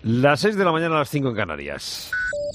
Las 6 de la mañana a las 5 en Canarias.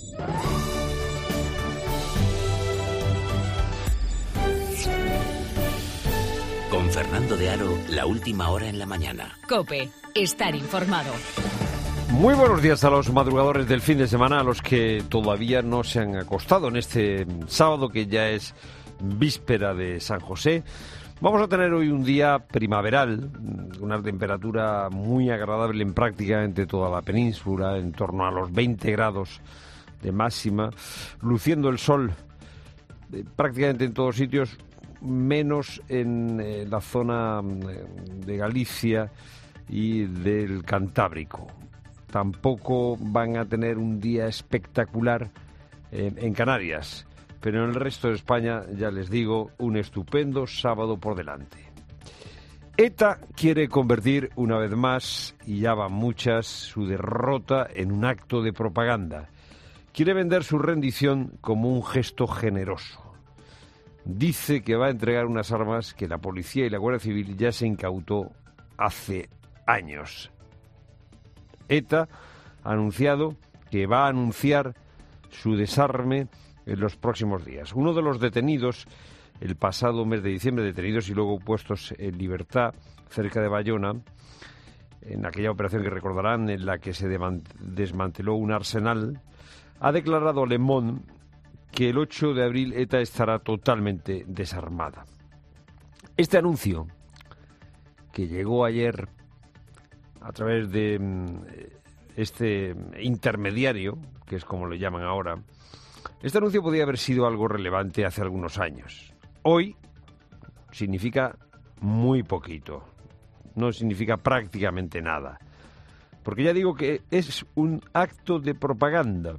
Con Fernando de Aro, la última hora en la mañana. COPE, estar informado. Muy buenos días a los madrugadores del fin de semana, a los que todavía no se han acostado en este sábado, que ya es víspera de San José. Vamos a tener hoy un día primaveral, una temperatura muy agradable en prácticamente toda la península, en torno a los 20 grados de máxima, luciendo el sol prácticamente en todos sitios, menos en la zona de Galicia y del Cantábrico. Tampoco van a tener un día espectacular en Canarias, pero en el resto de España, ya les digo, un estupendo sábado por delante. ETA quiere convertir una vez más, y ya van muchas, su derrota en un acto de propaganda. Quiere vender su rendición como un gesto generoso. Dice que va a entregar unas armas que la policía y la Guardia Civil ya se incautó hace años. ETA ha anunciado que va a anunciar su desarme en los próximos días. Uno de los detenidos, el pasado mes de diciembre, detenidos y luego puestos en libertad cerca de Bayona, en aquella operación que recordarán, en la que se desmanteló un arsenal, ha declarado a Le Monde que el 8 de abril ETA estará totalmente desarmada. Este anuncio, que llegó ayer a través de este intermediario, que es como lo llaman ahora, este anuncio podía haber sido algo relevante hace algunos años. Hoy significa muy poquito, no significa prácticamente nada, porque ya digo que es un acto de propaganda.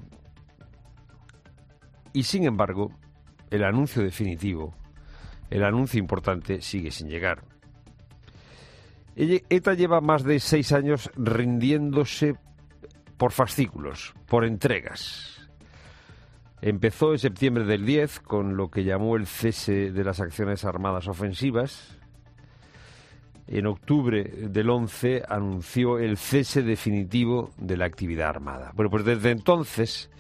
Y sin embargo, el anuncio definitivo, el anuncio importante, sigue sin llegar. ETA lleva más de 6 años rindiéndose por fascículos, por entregas. Empezó en septiembre del 10 con lo que llamó el cese de las acciones armadas ofensivas. En octubre del 11 anunció el cese definitivo de la actividad armada. Bueno, pues desde entonces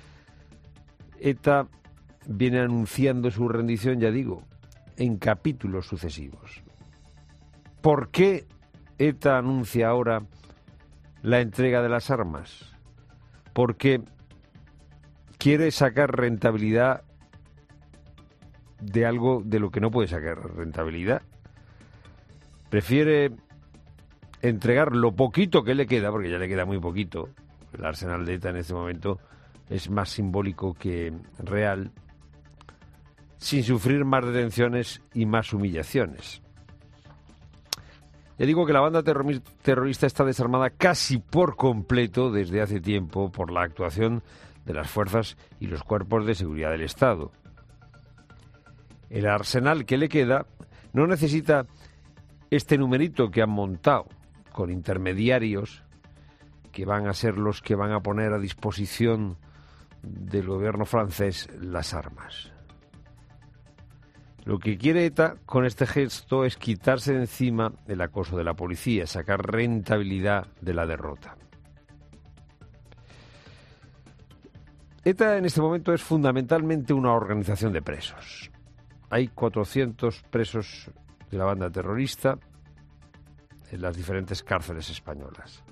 ETA viene anunciando su rendición, ya digo, en capítulos sucesivos. ¿Por qué ETA anuncia ahora la entrega de las armas? Porque quiere sacar rentabilidad de algo de lo que no puede sacar rentabilidad. Prefiere entregar lo poquito que le queda, porque ya le queda muy poquito. El arsenal de ETA en este momento es más simbólico que real, sin sufrir más detenciones y más humillaciones. Ya digo que la banda terrorista está desarmada casi por completo desde hace tiempo por la actuación de las fuerzas y los cuerpos de seguridad del Estado. El arsenal que le queda no necesita este numerito que han montado con intermediarios que van a ser los que van a poner a disposición del gobierno francés las armas. Lo que quiere ETA con este gesto es quitarse de encima el acoso de la policía, sacar rentabilidad de la derrota. ETA en este momento es fundamentalmente una organización de presos. Hay 400 presos de la banda terrorista en las diferentes cárceles españolas.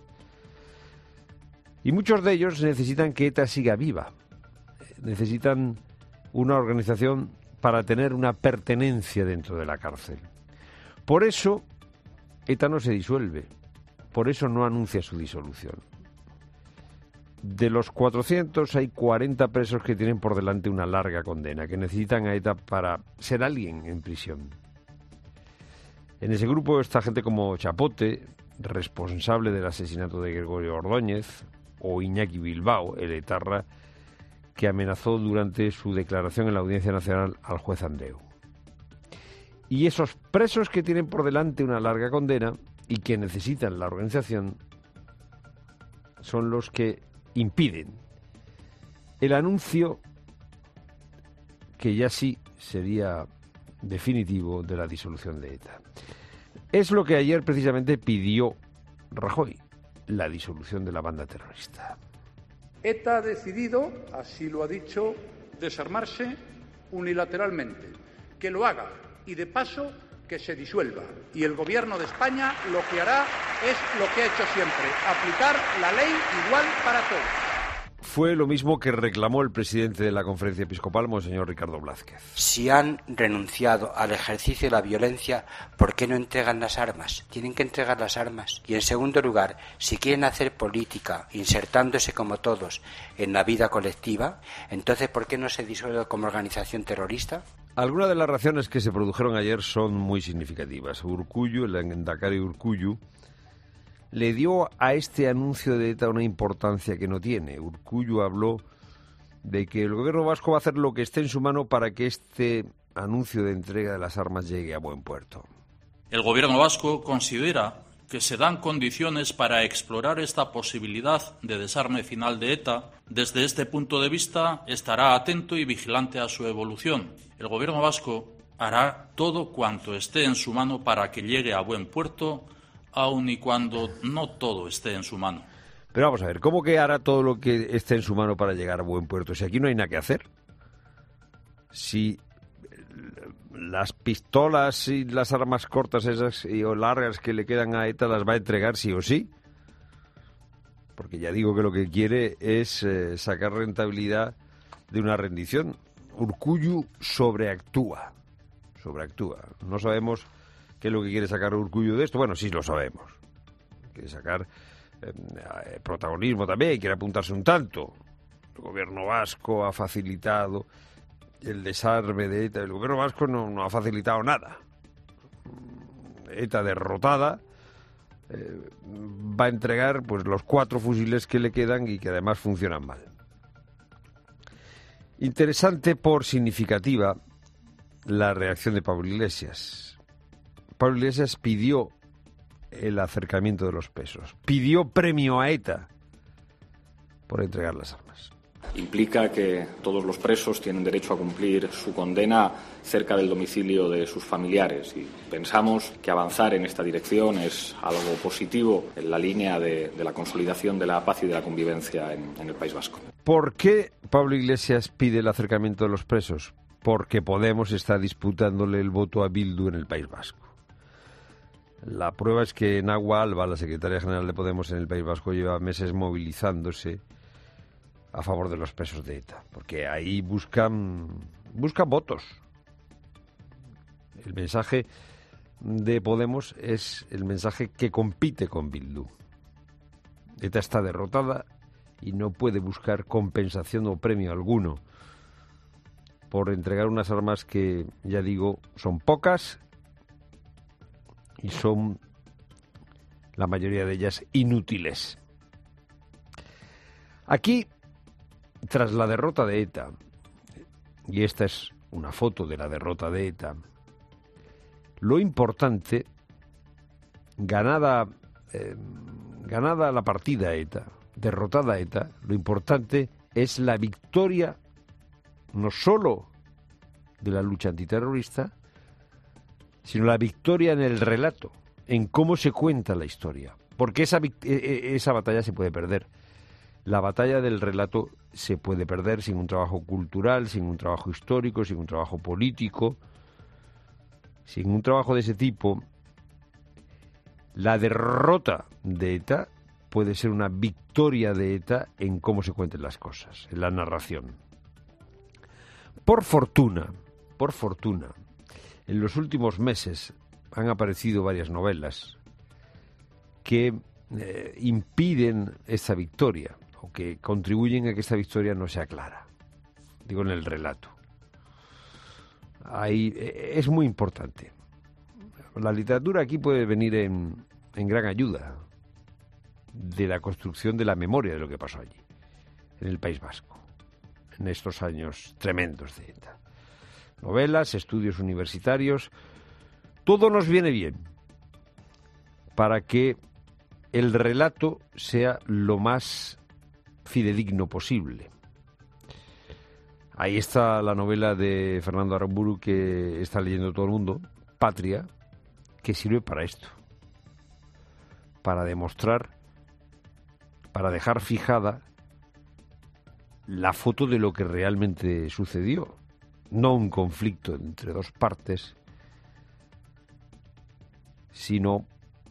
Y muchos de ellos necesitan que ETA siga viva. Necesitan una organización para tener una pertenencia dentro de la cárcel. Por eso, ETA no se disuelve. Por eso no anuncia su disolución. De los 400 hay 40 presos que tienen por delante una larga condena, que necesitan a ETA para ser alguien en prisión. En ese grupo está gente como Chapote, responsable del asesinato de Gregorio Ordóñez, o Iñaki Bilbao, el etarra que amenazó durante su declaración en la Audiencia Nacional al juez Andreu. Y esos presos que tienen por delante una larga condena y que necesitan la organización son los que impiden el anuncio, que ya sí sería definitivo, de la disolución de ETA. Es lo que ayer precisamente pidió Rajoy. la disolución de la banda terrorista. ETA ha decidido, así lo ha dicho, desarmarse unilateralmente. Que lo haga y, de paso, que se disuelva. Y el Gobierno de España lo que hará es lo que ha hecho siempre, aplicar la ley igual para todos. Fue lo mismo que reclamó el presidente de la Conferencia Episcopal, Monseñor Ricardo Blázquez. Si han renunciado al ejercicio de la violencia, ¿por qué no entregan las armas? Tienen que entregar las armas. Y en segundo lugar, si quieren hacer política, insertándose como todos en la vida colectiva, entonces ¿por qué no se disuelve como organización terrorista? Algunas de las reacciones que se produjeron ayer son muy significativas. Urkullu, el lehendakari Urkullu, le dio a este anuncio de ETA una importancia que no tiene. Urkullu habló de que el gobierno vasco va a hacer lo que esté en su mano para que este anuncio de entrega de las armas llegue a buen puerto. El gobierno vasco considera que se dan condiciones para explorar esta posibilidad de desarme final de ETA. Desde este punto de vista, estará atento y vigilante a su evolución. El gobierno vasco hará todo cuanto esté en su mano para que llegue a buen puerto, aun y cuando no todo esté en su mano. Pero vamos a ver, ¿cómo que hará todo lo que esté en su mano para llegar a buen puerto? Si aquí no hay nada que hacer. Si las pistolas y las armas cortas esas o largas que le quedan a ETA las va a entregar sí o sí. Porque ya digo que lo que quiere es sacar rentabilidad de una rendición. Urkullu sobreactúa. No sabemos qué es lo que quiere sacar Urkullu de esto. Bueno, sí lo sabemos. Quiere sacar protagonismo también, quiere apuntarse un tanto. El gobierno vasco ha facilitado el desarme de ETA. El gobierno vasco no ha facilitado nada. ETA derrotada va a entregar pues los 4 fusiles que le quedan y que además funcionan mal. Interesante por significativa la reacción de Pablo Iglesias. Pablo Iglesias pidió el acercamiento de los presos, pidió premio a ETA por entregar las armas. Implica que todos los presos tienen derecho a cumplir su condena cerca del domicilio de sus familiares y pensamos que avanzar en esta dirección es algo positivo en la línea de la consolidación de la paz y de la convivencia en el País Vasco. ¿Por qué Pablo Iglesias pide el acercamiento de los presos? Porque Podemos está disputándole el voto a Bildu en el País Vasco. La prueba es que Nagua Alba, la secretaria general de Podemos en el País Vasco, lleva meses movilizándose a favor de los presos de ETA, porque ahí buscan votos. El mensaje de Podemos es el mensaje que compite con Bildu. ETA está derrotada y no puede buscar compensación o premio alguno por entregar unas armas que, ya digo, son pocas y son, la mayoría de ellas, inútiles. Aquí, tras la derrota de ETA, y esta es una foto de la derrota de ETA, lo importante, ganada la partida ETA, derrotada ETA, lo importante es la victoria no solo de la lucha antiterrorista, sino la victoria en el relato, en cómo se cuenta la historia. Porque esa batalla se puede perder. La batalla del relato se puede perder sin un trabajo cultural, sin un trabajo histórico, sin un trabajo político, sin un trabajo de ese tipo. La derrota de ETA puede ser una victoria de ETA en cómo se cuenten las cosas, en la narración. Por fortuna, en los últimos meses han aparecido varias novelas que impiden esta victoria o que contribuyen a que esta victoria no sea clara. Digo, en el relato. Ahí es muy importante. La literatura aquí puede venir en gran ayuda de la construcción de la memoria de lo que pasó allí, en el País Vasco, en estos años tremendos de ETA. Novelas, estudios universitarios, todo nos viene bien para que el relato sea lo más fidedigno posible. Ahí está la novela de Fernando Aramburu que está leyendo todo el mundo, Patria, que sirve para esto, para demostrar para dejar fijada la foto de lo que realmente sucedió, no un conflicto entre dos partes, sino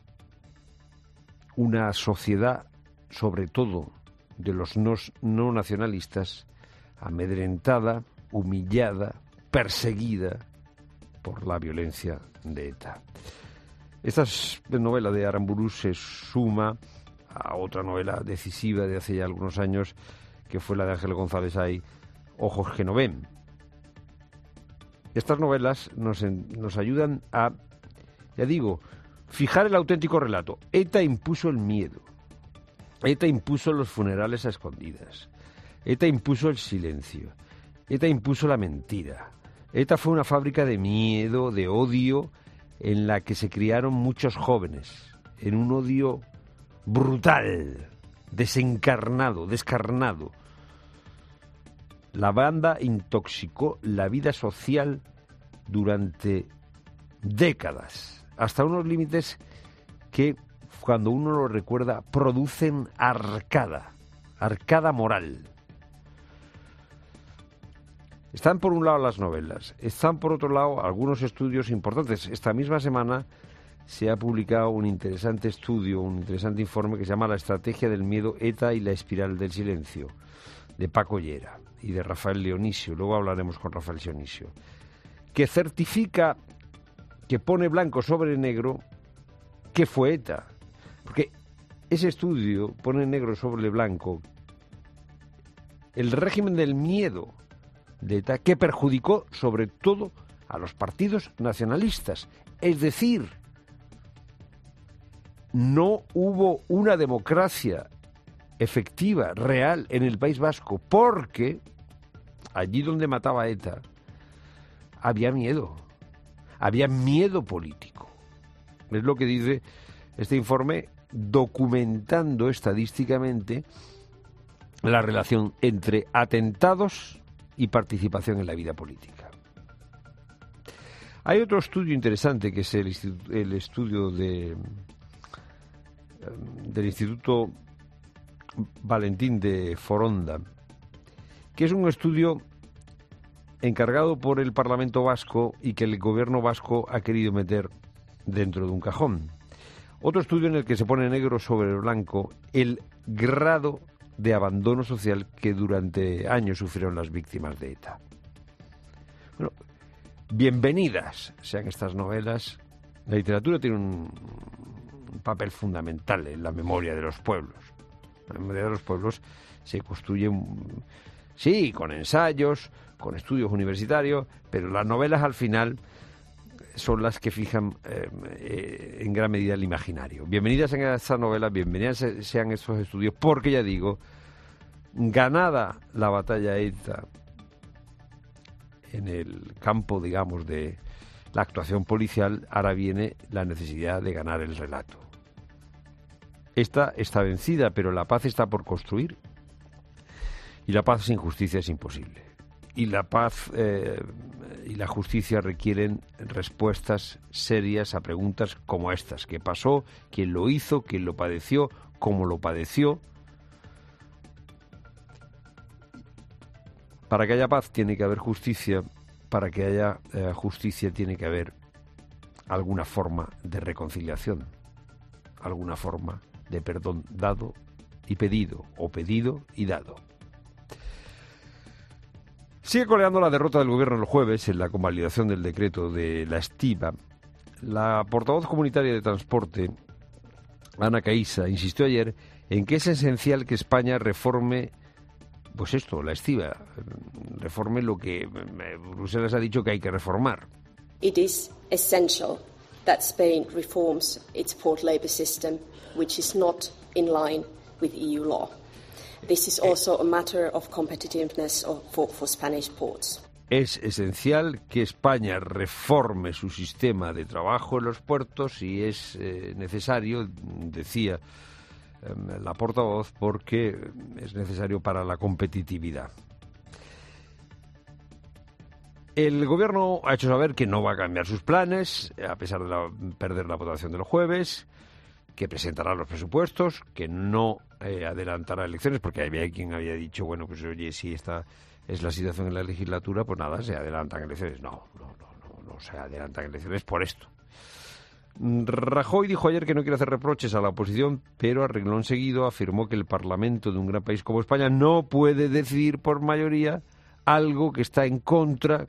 una sociedad, sobre todo de los no nacionalistas, amedrentada, humillada, perseguida por la violencia de ETA. Esta novela de Aramburu se suma a otra novela decisiva de hace ya algunos años, que fue la de Ángel González Ay, Ojos que no ven. Estas novelas nos ayudan a, ya digo, fijar el auténtico relato. ETA impuso el miedo. ETA impuso los funerales a escondidas. ETA impuso el silencio. ETA impuso la mentira. ETA fue una fábrica de miedo, de odio, en la que se criaron muchos jóvenes, en un odio brutal, desencarnado, descarnado. La banda intoxicó la vida social durante décadas, hasta unos límites que, cuando uno lo recuerda, producen arcada moral. Están por un lado las novelas, están por otro lado algunos estudios importantes. Esta misma semana se ha publicado un interesante estudio, un interesante informe que se llama La estrategia del miedo, ETA y la espiral del silencio, de Paco Llera y de Rafael Leonisio. Luego hablaremos con Rafael Leonisio, que certifica, que pone blanco sobre negro qué fue ETA. Porque ese estudio pone negro sobre blanco el régimen del miedo de ETA, que perjudicó sobre todo a los partidos nacionalistas. Es decir, no hubo una democracia efectiva, real, en el País Vasco, porque allí donde mataba ETA había miedo político. Es lo que dice este informe, documentando estadísticamente la relación entre atentados y participación en la vida política. Hay otro estudio interesante, que es el estudio del Instituto Valentín de Foronda, que es un estudio encargado por el Parlamento Vasco y que el gobierno vasco ha querido meter dentro de un cajón. Otro estudio en el que se pone negro sobre blanco el grado de abandono social que durante años sufrieron las víctimas de ETA. Bueno, bienvenidas sean estas novelas. La literatura tiene un papel fundamental en la memoria de los pueblos. La memoria de los pueblos se construye, sí, con ensayos, con estudios universitarios, pero las novelas al final son las que fijan en gran medida el imaginario. Bienvenidas sean estas novelas, bienvenidas sean estos estudios, porque ya digo, ganada la batalla ETA en el campo, digamos, de la actuación policial, ahora viene la necesidad de ganar el relato. Esta está vencida, pero la paz está por construir. Y la paz sin justicia es imposible. Y la paz y la justicia requieren respuestas serias a preguntas como estas. ¿Qué pasó? ¿Quién lo hizo? ¿Quién lo padeció? ¿Cómo lo padeció? Para que haya paz tiene que haber justicia. Para que haya justicia tiene que haber alguna forma de reconciliación. Alguna forma de perdón dado y pedido, o pedido y dado. Sigue coleando la derrota del gobierno el jueves en la convalidación del decreto de la estiba. La portavoz comunitaria de transporte, Ana Caiza, insistió ayer en que es esencial que España reforme, pues esto, la estiba, reforme lo que Bruselas ha dicho que hay que reformar. It is essential that Spain reforms its port labor system, which is not in line with EU law. This is also a matter of competitiveness for Spanish ports. Es esencial que España reforme su sistema de trabajo en los puertos y es necesario, decía la portavoz, porque es necesario para la competitividad. El gobierno ha hecho saber que no va a cambiar sus planes, a pesar de perder la votación del jueves, que presentará los presupuestos, que no adelantará elecciones, porque había quien había dicho, bueno, pues oye, si esta es la situación en la legislatura, pues nada, se adelantan elecciones. No se adelantan elecciones por esto. Rajoy dijo ayer que no quiere hacer reproches a la oposición, pero a renglón seguido afirmó que el Parlamento de un gran país como España no puede decidir por mayoría algo que está en contra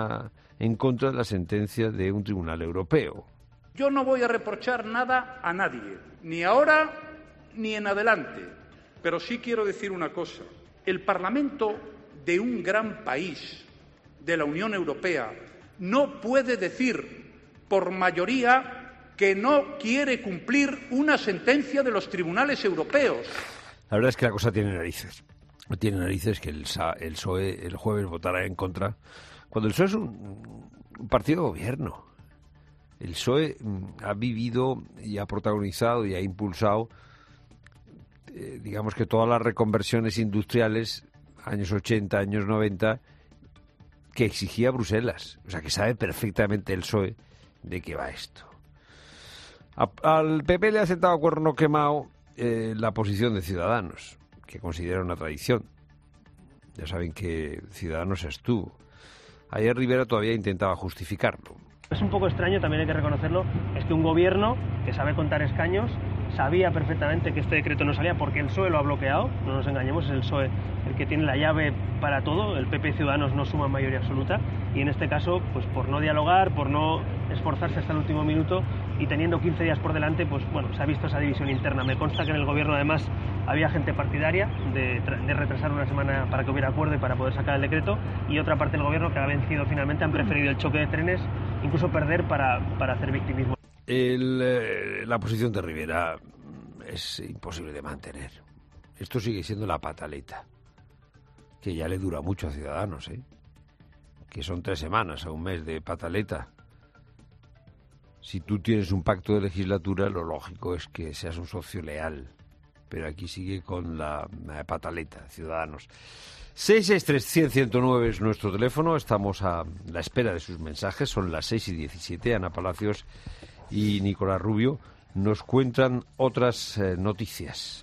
de la sentencia de un tribunal europeo. Yo no voy a reprochar nada a nadie, ni ahora ni en adelante, pero sí quiero decir una cosa. El Parlamento de un gran país de la Unión Europea no puede decir por mayoría que no quiere cumplir una sentencia de los tribunales europeos. La verdad es que la cosa tiene narices. Tiene narices que el PSOE el jueves votará en contra, cuando el PSOE es un partido de gobierno. El PSOE ha vivido y ha protagonizado y ha impulsado, digamos que todas las reconversiones industriales, años 80, años 90, que exigía Bruselas. O sea, que sabe perfectamente el PSOE de qué va esto. Al PP le ha sentado a cuerno quemado la posición de Ciudadanos, que considera una tradición. Ya saben que Ciudadanos estuvo. Ayer Rivera todavía intentaba justificarlo. Es un poco extraño, también hay que reconocerlo, es que un gobierno que sabe contar escaños sabía perfectamente que este decreto no salía porque el PSOE lo ha bloqueado, no nos engañemos, es el PSOE el que tiene la llave para todo, el PP y Ciudadanos no suman mayoría absoluta y en este caso, pues por no dialogar, por no esforzarse hasta el último minuto y teniendo 15 días por delante, pues bueno, se ha visto esa división interna. Me consta que en el gobierno además había gente partidaria de retrasar una semana para que hubiera acuerdo y para poder sacar el decreto y otra parte del gobierno que ha vencido finalmente, han preferido el choque de trenes, incluso perder para hacer victimismo. La posición de Rivera es imposible de mantener. Esto sigue siendo la pataleta, que ya le dura mucho a Ciudadanos, que son 3 semanas a un mes de pataleta. Si tú tienes un pacto de legislatura, lo lógico es que seas un socio leal, pero aquí sigue con la pataleta, Ciudadanos. 663-100-109 es nuestro teléfono, estamos a la espera de sus mensajes, son las 6:17, Ana Palacios y Nicolás Rubio nos cuentan otras noticias.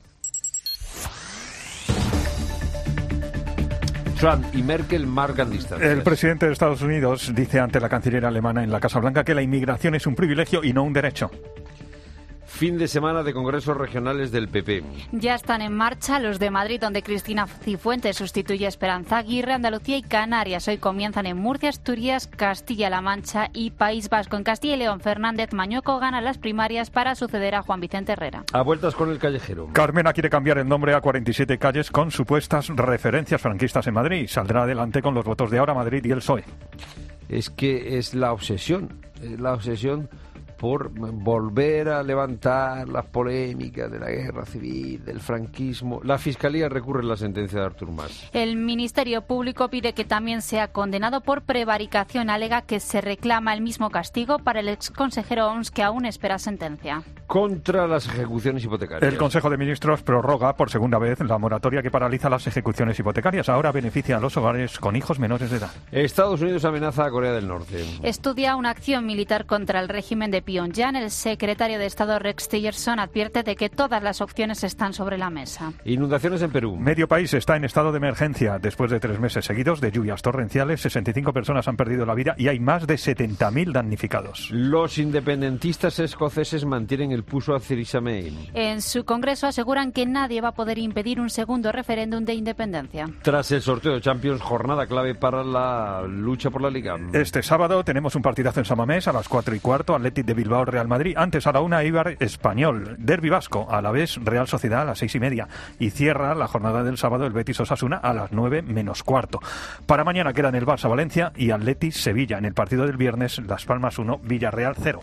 Trump y Merkel marcan distancias. El presidente de Estados Unidos dice ante la canciller alemana en la Casa Blanca que la inmigración es un privilegio y no un derecho. Fin de semana de congresos regionales del PP. Ya están en marcha los de Madrid, donde Cristina Cifuentes sustituye a Esperanza Aguirre, Andalucía y Canarias. Hoy comienzan en Murcia, Asturias, Castilla-La Mancha y País Vasco. En Castilla y León, Fernández Mañueco gana las primarias para suceder a Juan Vicente Herrera. A vueltas con el callejero. Carmena quiere cambiar el nombre a 47 calles con supuestas referencias franquistas en Madrid. Saldrá adelante con los votos de Ahora Madrid y el PSOE. Es que es la obsesión por volver a levantar las polémicas de la guerra civil, del franquismo. La Fiscalía recurre a la sentencia de Artur Mas. El Ministerio Público pide que también sea condenado por prevaricación. Alega que se reclama el mismo castigo para el exconsejero OMS, que aún espera sentencia. Contra las ejecuciones hipotecarias. El Consejo de Ministros prorroga por segunda vez la moratoria que paraliza las ejecuciones hipotecarias. Ahora beneficia a los hogares con hijos menores de edad. Estados Unidos amenaza a Corea del Norte. Estudia una acción militar contra el régimen de Pyongyang. El secretario de Estado Rex Tillerson advierte de que todas las opciones están sobre la mesa. Inundaciones en Perú. Medio país está en estado de emergencia. Después de 3 meses seguidos de lluvias torrenciales, 65 personas han perdido la vida y hay más de 70.000 damnificados. Los independentistas escoceses mantienen el pulso a Theresa May. En su congreso aseguran que nadie va a poder impedir un segundo referéndum de independencia. Tras el sorteo de Champions, jornada clave para la lucha por la Liga. Este sábado tenemos un partidazo en San Mamés a las 4:15, Athletic de Bilbao, Real Madrid. Antes a la 1, Eibar Español. Derbi vasco, a la vez Real Sociedad a las 6:30. Y cierra la jornada del sábado el Betis Osasuna a las 9:15. Para mañana quedan el Barça Valencia y Athletic Sevilla. En el partido del viernes, Las Palmas 1, Villarreal 0.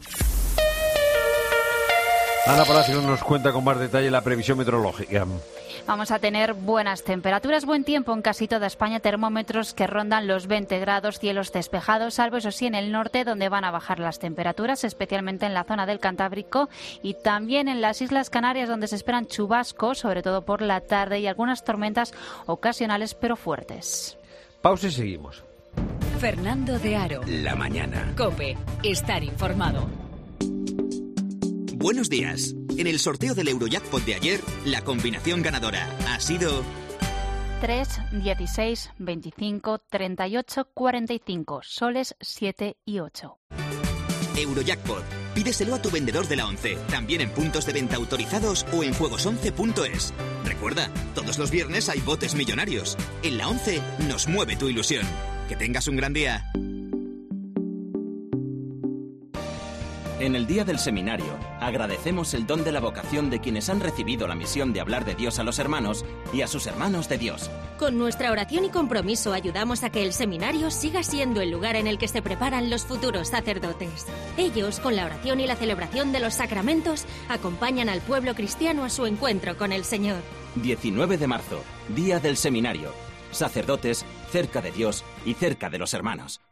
Ana Palacios nos cuenta con más detalle la previsión meteorológica. Vamos a tener buenas temperaturas, buen tiempo en casi toda España, termómetros que rondan los 20 grados, cielos despejados, salvo eso sí en el norte, donde van a bajar las temperaturas, especialmente en la zona del Cantábrico y también en las Islas Canarias, donde se esperan chubascos, sobre todo por la tarde, y algunas tormentas ocasionales pero fuertes. Pausa y seguimos. Fernando de Aro. La mañana. COPE. Estar informado. Buenos días. En el sorteo del Eurojackpot de ayer, la combinación ganadora ha sido 3, 16, 25, 38, 45, soles 7 y 8. Eurojackpot. Pídeselo a tu vendedor de la 11, también en puntos de venta autorizados o en juegos11.es. Recuerda, todos los viernes hay botes millonarios. En la 11 nos mueve tu ilusión. Que tengas un gran día. En el Día del Seminario, agradecemos el don de la vocación de quienes han recibido la misión de hablar de Dios a los hermanos y a sus hermanos de Dios. Con nuestra oración y compromiso ayudamos a que el seminario siga siendo el lugar en el que se preparan los futuros sacerdotes. Ellos, con la oración y la celebración de los sacramentos, acompañan al pueblo cristiano a su encuentro con el Señor. 19 de marzo, Día del Seminario. Sacerdotes cerca de Dios y cerca de los hermanos.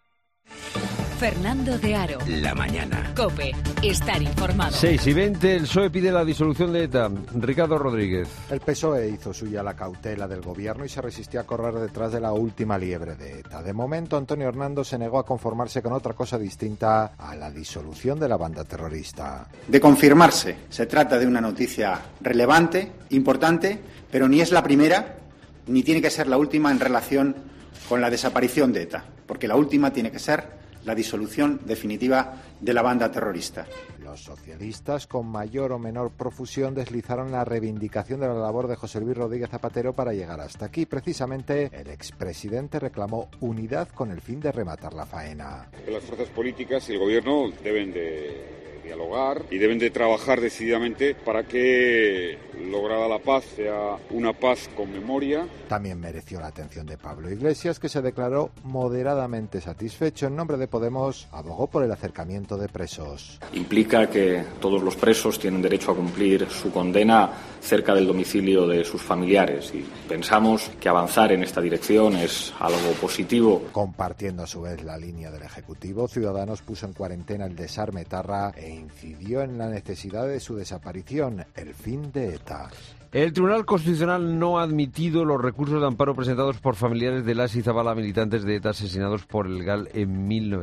Fernando de Aro. La mañana. COPE. Estar informado. 6:20, el PSOE pide la disolución de ETA. Ricardo Rodríguez. El PSOE hizo suya la cautela del gobierno y se resistió a correr detrás de la última liebre de ETA. De momento, Antonio Hernando se negó a conformarse con otra cosa distinta a la disolución de la banda terrorista. De confirmarse, se trata de una noticia relevante, importante, pero ni es la primera ni tiene que ser la última en relación con la desaparición de ETA, porque la última tiene que ser la disolución definitiva de la banda terrorista. Los socialistas, con mayor o menor profusión, deslizaron la reivindicación de la labor de José Luis Rodríguez Zapatero para llegar hasta aquí. Precisamente, el expresidente reclamó unidad con el fin de rematar la faena. Las fuerzas políticas y el gobierno deben de dialogar y deben de trabajar decididamente para que, lograda la paz, sea una paz con memoria. También mereció la atención de Pablo Iglesias, que se declaró moderadamente satisfecho. En nombre de Podemos, abogó por el acercamiento de presos. Implica que todos los presos tienen derecho a cumplir su condena cerca del domicilio de sus familiares y pensamos que avanzar en esta dirección es algo positivo. Compartiendo a su vez la línea del Ejecutivo, Ciudadanos puso en cuarentena el desarme etarra e incidió en la necesidad de su desaparición, el fin de ETA. El Tribunal Constitucional no ha admitido los recursos de amparo presentados por familiares de Las y Zabala, militantes de ETA asesinados por el GAL en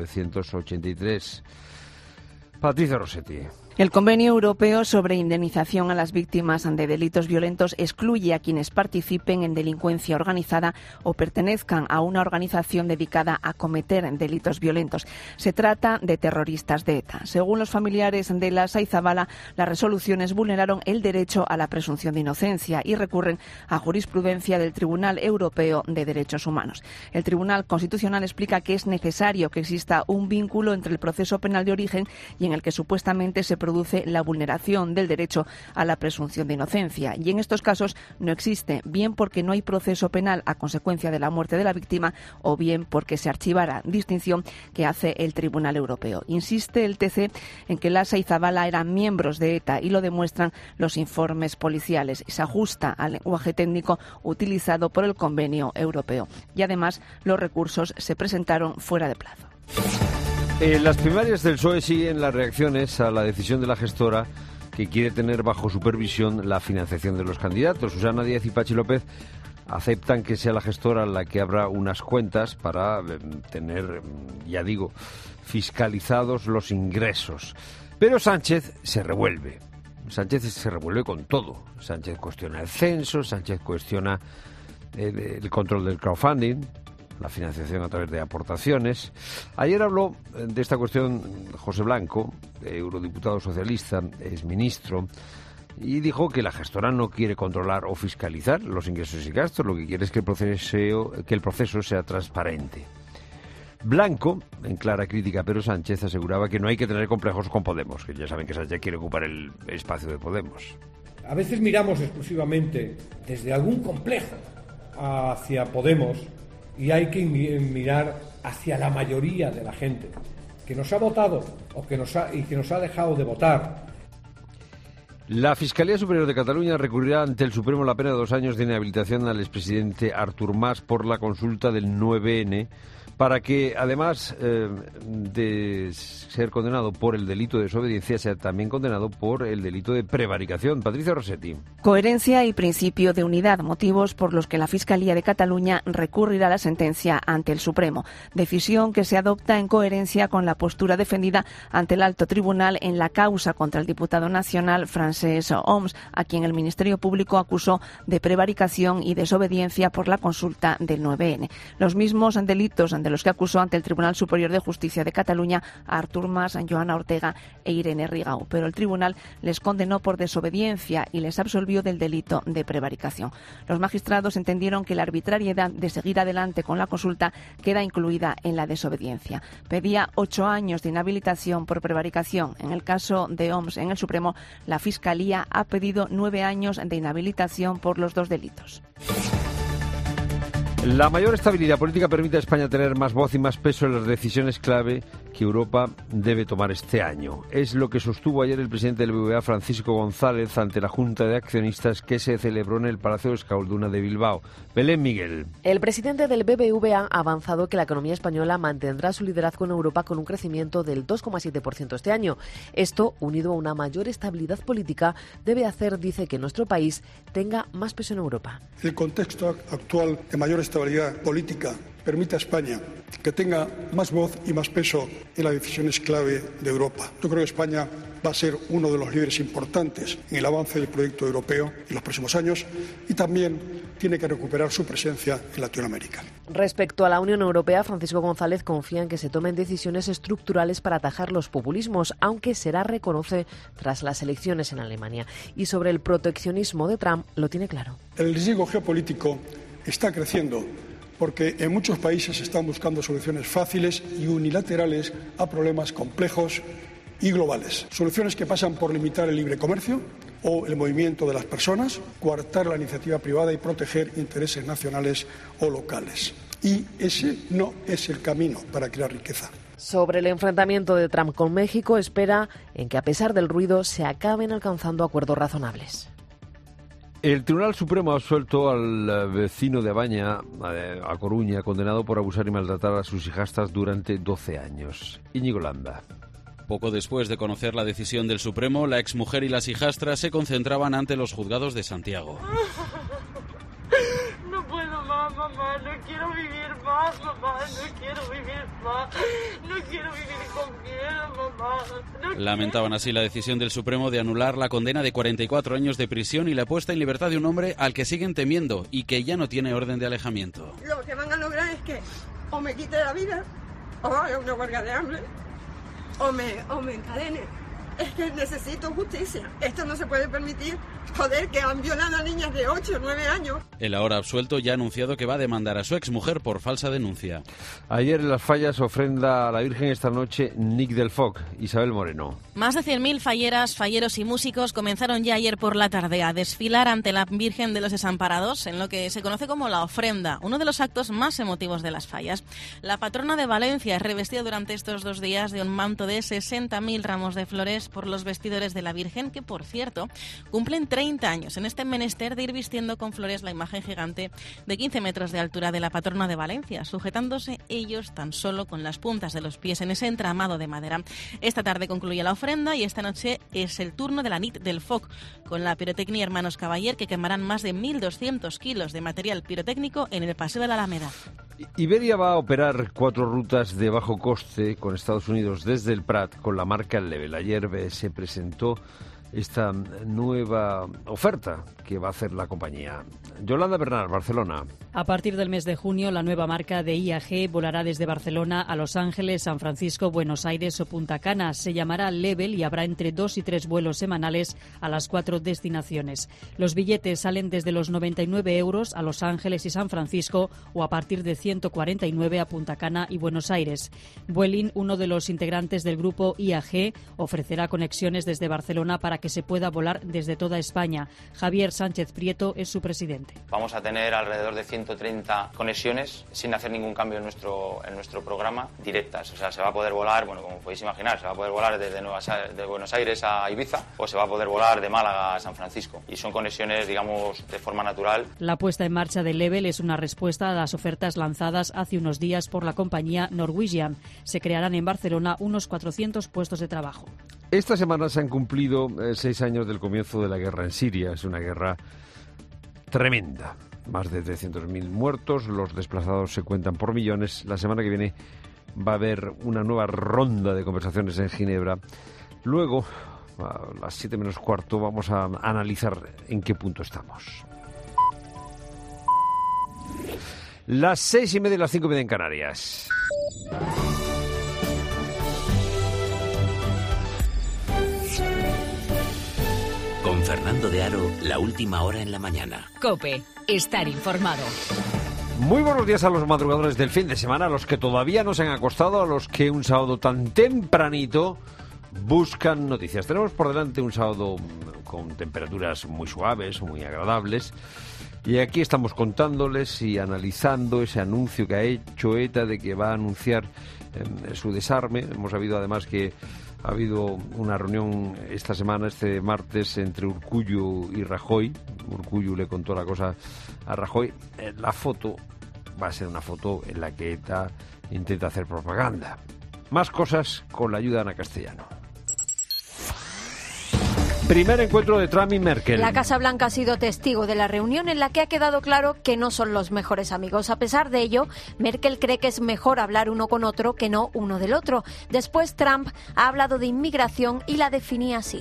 1983. Patricia Rossetti. El Convenio Europeo sobre Indemnización a las Víctimas de Delitos Violentos excluye a quienes participen en delincuencia organizada o pertenezcan a una organización dedicada a cometer delitos violentos. Se trata de terroristas de ETA. Según los familiares de Lasa y Zabala, las resoluciones vulneraron el derecho a la presunción de inocencia y recurren a jurisprudencia del Tribunal Europeo de Derechos Humanos. El Tribunal Constitucional explica que es necesario que exista un vínculo entre el proceso penal de origen y en el que supuestamente se produce la vulneración del derecho a la presunción de inocencia. Y en estos casos no existe, bien porque no hay proceso penal a consecuencia de la muerte de la víctima o bien porque se archivara, distinción que hace el Tribunal Europeo. Insiste el TC en que Lasa y Zabala eran miembros de ETA y lo demuestran los informes policiales. Se ajusta al lenguaje técnico utilizado por el Convenio Europeo. Y además los recursos se presentaron fuera de plazo. En las primarias del PSOE siguen las reacciones a la decisión de la gestora que quiere tener bajo supervisión la financiación de los candidatos. Susana Díaz y Pachi López aceptan que sea la gestora la que abra unas cuentas para tener, ya digo, fiscalizados los ingresos. Pero Sánchez se revuelve. Sánchez se revuelve con todo. Sánchez cuestiona el censo, Sánchez cuestiona el control del crowdfunding, la financiación a través de aportaciones. Ayer habló de esta cuestión José Blanco, eurodiputado socialista, exministro, y dijo que la gestora no quiere controlar o fiscalizar los ingresos y gastos, lo que quiere es que el proceso sea transparente. Blanco, en clara crítica a Pedro Sánchez, aseguraba que no hay que tener complejos con Podemos, que ya saben que Sánchez quiere ocupar el espacio de Podemos. A veces miramos exclusivamente desde algún complejo hacia Podemos y hay que mirar hacia la mayoría de la gente que nos ha votado y que nos ha dejado de votar. La Fiscalía Superior de Cataluña recurrirá ante el Supremo la pena de 2 años de inhabilitación al expresidente Artur Mas por la consulta del 9N, para que, además de ser condenado por el delito de desobediencia, sea también condenado por el delito de prevaricación. Patricia Rossetti. Coherencia y principio de unidad, motivos por los que la Fiscalía de Cataluña recurrirá la sentencia ante el Supremo. Decisión que se adopta en coherencia con la postura defendida ante el alto tribunal en la causa contra el diputado nacional Francesc Homs, a quien el Ministerio Público acusó de prevaricación y desobediencia por la consulta del 9N. Los mismos delitos de los que acusó ante el Tribunal Superior de Justicia de Cataluña a Artur Mas, Joana Ortega e Irene Rigau, pero el tribunal les condenó por desobediencia y les absolvió del delito de prevaricación. Los magistrados entendieron que la arbitrariedad de seguir adelante con la consulta queda incluida en la desobediencia. Pedía 8 años de inhabilitación por prevaricación. En el caso de Homs en el Supremo, la Fiscalía ha pedido 9 años de inhabilitación por los 2 delitos. La mayor estabilidad política permite a España tener más voz y más peso en las decisiones clave que Europa debe tomar este año. Es lo que sostuvo ayer el presidente del BBVA, Francisco González, ante la Junta de Accionistas que se celebró en el Palacio Euskalduna de Bilbao. Belén Miguel. El presidente del BBVA ha avanzado que la economía española mantendrá su liderazgo en Europa con un crecimiento del 2,7% este año. Esto, unido a una mayor estabilidad política, debe hacer, dice, que nuestro país tenga más peso en Europa. El contexto actual de mayor estabilidad política permite a España que tenga más voz y más peso en las decisiones clave de Europa. Yo creo que España va a ser uno de los líderes importantes en el avance del proyecto europeo en los próximos años y también tiene que recuperar su presencia en Latinoamérica. Respecto a la Unión Europea, Francisco González confía en que se tomen decisiones estructurales para atajar los populismos, aunque será, reconoce, tras las elecciones en Alemania. Y sobre el proteccionismo de Trump lo tiene claro. El riesgo geopolítico está creciendo porque en muchos países se están buscando soluciones fáciles y unilaterales a problemas complejos y globales. Soluciones que pasan por limitar el libre comercio o el movimiento de las personas, coartar la iniciativa privada y proteger intereses nacionales o locales. Y ese no es el camino para crear riqueza. Sobre el enfrentamiento de Trump con México, espera en que, a pesar del ruido, se acaben alcanzando acuerdos razonables. El Tribunal Supremo ha absuelto al vecino de Abaña, a Coruña, condenado por abusar y maltratar a sus hijastras durante 12 años. Íñigo Landa. Poco después de conocer la decisión del Supremo, la exmujer y las hijastras se concentraban ante los juzgados de Santiago. No puedo más, mamá, no quiero vivir más, mamá, no quiero vivir más, no quiero vivir con miedo, mamá. Lamentaban así la decisión del Supremo de anular la condena de 44 años de prisión y la puesta en libertad de un hombre al que siguen temiendo y que ya no tiene orden de alejamiento. Lo que van a lograr es que o me quite la vida, o haga una huelga de hambre, o me encadene. Es que necesito justicia. Esto no se puede permitir. Joder, que han violado a niñas de 8 o 9 años. El ahora absuelto ya ha anunciado que va a demandar a su exmujer por falsa denuncia. Ayer en Las Fallas ofrenda a la Virgen esta noche Nick del Foc. Isabel Moreno. Más de 100.000 falleras, falleros y músicos comenzaron ya ayer por la tarde a desfilar ante la Virgen de los Desamparados en lo que se conoce como la ofrenda, uno de los actos más emotivos de Las Fallas. La patrona de Valencia es revestida durante estos 2 días de un manto de 60.000 ramos de flores por los vestidores de la Virgen, que, por cierto, cumplen 30 años en este menester de ir vistiendo con flores la imagen gigante de 15 metros de altura de la patrona de Valencia, sujetándose ellos tan solo con las puntas de los pies en ese entramado de madera. Esta tarde concluye la ofrenda y esta noche es el turno de la nit del foc, con la pirotecnia Hermanos Cavaller, que quemarán más de 1.200 kilos de material pirotécnico en el Paseo de la Alameda. Iberia va a operar 4 rutas de bajo coste con Estados Unidos desde el Prat con la marca Level. Ayer se presentó esta nueva oferta que va a hacer la compañía. Yolanda Bernal, Barcelona. A partir del mes de junio, la nueva marca de IAG volará desde Barcelona a Los Ángeles, San Francisco, Buenos Aires o Punta Cana. Se llamará Level y habrá entre 2 y 3 vuelos semanales a las 4 destinaciones. Los billetes salen desde los 99 euros a Los Ángeles y San Francisco o a partir de 149 a Punta Cana y Buenos Aires. Vueling, uno de los integrantes del grupo IAG, ofrecerá conexiones desde Barcelona para que que se pueda volar desde toda España. Javier Sánchez Prieto es su presidente. Vamos a tener alrededor de 130 conexiones sin hacer ningún cambio en nuestro programa, directas. O sea, se va a poder volar, bueno, como podéis imaginar, se va a poder volar desde de Buenos Aires a Ibiza o se va a poder volar de Málaga a San Francisco. Y son conexiones, digamos, de forma natural. La puesta en marcha de Level es una respuesta a las ofertas lanzadas hace unos días por la compañía Norwegian. Se crearán en Barcelona unos 400 puestos de trabajo. Esta semana se han cumplido 6 años del comienzo de la guerra en Siria. Es una guerra tremenda. Más de 300.000 muertos, los desplazados se cuentan por millones. La semana que viene va a haber una nueva ronda de conversaciones en Ginebra. Luego, a las 7 menos cuarto, vamos a analizar en qué punto estamos. Las 6:30 y las 5:30 en Canarias. Con Fernando de Aro, la última hora en la mañana. COPE, estar informado. Muy buenos días a los madrugadores del fin de semana, a los que todavía no se han acostado, a los que un sábado tan tempranito buscan noticias. Tenemos por delante un sábado con temperaturas muy suaves, muy agradables. Y aquí estamos contándoles y analizando ese anuncio que ha hecho ETA de que va a anunciar su desarme. Hemos sabido además que ha habido una reunión esta semana, este martes, entre Urkullu y Rajoy. Urkullu le contó la cosa a Rajoy. La foto va a ser una foto en la que ETA intenta hacer propaganda. Más cosas con la ayuda de Ana Castellano. Primer encuentro de Trump y Merkel. La Casa Blanca ha sido testigo de la reunión en la que ha quedado claro que no son los mejores amigos. A pesar de ello, Merkel cree que es mejor hablar uno con otro que no uno del otro. Después, Trump ha hablado de inmigración y la definía así.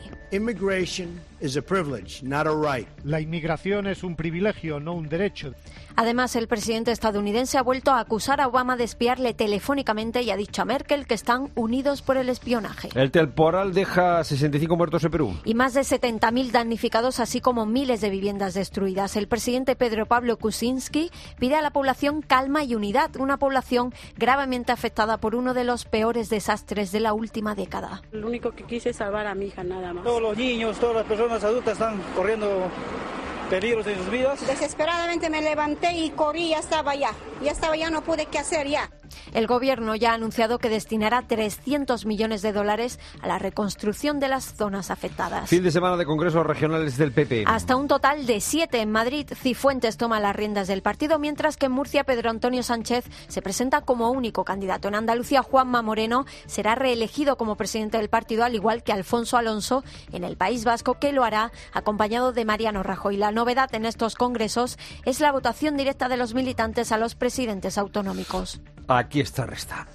La inmigración es un privilegio, no un derecho. Además, el presidente estadounidense ha vuelto a acusar a Obama de espiarle telefónicamente y ha dicho a Merkel que están unidos por el espionaje. El temporal deja 65 muertos en Perú. Y más de 70.000 damnificados, así como miles de viviendas destruidas. El presidente Pedro Pablo Kuczynski pide a la población calma y unidad, una población gravemente afectada por uno de los peores desastres de la última década. Lo único que quise es salvar a mi hija, nada más. Todos los niños, todas las personas adultas están corriendo peligros en sus vidas. Desesperadamente me levanté y corrí, ya estaba allá, no pude qué hacer ya. El gobierno ya ha anunciado que destinará 300 millones de dólares a la reconstrucción de las zonas afectadas. Fin de semana de congresos regionales del PP. Hasta un total de 7 en Madrid. Cifuentes toma las riendas del partido, mientras que en Murcia Pedro Antonio Sánchez se presenta como único candidato. En Andalucía, Juanma Moreno será reelegido como presidente del partido, al igual que Alfonso Alonso en el País Vasco, que lo hará acompañado de Mariano Rajoy. La novedad en estos congresos es la votación directa de los militantes a los presidentes autonómicos. Aquí está Resta.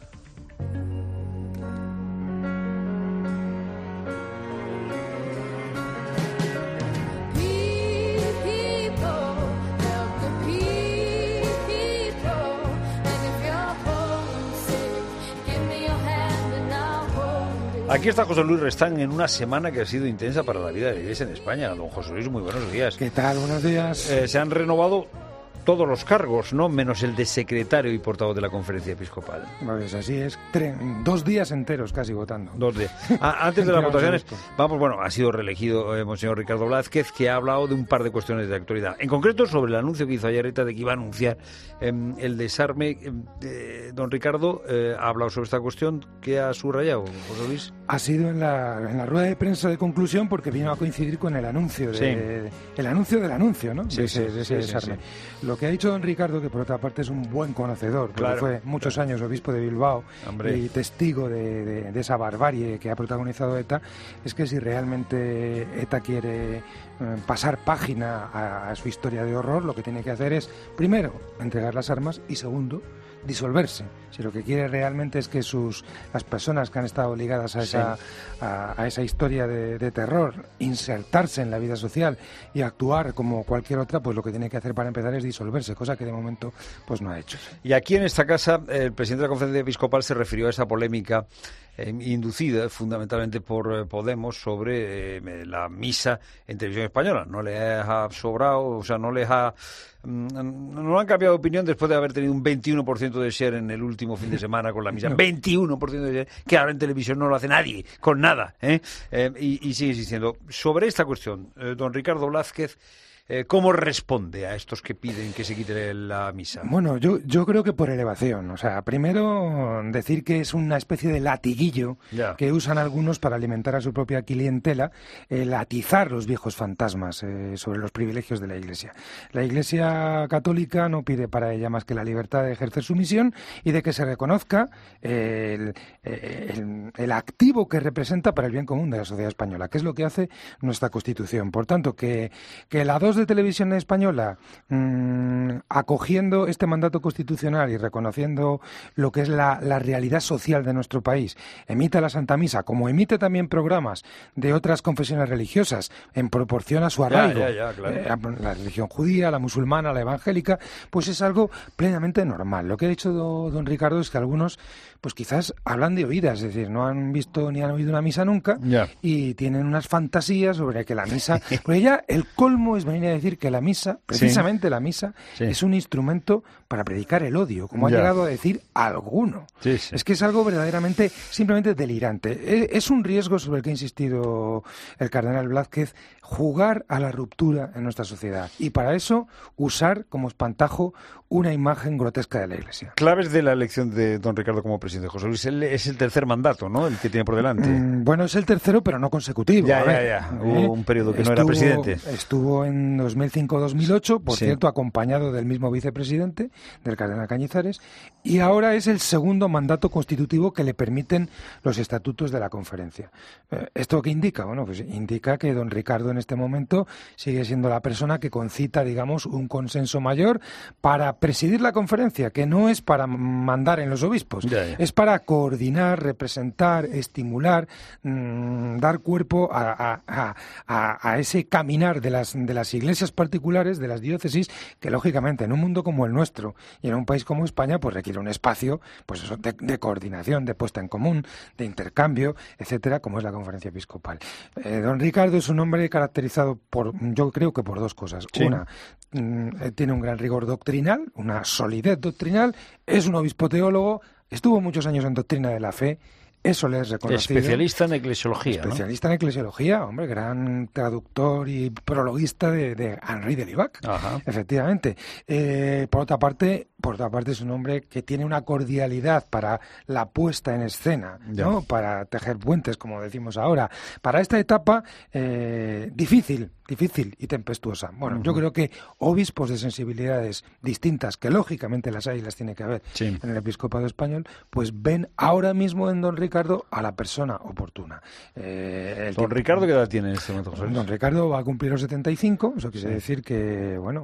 Aquí está José Luis Restán en una semana que ha sido intensa para la vida de la Iglesia en España. Don José Luis, muy buenos días. ¿Qué tal? Buenos días. Se han renovado todos los cargos, ¿no? Menos el de secretario y portavoz de la Conferencia Episcopal. Pues así es. 2 días enteros casi votando. 2 días. Antes de las votaciones, ha sido reelegido Monseñor Ricardo Blázquez, que ha hablado de un par de cuestiones de actualidad. En concreto, sobre el anuncio que hizo ayer ETA de que iba a anunciar el desarme. Don Ricardo ha hablado sobre esta cuestión. ¿Qué ha subrayado, José Luis? Ha sido en la rueda de prensa de conclusión, porque vino a coincidir con el anuncio el anuncio del anuncio, ¿no? De ese desarme. Sí. Lo que ha dicho don Ricardo, que por otra parte es un buen conocedor, porque fue muchos años obispo de Bilbao y testigo de esa barbarie que ha protagonizado ETA, es que si realmente ETA quiere pasar página a su historia de horror, lo que tiene que hacer es, primero, entregar las armas y segundo, disolverse. Si lo que quiere realmente es que las personas que han estado ligadas a esa historia de terror, insertarse en la vida social y actuar como cualquier otra, pues lo que tiene que hacer para empezar es disolverse. resolverse, cosa que de momento pues no ha hecho. Y aquí en esta casa el presidente de la Conferencia Episcopal se refirió a esa polémica inducida fundamentalmente por Podemos sobre la misa en televisión española. No les ha sobrado, o sea, no han cambiado de opinión después de haber tenido un 21% de share en el último fin de semana con la misa. 21% de share, que ahora en televisión no lo hace nadie, con nada. Y sigue insistiendo. Sobre esta cuestión, don Ricardo Blázquez, ¿cómo responde a estos que piden que se quite la misa? Bueno, yo creo que por elevación. O sea, primero decir que es una especie de latiguillo que usan algunos para alimentar a su propia clientela, atizar los viejos fantasmas sobre los privilegios de la Iglesia. La Iglesia católica no pide para ella más que la libertad de ejercer su misión y de que se reconozca el activo que representa para el bien común de la sociedad española, que es lo que hace nuestra Constitución. Por tanto, que la 2 de televisión española, acogiendo este mandato constitucional y reconociendo lo que es la realidad social de nuestro país, emita la Santa Misa, como emite también programas de otras confesiones religiosas en proporción a su arraigo, claro. La religión judía, la musulmana, la evangélica, pues es algo plenamente normal. Lo que ha dicho don Ricardo es que algunos pues quizás hablan de oídas, es decir, no han visto ni han oído una misa nunca y tienen unas fantasías sobre que la misa... Porque ya el colmo es venir a decir que la misa, precisamente la misa, es un instrumento para predicar el odio, como ha llegado a decir alguno. Es que es algo verdaderamente, simplemente delirante. Es un riesgo sobre el que ha insistido el cardenal Blázquez, jugar a la ruptura en nuestra sociedad y para eso usar como espantajo una imagen grotesca de la Iglesia. Claves de la elección de don Ricardo como presidente. José Luis, es el tercer mandato, ¿no?, el que tiene por delante. Bueno, es el tercero, pero no consecutivo. Hubo un periodo que no era presidente. Estuvo en 2005-2008, por cierto, acompañado del mismo vicepresidente, del cardenal Cañizares, y ahora es el segundo mandato constitutivo que le permiten los estatutos de la conferencia. ¿Esto qué indica? Bueno, pues indica que don Ricardo en este momento sigue siendo la persona que concita, digamos, un consenso mayor para presidir la conferencia, que no es para mandar en los obispos, es para coordinar, representar, estimular, dar cuerpo a ese caminar de las iglesias particulares, de las diócesis, que lógicamente en un mundo como el nuestro y en un país como España pues requiere un espacio pues eso, de coordinación, de puesta en común, de intercambio, etcétera, como es la conferencia episcopal. Don Ricardo es un hombre caracterizado yo creo que por dos cosas. Una, tiene un gran rigor doctrinal, una solidez doctrinal, es un obispo teólogo, estuvo muchos años en doctrina de la fe, eso le es reconocido. Especialista en eclesiología, Especialista en eclesiología, hombre, gran traductor y prologuista de Henri de Libac, efectivamente. Por otra parte es un hombre que tiene una cordialidad para la puesta en escena, ¿no?, para tejer puentes, como decimos ahora. Para esta etapa difícil y tempestuosa. Bueno, yo creo que obispos de sensibilidades distintas, que lógicamente las hay y las tiene que haber en el episcopado español, pues ven ahora mismo en don Ricardo a la persona oportuna. ¿Don Ricardo qué edad tiene en este momento, José Luis? Don Ricardo va a cumplir los 75, eso quiere decir que, bueno,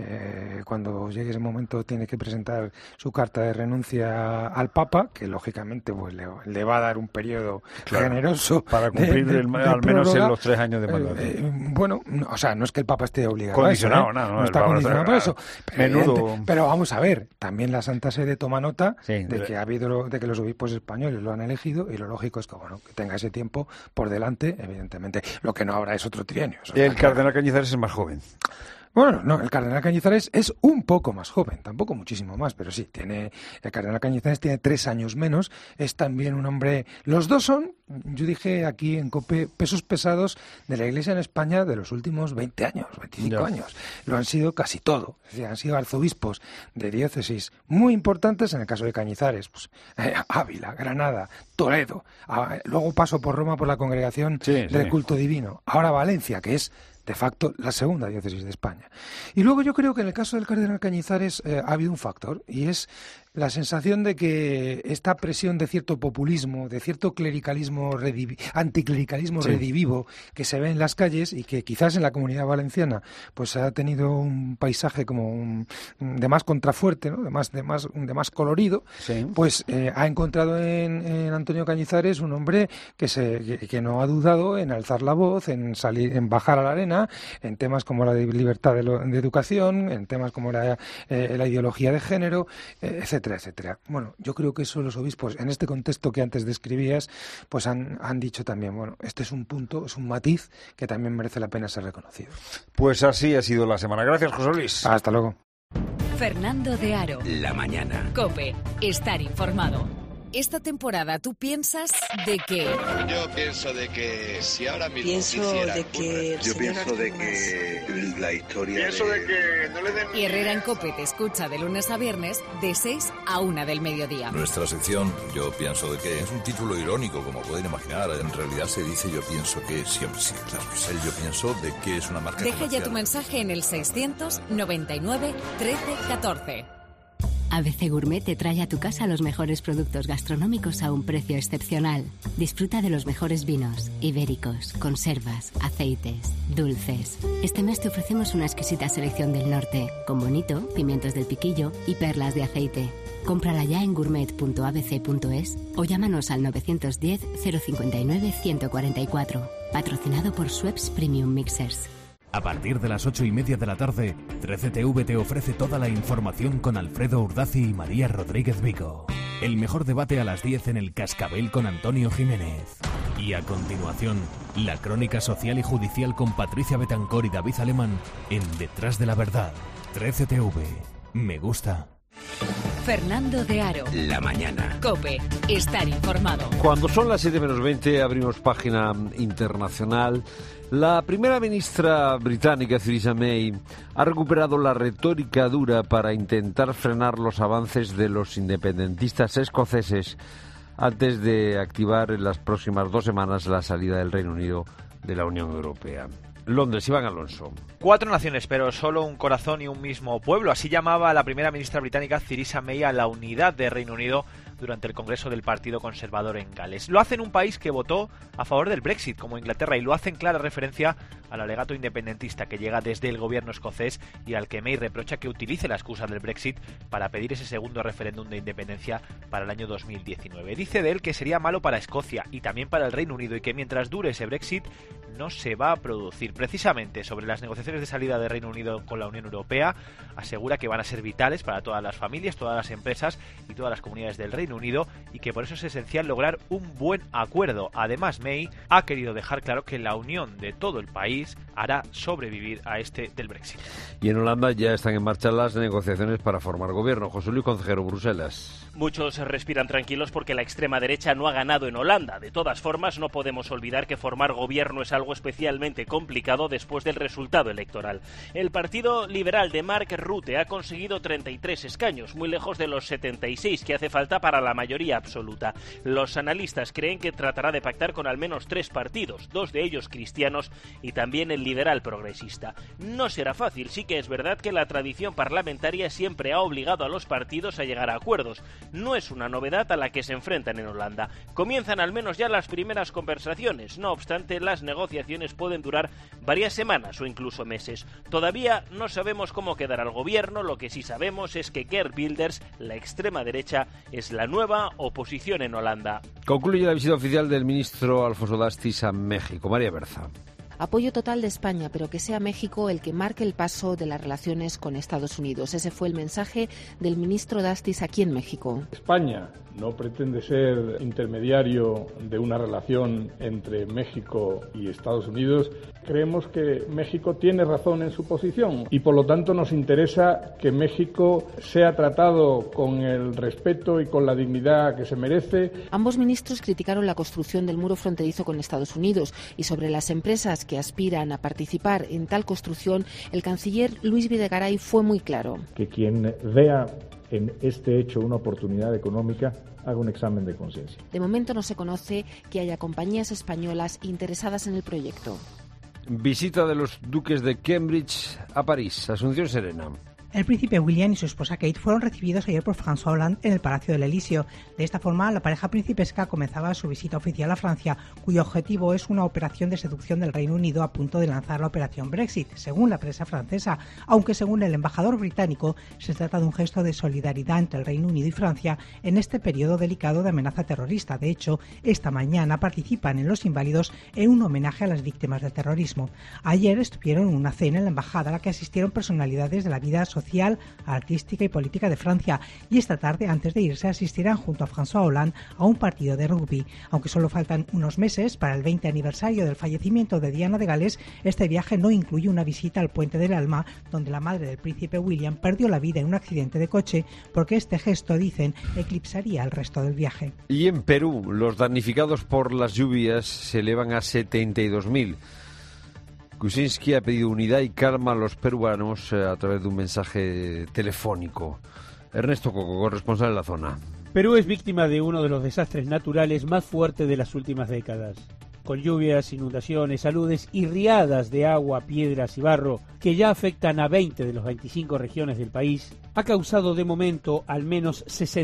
cuando llegue ese momento tiene que presentar su carta de renuncia al Papa, que lógicamente pues le va a dar un periodo generoso para cumplir al menos en los 3 años de mandato. Bueno, o sea, no es que el Papa esté obligado condicionado, a eso, no está condicionado por eso. Pero vamos a ver, también la Santa Sede toma nota de que los obispos españoles lo han elegido y lo lógico es que, bueno, que tenga ese tiempo por delante, evidentemente. Lo que no habrá es otro trienio. El cardenal Cañizares es más joven. Bueno, no, el cardenal Cañizares es un poco más joven, tampoco muchísimo más, pero sí, el cardenal Cañizares tiene 3 años menos, es también un hombre, los dos son, yo dije aquí en COPE, pesos pesados de la Iglesia en España de los últimos 20 años, 25 años, lo han sido casi todo, es decir, han sido arzobispos de diócesis muy importantes, en el caso de Cañizares, pues Ávila, Granada, Toledo, luego paso por Roma por la congregación del culto divino, ahora Valencia, que es de facto la segunda diócesis de España. Y luego yo creo que en el caso del cardenal Cañizares ha habido un factor, y es la sensación de que esta presión de cierto populismo, de cierto clericalismo, anticlericalismo redivivo que se ve en las calles y que quizás en la Comunidad Valenciana pues ha tenido un paisaje como de más contrafuerte, ¿no? de más colorido, pues ha encontrado en Antonio Cañizares un hombre que no ha dudado en alzar la voz, en bajar a la arena, en temas como la libertad de educación, en temas como la ideología de género, etcétera, etcétera. Bueno, yo creo que eso los obispos, en este contexto que antes describías, pues han dicho también, bueno, este es un punto, es un matiz que también merece la pena ser reconocido. Pues así ha sido la semana. Gracias, José Luis. Hasta luego. Fernando de Aro. La mañana. COPE. Estar informado. Esta temporada tú piensas de que... Yo pienso de que si ahora mismo Yo pienso de que la historia... Pienso de que no le den... Y Herrera en COPE te escucha de lunes a viernes de 6 a 1 del mediodía. Nuestra sección, yo pienso de que es un título irónico, como pueden imaginar. En realidad se dice yo pienso que siempre, sí, claro que sí. Yo pienso de que es una marca Deja comercial. ya tu mensaje en el 699 13 14. ABC Gourmet te trae a tu casa los mejores productos gastronómicos a un precio excepcional. Disfruta de los mejores vinos, ibéricos, conservas, aceites, dulces. Este mes te ofrecemos una exquisita selección del norte, con bonito, pimientos del piquillo y perlas de aceite. Cómprala ya en gourmet.abc.es o llámanos al 910 059 144. Patrocinado por Schweppes Premium Mixers. A partir de las 8:30 de la tarde, 13TV te ofrece toda la información con Alfredo Urdazi y María Rodríguez Vico. El mejor debate a las 10 en el Cascabel con Antonio Jiménez. Y a continuación, la crónica social y judicial con Patricia Betancor y David Alemán en Detrás de la Verdad. 13TV. Me gusta. Fernando de Aro. La mañana. COPE. Estar informado. Cuando son las 7:20 abrimos página internacional. La primera ministra británica, Theresa May, ha recuperado la retórica dura para intentar frenar los avances de los independentistas escoceses antes de activar en las próximas 2 semanas la salida del Reino Unido de la Unión Europea. Londres, Iván Alonso. 4 naciones, pero solo un corazón y un mismo pueblo. Así llamaba la primera ministra británica Theresa May a la unidad de Reino Unido durante el Congreso del Partido Conservador en Gales. Lo hace en un país que votó a favor del Brexit, como Inglaterra, y lo hace en clara referencia al alegato independentista que llega desde el gobierno escocés y al que May reprocha que utilice la excusa del Brexit para pedir ese segundo referéndum de independencia para el año 2019. Dice de él que sería malo para Escocia y también para el Reino Unido y que mientras dure ese Brexit no se va a producir. Precisamente sobre las negociaciones de salida de Reino Unido con la Unión Europea, asegura que van a ser vitales para todas las familias, todas las empresas y todas las comunidades del Reino Unido y que por eso es esencial lograr un buen acuerdo. Además, May ha querido dejar claro que la unión de todo el país hará sobrevivir a este del Brexit. Y en Holanda ya están en marcha las negociaciones para formar gobierno. José Luis Concejero, Bruselas. Muchos respiran tranquilos porque la extrema derecha no ha ganado en Holanda. De todas formas, no podemos olvidar que formar gobierno es algo especialmente complicado después del resultado electoral. El Partido Liberal de Mark Rutte ha conseguido 33 escaños, muy lejos de los 76 que hace falta para la mayoría absoluta. Los analistas creen que tratará de pactar con al menos 3 partidos, 2 de ellos cristianos y también el liberal progresista. No será fácil, sí que es verdad que la tradición parlamentaria siempre ha obligado a los partidos a llegar a acuerdos. No es una novedad a la que se enfrentan en Holanda. Comienzan al menos ya las primeras conversaciones, no obstante las negociaciones pueden durar varias semanas o incluso meses. Todavía no sabemos cómo quedará el gobierno, lo que sí sabemos es que Geert Wilders, la extrema derecha, es la nueva oposición en Holanda. Concluye la visita oficial del ministro Alfonso Dastis a México. María Berza. Apoyo total de España, pero que sea México el que marque el paso de las relaciones con Estados Unidos. Ese fue el mensaje del ministro Dastis aquí en México. España no pretende ser intermediario de una relación entre México y Estados Unidos. Creemos que México tiene razón en su posición y por lo tanto nos interesa que México sea tratado con el respeto y con la dignidad que se merece. Ambos ministros criticaron la construcción del muro fronterizo con Estados Unidos y sobre las empresas que aspiran a participar en tal construcción, el canciller Luis Videgaray fue muy claro. Que quien vea en este hecho una oportunidad económica haga un examen de conciencia. De momento no se conoce que haya compañías españolas interesadas en el proyecto. Visita de los duques de Cambridge a París. Asunción Serena. El príncipe William y su esposa Kate fueron recibidos ayer por François Hollande en el Palacio del Elíseo. De esta forma, la pareja principesca comenzaba su visita oficial a Francia, cuyo objetivo es una operación de seducción del Reino Unido a punto de lanzar la operación Brexit, según la prensa francesa, aunque según el embajador británico se trata de un gesto de solidaridad entre el Reino Unido y Francia en este periodo delicado de amenaza terrorista. De hecho, esta mañana participan en Los Inválidos en un homenaje a las víctimas del terrorismo. Ayer estuvieron en una cena en la embajada a la que asistieron personalidades de la vida social, artística y política de Francia, y esta tarde, antes de irse, asistirán junto a François Hollande a un partido de rugby. Aunque solo faltan unos meses para el 20 aniversario del fallecimiento de Diana de Gales, este viaje no incluye una visita al Puente del Alma, donde la madre del príncipe William perdió la vida en un accidente de coche, porque este gesto, dicen, eclipsaría el resto del viaje. Y en Perú, los damnificados por las lluvias se elevan a 72.000. Kuczynski ha pedido unidad y calma a los peruanos a través de un mensaje telefónico. Ernesto Coco, corresponsal en la zona. Perú es víctima de uno de los desastres naturales más fuertes de las últimas décadas. Con lluvias, inundaciones, aludes y riadas de agua, piedras y barro que ya afectan a 20 de las 25 regiones del país, ha causado de momento al menos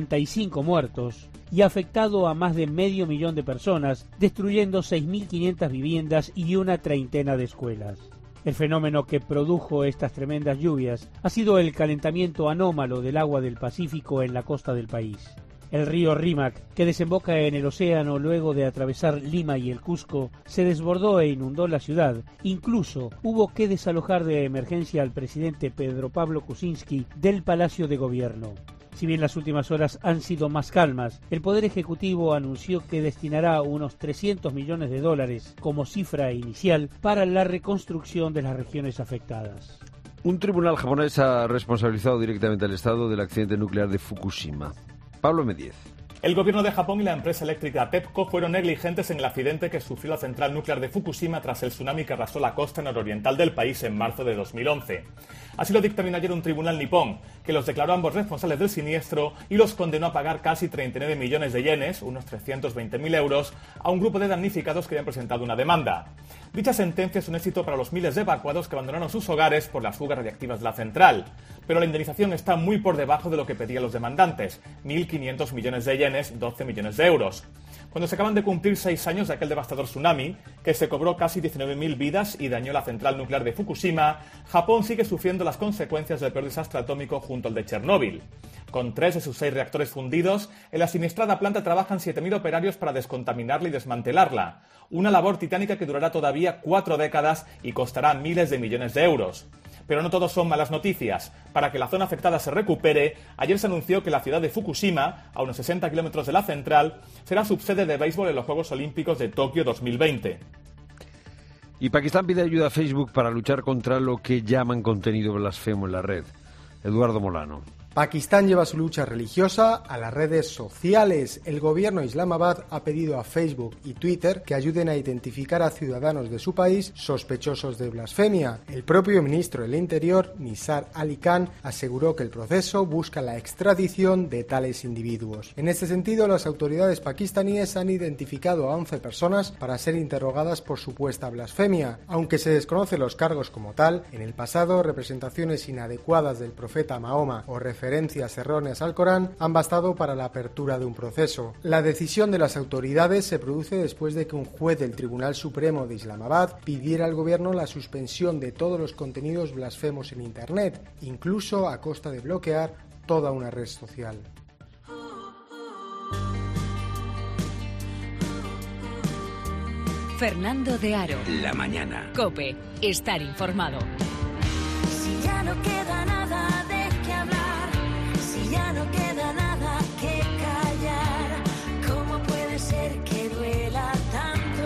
65 muertos y ha afectado a más de 500.000 de personas, destruyendo 6.500 viviendas y una treintena de escuelas. El fenómeno que produjo estas tremendas lluvias ha sido el calentamiento anómalo del agua del Pacífico en la costa del país. El río Rímac, que desemboca en el océano luego de atravesar Lima y el Cusco, se desbordó e inundó la ciudad. Incluso hubo que desalojar de emergencia al presidente Pedro Pablo Kuczynski del Palacio de Gobierno. Si bien las últimas horas han sido más calmas, el Poder Ejecutivo anunció que destinará unos $300 millones como cifra inicial para la reconstrucción de las regiones afectadas. Un tribunal japonés ha responsabilizado directamente al Estado del accidente nuclear de Fukushima. Pablo Medíez. El gobierno de Japón y la empresa eléctrica TEPCO fueron negligentes en el accidente que sufrió la central nuclear de Fukushima tras el tsunami que arrasó la costa nororiental del país en marzo de 2011. Así lo dictaminó ayer un tribunal nipón, que los declaró ambos responsables del siniestro y los condenó a pagar casi 39 millones de yenes, unos 320.000 euros, a un grupo de damnificados que habían presentado una demanda. Dicha sentencia es un éxito para los miles de evacuados que abandonaron sus hogares por las fugas radiactivas de la central, pero la indemnización está muy por debajo de lo que pedían los demandantes, 1.500 millones de yenes, 12 millones de euros. Cuando se acaban de cumplir 6 años de aquel devastador tsunami, que se cobró casi 19.000 vidas y dañó la central nuclear de Fukushima, Japón sigue sufriendo las consecuencias del peor desastre atómico junto al de Chernóbil. Con 3 de sus 6 reactores fundidos, en la siniestrada planta trabajan 7.000 operarios para descontaminarla y desmantelarla. Una labor titánica que durará todavía 4 décadas y costará miles de millones de euros. Pero no todos son malas noticias. Para que la zona afectada se recupere, ayer se anunció que la ciudad de Fukushima, a unos 60 kilómetros de la central, será subsede de béisbol en los Juegos Olímpicos de Tokio 2020. Y Pakistán pide ayuda a Facebook para luchar contra lo que llaman contenido blasfemo en la red. Eduardo Molano. Pakistán lleva su lucha religiosa a las redes sociales. El gobierno de Islamabad ha pedido a Facebook y Twitter que ayuden a identificar a ciudadanos de su país sospechosos de blasfemia. El propio ministro del Interior, Nisar Ali Khan, aseguró que el proceso busca la extradición de tales individuos. En este sentido, las autoridades pakistaníes han identificado a 11 personas para ser interrogadas por supuesta blasfemia. Aunque se desconocen los cargos como tal, en el pasado representaciones inadecuadas del profeta Mahoma o referencias erróneas al Corán han bastado para la apertura de un proceso. La decisión de las autoridades se produce después de que un juez del Tribunal Supremo de Islamabad pidiera al gobierno la suspensión de todos los contenidos blasfemos en Internet, incluso a costa de bloquear toda una red social. Fernando de Aro. La mañana. COPE. Estar informado. Si ya no queda nada de qué hablar, si ya no queda nada que callar, ¿cómo puede ser que duela tanto?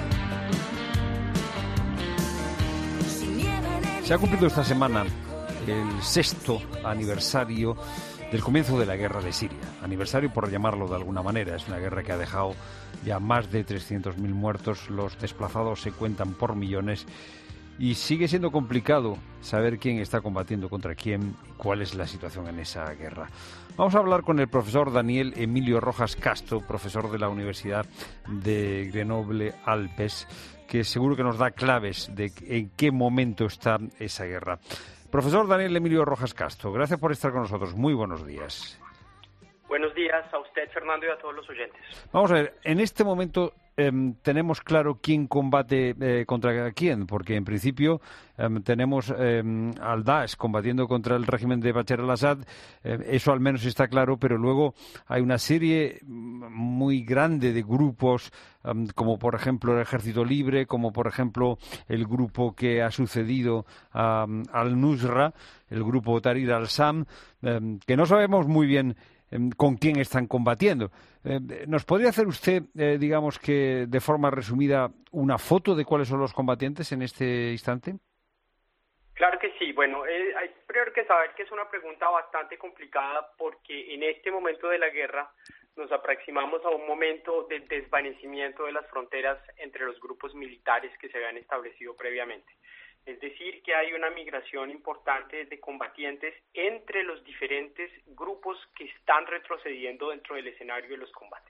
Se ha cumplido esta semana el 6º aniversario del comienzo de la guerra de Siria. Aniversario por llamarlo de alguna manera. Es una guerra que ha dejado ya más de 300.000 muertos. Los desplazados se cuentan por millones. Y sigue siendo complicado saber quién está combatiendo contra quién y cuál es la situación en esa guerra. Vamos a hablar con el profesor Daniel Emilio Rojas Castro, profesor de la Universidad de Grenoble-Alpes, que seguro que nos da claves de en qué momento está esa guerra. Profesor Daniel Emilio Rojas Castro, gracias por estar con nosotros. Muy buenos días. Buenos días a usted, Fernando, y a todos los oyentes. Vamos a ver, en este momento tenemos claro quién combate contra quién, porque en principio tenemos al Daesh combatiendo contra el régimen de Bashar al-Assad, eso al menos está claro, pero luego hay una serie muy grande de grupos, como por ejemplo el Ejército Libre, como por ejemplo el grupo que ha sucedido al-Nusra, el grupo Tahrir al-Sham, que no sabemos muy bien con quién están combatiendo. ¿Nos podría hacer usted, digamos que de forma resumida, una foto de cuáles son los combatientes en este instante? Claro que sí. Bueno, hay primero que saber que es una pregunta bastante complicada porque en este momento de la guerra nos aproximamos a un momento de desvanecimiento de las fronteras entre los grupos militares que se habían establecido previamente. Es decir, que hay una migración importante de combatientes entre los diferentes grupos que están retrocediendo dentro del escenario de los combates.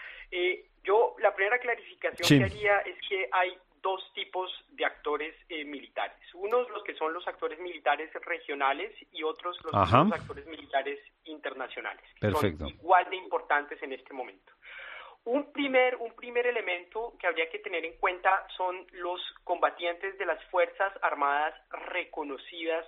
La primera clarificación que haría es que hay dos tipos de actores militares. Unos los que son los actores militares regionales y otros los que son los actores militares internacionales, que son igual de importantes en este momento. Un primer elemento que habría que tener en cuenta son los combatientes de las Fuerzas Armadas reconocidas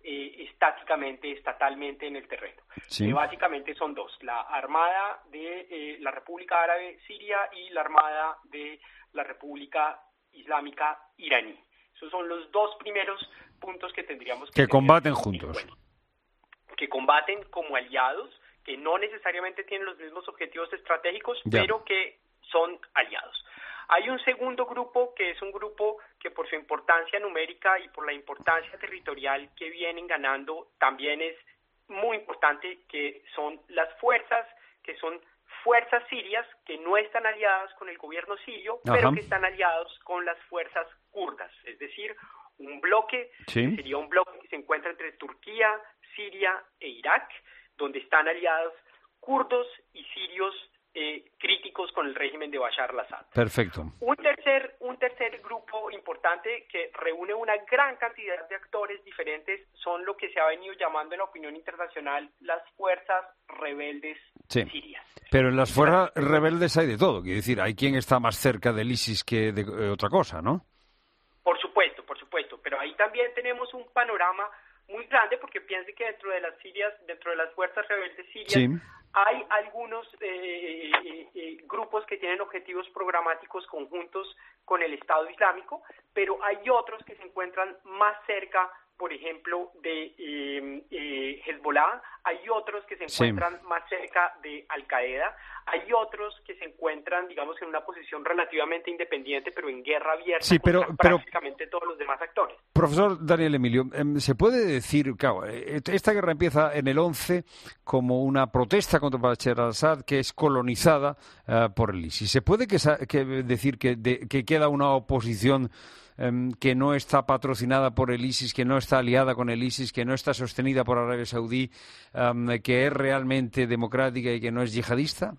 estatalmente en el terreno. Básicamente son dos, la Armada de la República Árabe Siria y la Armada de la República Islámica Iraní. Esos son los dos primeros puntos que tendríamos que combaten juntos. Que combaten como aliados, que no necesariamente tienen los mismos objetivos estratégicos, pero que son aliados. Hay un segundo grupo, que es un grupo que por su importancia numérica y por la importancia territorial que vienen ganando, también es muy importante, que son las fuerzas, que son fuerzas sirias, que no están aliadas con el gobierno sirio, pero que están aliados con las fuerzas kurdas, es decir, un bloque, que sería un bloque que se encuentra entre Turquía, Siria e Irak, donde están aliados kurdos y sirios críticos con el régimen de Bashar al-Assad. Perfecto. Un tercer grupo importante que reúne una gran cantidad de actores diferentes son lo que se ha venido llamando en la opinión internacional las fuerzas rebeldes sirias. Pero en las fuerzas rebeldes hay de todo, quiero decir, hay quien está más cerca del ISIS que de otra cosa, ¿no? Por supuesto, pero ahí también tenemos un panorama muy grande, porque piense que dentro de las fuerzas rebeldes sirias hay algunos grupos que tienen objetivos programáticos conjuntos con el Estado Islámico, pero hay otros que se encuentran más cerca, por ejemplo, de Hezbollah, hay otros que se encuentran más cerca de Al-Qaeda, hay otros que se encuentran, digamos, en una posición relativamente independiente, pero en guerra abierta contra prácticamente todos los demás actores. Profesor Daniel Emilio, ¿se puede decir, claro, esta guerra empieza en el 11 como una protesta contra Bashar al-Assad que es colonizada por el ISIS? ¿Se puede decir que queda una oposición que no está patrocinada por el ISIS, que no está aliada con el ISIS, que no está sostenida por Arabia Saudí, que es realmente democrática y que no es yihadista?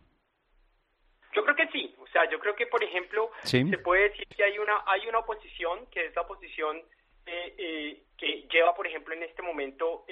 Yo creo que sí. O sea, yo creo que, por ejemplo, se puede decir que hay una oposición, que es la oposición que lleva, por ejemplo, en este momento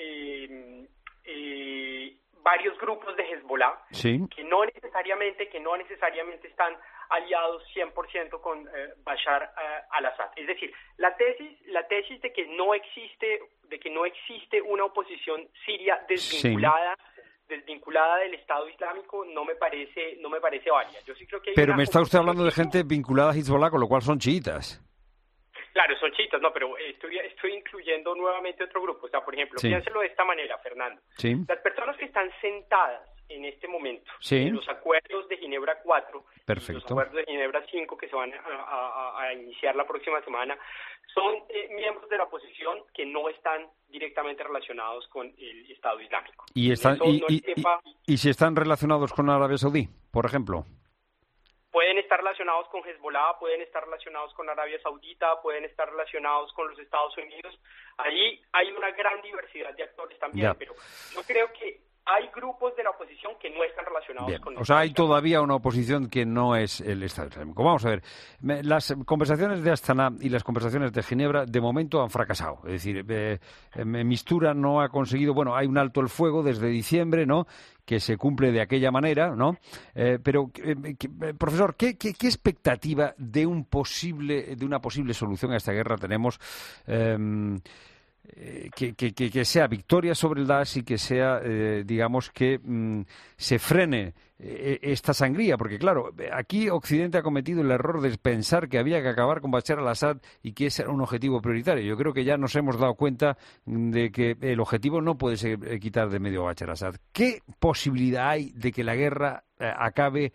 varios grupos de Hezbollah, que no necesariamente están aliados 100% con Bashar al-Assad. Es decir, la tesis de que no existe una oposición siria desvinculada del Estado Islámico no me parece válida. Yo sí creo que pero me está usted hablando de gente vinculada a Hezbollah, con lo cual son chiitas. Claro, son chiitas, no, pero estoy incluyendo nuevamente otro grupo. O sea, por ejemplo, piénselo de esta manera, Fernando. Las personas que están sentadas en este momento en los acuerdos de Ginebra 4 y los acuerdos de Ginebra 5 que se van a iniciar la próxima semana son miembros de la oposición que no están directamente relacionados con el Estado Islámico. ¿Y si están relacionados con Arabia Saudí, por ejemplo? Pueden estar relacionados con Hezbollah, pueden estar relacionados con Arabia Saudita, pueden estar relacionados con los Estados Unidos. Ahí hay una gran diversidad de actores también, pero yo creo que hay grupos de la oposición que no están relacionados Bien. con O sea, hay todavía una oposición que no es el Estado Islámico. Vamos a ver, las conversaciones de Astana y las conversaciones de Ginebra de momento han fracasado. Es decir, Mistura no ha conseguido, bueno, hay un alto el fuego desde diciembre, ¿no?, que se cumple de aquella manera, ¿no? Pero, profesor, ¿qué expectativa de una posible solución a esta guerra tenemos? Que sea victoria sobre el Daesh y que sea, digamos, que se frene esta sangría, porque claro, aquí Occidente ha cometido el error de pensar que había que acabar con Bashar al-Assad y que ese era un objetivo prioritario. Yo creo que ya nos hemos dado cuenta de que el objetivo no puede ser quitar de medio a Bashar al-Assad. ¿Qué posibilidad hay de que la guerra acabe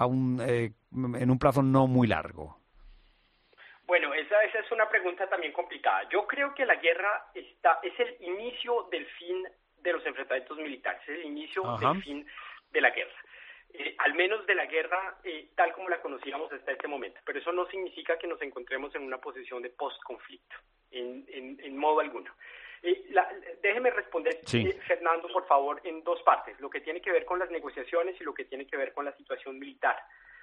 en un plazo no muy largo? Bueno, esa es una pregunta también complicada. Yo creo que la guerra es el inicio del fin de los enfrentamientos militares, es el inicio del fin de la guerra. Al menos de la guerra tal como la conocíamos hasta este momento. Pero eso no significa que nos encontremos en una posición de post-conflicto, en modo alguno. Déjeme responder, Fernando, por favor, en dos partes. Lo que tiene que ver con las negociaciones y lo que tiene que ver con la situación militar.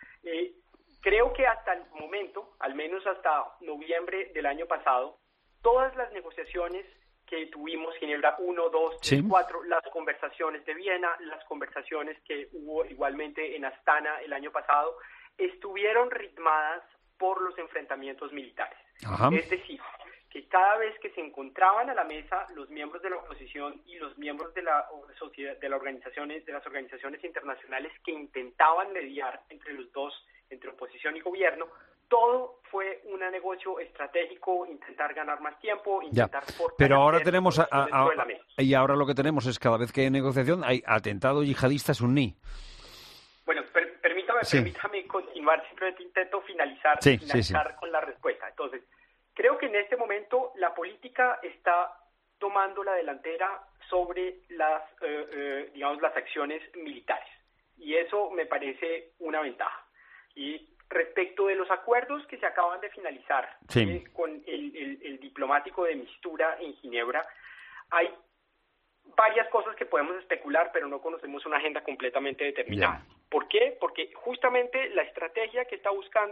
Creo que hasta el momento, al menos hasta noviembre del año pasado, todas las negociaciones que tuvimos, Ginebra 1, 2, 3, 4, las conversaciones de Viena, las conversaciones que hubo igualmente en Astana el año pasado, estuvieron ritmadas por los enfrentamientos militares. Es decir, que cada vez que se encontraban a la mesa los miembros de la oposición y los miembros de las organizaciones internacionales que intentaban mediar entre los dos, entre oposición y gobierno, todo fue un negocio estratégico, intentar ganar más tiempo, intentar fortalecer. Pero ahora tenemos y ahora lo que tenemos es cada vez que hay negociación hay atentado yihadista suní. Bueno, permítame continuar, simplemente intento finalizar con la respuesta. Entonces, creo que en este momento la política está tomando la delantera sobre las acciones militares, y eso me parece una ventaja. Y respecto de los acuerdos que se acaban de finalizar con el diplomático de Mistura en Ginebra, hay varias cosas que podemos especular, pero no conocemos una agenda completamente determinada. ¿Por qué? Porque justamente la estrategia que se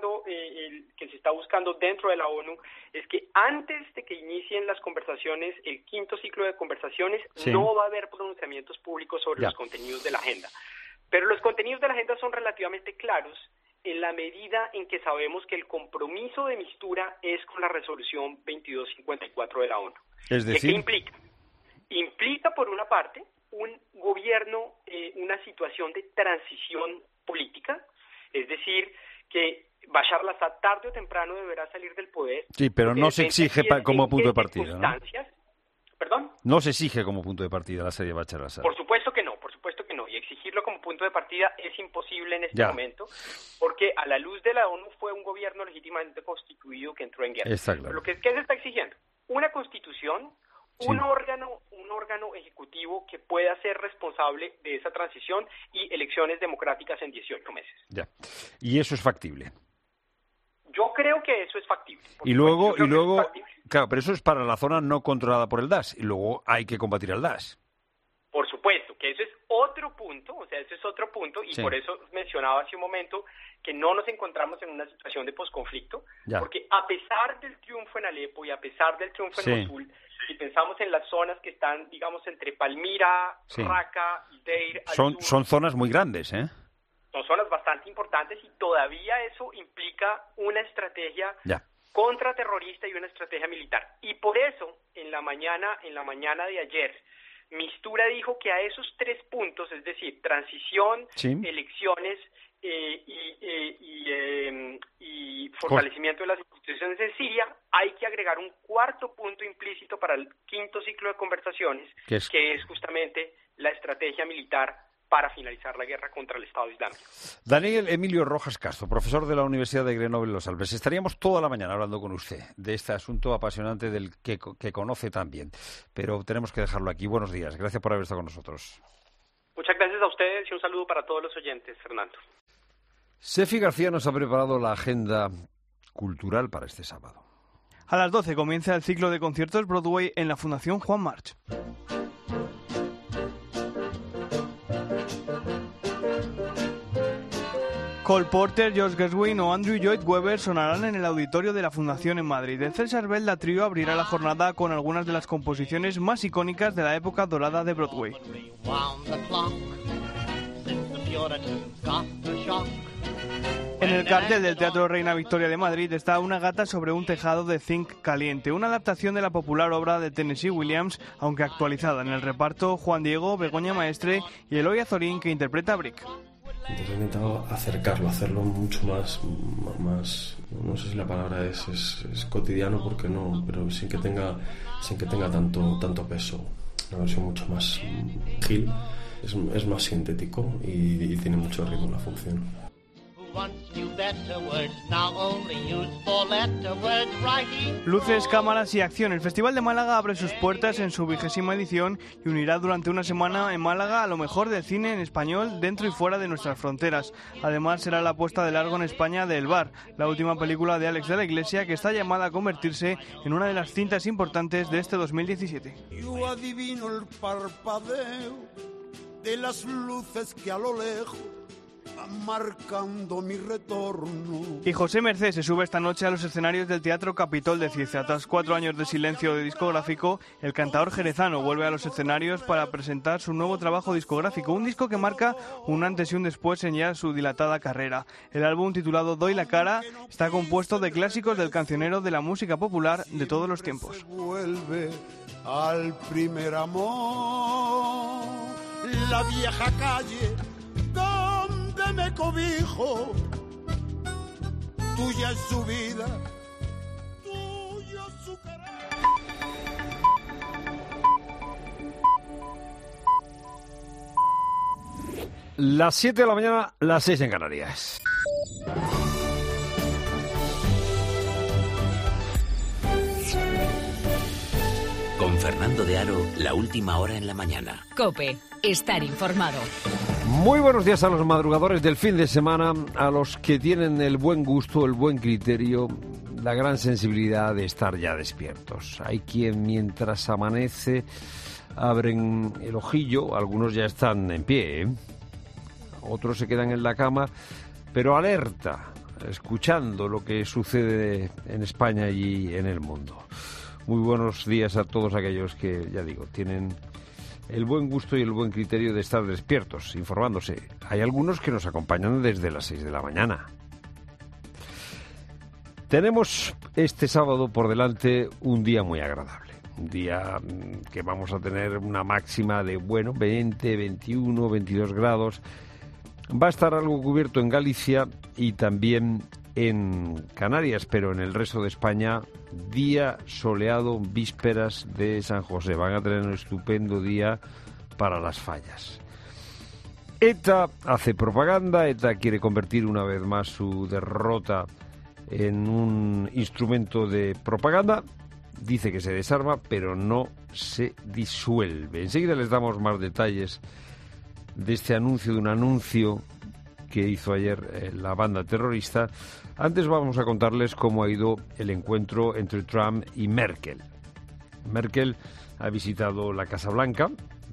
está buscando dentro de la ONU es que antes de que inicien las conversaciones, el quinto ciclo de conversaciones, no va a haber pronunciamientos públicos sobre los contenidos de la agenda. Pero los contenidos de la agenda son relativamente claros en la medida en que sabemos que el compromiso de Mistura es con la resolución 2254 de la ONU. Es decir, ¿qué implica? Implica, por una parte, un gobierno, una situación de transición política, es decir, que Bashar al-Assad tarde o temprano deberá salir del poder. Sí, pero no se exige como punto de partida, ¿no? ¿Perdón? No se exige como punto de partida la serie Bashar al-Assad. Por supuesto que no. Y exigirlo como punto de partida es imposible en este momento, porque a la luz de la ONU fue un gobierno legítimamente constituido que entró en guerra. Claro. ¿Qué se está exigiendo? Una constitución, un órgano ejecutivo que pueda ser responsable de esa transición y elecciones democráticas en 18 meses. Ya. Y eso es factible. Yo creo que eso es factible. Y luego, claro, pero eso es para la zona no controlada por el Daesh, y luego hay que combatir al Daesh. Por supuesto, que eso es otro punto, y por eso mencionaba hace un momento que no nos encontramos en una situación de posconflicto, porque a pesar del triunfo en Alepo y a pesar del triunfo en Mosul, si pensamos en las zonas que están, digamos, entre Palmira, Raqqa y Deir al-Sur, son zonas muy grandes, ¿eh? Son zonas bastante importantes y todavía eso implica una estrategia contraterrorista y una estrategia militar. Y por eso, en la mañana de ayer, Mistura dijo que a esos 3 puntos, es decir, transición, elecciones y fortalecimiento de las instituciones en Siria, hay que agregar un cuarto punto implícito para el quinto ciclo de conversaciones, que es justamente la estrategia militar para finalizar la guerra contra el Estado Islámico. Daniel Emilio Rojas Castro, profesor de la Universidad de Grenoble Los Alpes. Estaríamos toda la mañana hablando con usted de este asunto apasionante del que conoce tan bien, pero tenemos que dejarlo aquí. Buenos días, gracias por haber estado con nosotros. Muchas gracias a ustedes y un saludo para todos los oyentes, Fernando. Sefi García nos ha preparado la agenda cultural para este sábado. A las 12 comienza el ciclo de conciertos Broadway en la Fundación Juan March. Cole Porter, George Gershwin o Andrew Lloyd Webber sonarán en el auditorio de la Fundación en Madrid. El César Belda Trío abrirá la jornada con algunas de las composiciones más icónicas de la época dorada de Broadway. En el cartel del Teatro Reina Victoria de Madrid está Una gata sobre un tejado de zinc caliente, una adaptación de la popular obra de Tennessee Williams, aunque actualizada. En el reparto, Juan Diego, Begoña Maestre y Eloy Azorín, que interpreta a Brick. Entonces he intentado acercarlo, hacerlo mucho más, no sé si la palabra es cotidiano, porque no, pero sin que tenga tanto peso. Una versión mucho más ágil, es más sintético y tiene mucho ritmo en la función. Luces, cámaras y acción. El Festival de Málaga abre sus puertas en su 20ª edición y unirá durante una semana en Málaga a lo mejor del cine en español dentro y fuera de nuestras fronteras. Además será la puesta de largo en España de El Bar, la última película de Alex de la Iglesia, que está llamada a convertirse en una de las cintas importantes de este 2017. Yo adivino el parpadeo de las luces que a lo lejos van marcando mi retorno. Y José Mercé se sube esta noche a los escenarios del Teatro Capitol de Cieza. Tras 4 años de silencio de discográfico, el cantador jerezano vuelve a los escenarios para presentar su nuevo trabajo discográfico, un disco que marca un antes y un después en ya su dilatada carrera. El álbum, titulado Doy la cara, está compuesto de clásicos del cancionero de la música popular de todos los tiempos. Vuelve al primer amor, la vieja calle donde me cobijo, tuya es su vida, tuyo su carácter. Las 7 de la mañana, las 6 en Canarias. Con Fernando de Aro, la última hora en la mañana. COPE, estar informado. Muy buenos días a los madrugadores del fin de semana, a los que tienen el buen gusto, el buen criterio, la gran sensibilidad de estar ya despiertos. Hay quien mientras amanece abren el ojillo, algunos ya están en pie, otros se quedan en la cama, pero alerta, escuchando lo que sucede en España y en el mundo. Muy buenos días a todos aquellos que, ya digo, tienen el buen gusto y el buen criterio de estar despiertos, informándose. Hay algunos que nos acompañan desde las 6 de la mañana. Tenemos este sábado por delante un día muy agradable. Un día que vamos a tener una máxima de, 20, 21, 22 grados. Va a estar algo cubierto en Galicia y también en Canarias, pero en el resto de España, día soleado, vísperas de San José. Van a tener un estupendo día para las fallas. ETA hace propaganda, ETA quiere convertir una vez más su derrota en un instrumento de propaganda. Dice que se desarma, pero no se disuelve. Enseguida les damos más detalles de este anuncio, de un anuncio que hizo ayer la banda terrorista. Antes vamos a contarles cómo ha ido el encuentro entre Trump y Merkel. Merkel ha visitado la Casa Blanca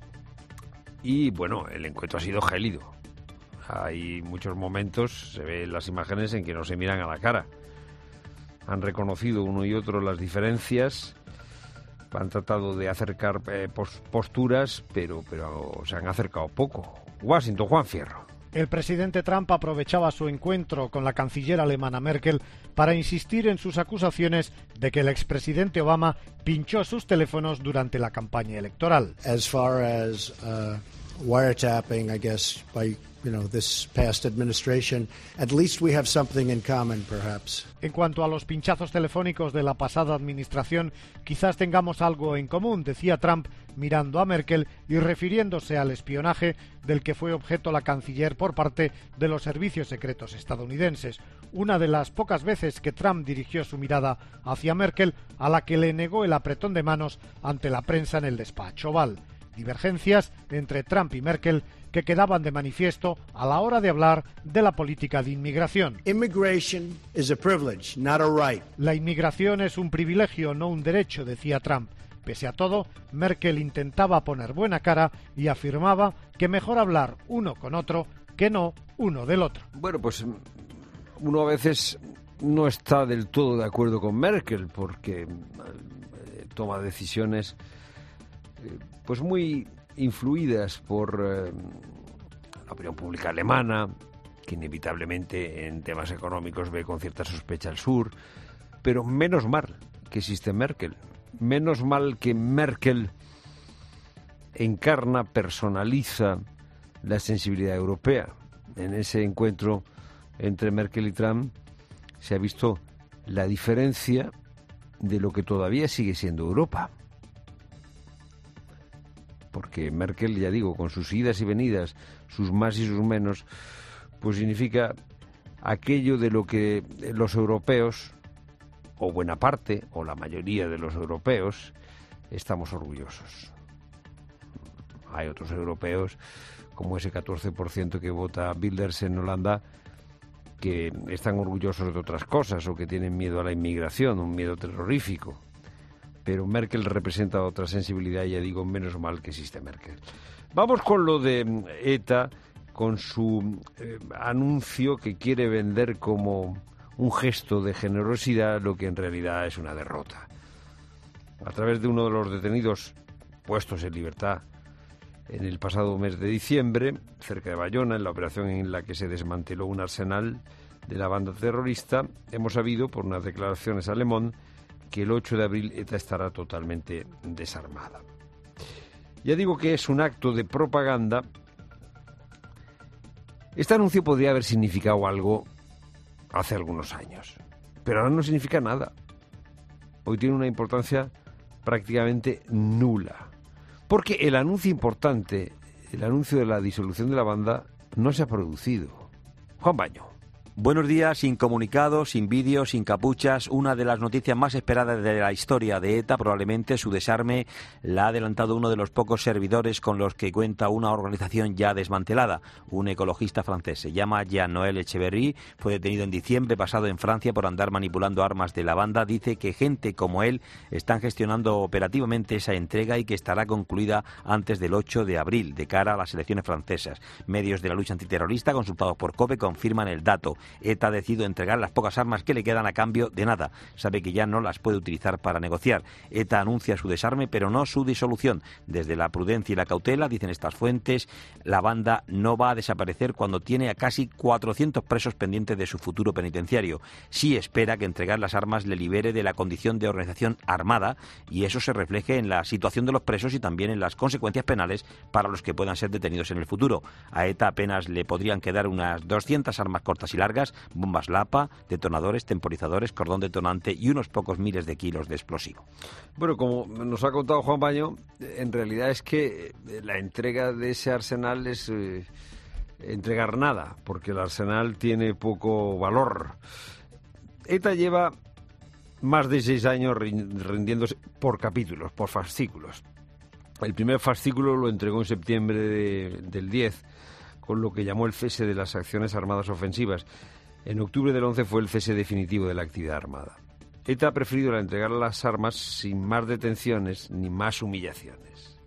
y, bueno, el encuentro ha sido gélido. Hay muchos momentos, se ven las imágenes, en que no se miran a la cara. Han reconocido uno y otro las diferencias, han tratado de acercar posturas, pero se han acercado poco. Washington, Juan Fierro. El presidente Trump aprovechaba su encuentro con la canciller alemana Merkel para insistir en sus acusaciones de que el expresidente Obama pinchó sus teléfonos durante la campaña electoral. As far as wiretapping, I guess, by this past administration, at least we have something in common, perhaps. En cuanto a los pinchazos telefónicos de la pasada administración, quizás tengamos algo en común, decía Trump, mirando a Merkel y refiriéndose al espionaje del que fue objeto la canciller por parte de los servicios secretos estadounidenses. Una de las pocas veces que Trump dirigió su mirada hacia Merkel, a la que le negó el apretón de manos ante la prensa en el despacho Oval. Divergencias entre Trump y Merkel que quedaban de manifiesto a la hora de hablar de la política de inmigración. Immigration is a privilege, not a right. La inmigración es un privilegio, no un derecho, decía Trump. Pese a todo, Merkel intentaba poner buena cara y afirmaba que mejor hablar uno con otro que no uno del otro. Bueno, pues uno a veces no está del todo de acuerdo con Merkel porque toma decisiones pues muy influidas por la opinión pública alemana, que inevitablemente en temas económicos ve con cierta sospecha al sur, pero menos mal que existe Merkel, menos mal que Merkel encarna, personaliza la sensibilidad europea. En ese encuentro entre Merkel y Trump se ha visto la diferencia de lo que todavía sigue siendo Europa. Porque Merkel, ya digo, con sus idas y venidas, sus más y sus menos, pues significa aquello de lo que los europeos, o buena parte, o la mayoría de los europeos, estamos orgullosos. Hay otros europeos, como ese 14% que vota Wilders en Holanda, que están orgullosos de otras cosas o que tienen miedo a la inmigración, un miedo terrorífico. Pero Merkel representa otra sensibilidad y ya digo, menos mal que existe Merkel. Vamos con lo de ETA, con su anuncio que quiere vender como un gesto de generosidad lo que en realidad es una derrota. A través de uno de los detenidos puestos en libertad en el pasado mes de diciembre, cerca de Bayona, en la operación en la que se desmanteló un arsenal de la banda terrorista, hemos sabido, por unas declaraciones a Le Monde, que el 8 de abril ETA estará totalmente desarmada. Ya digo que es un acto de propaganda. Este anuncio podría haber significado algo hace algunos años, pero ahora no significa nada. Hoy tiene una importancia prácticamente nula. Porque el anuncio importante, el anuncio de la disolución de la banda, no se ha producido. Juan Baño. Buenos días, sin comunicados, sin vídeos, sin capuchas. Una de las noticias más esperadas de la historia de ETA, probablemente su desarme, la ha adelantado uno de los pocos servidores con los que cuenta una organización ya desmantelada, un ecologista francés. Se llama Jean-Noël Echeverry, fue detenido en diciembre pasado en Francia por andar manipulando armas de la banda. Dice que gente como él están gestionando operativamente esa entrega y que estará concluida antes del 8 de abril, de cara a las elecciones francesas. Medios de la lucha antiterrorista consultados por COPE confirman el dato. ETA ha decidido entregar las pocas armas que le quedan a cambio de nada. Sabe que ya no las puede utilizar para negociar. ETA anuncia su desarme, pero no su disolución. Desde la prudencia y la cautela, dicen estas fuentes, la banda no va a desaparecer cuando tiene a casi 400 presos pendientes de su futuro penitenciario. Sí espera que entregar las armas le libere de la condición de organización armada y eso se refleje en la situación de los presos y también en las consecuencias penales para los que puedan ser detenidos en el futuro. A ETA apenas le podrían quedar unas 200 armas cortas y largas, bombas Lapa, detonadores, temporizadores, cordón detonante y unos pocos miles de kilos de explosivo. Bueno, como nos ha contado Juan Baño, en realidad es que la entrega de ese arsenal es entregar nada, porque el arsenal tiene poco valor. ETA lleva más de 6 años rindiéndose por capítulos, por fascículos. El primer fascículo lo entregó en septiembre del 10, con lo que llamó el cese de las acciones armadas ofensivas. En octubre del 11 fue el cese definitivo de la actividad armada. ETA ha preferido entregar las armas sin más detenciones ni más humillaciones.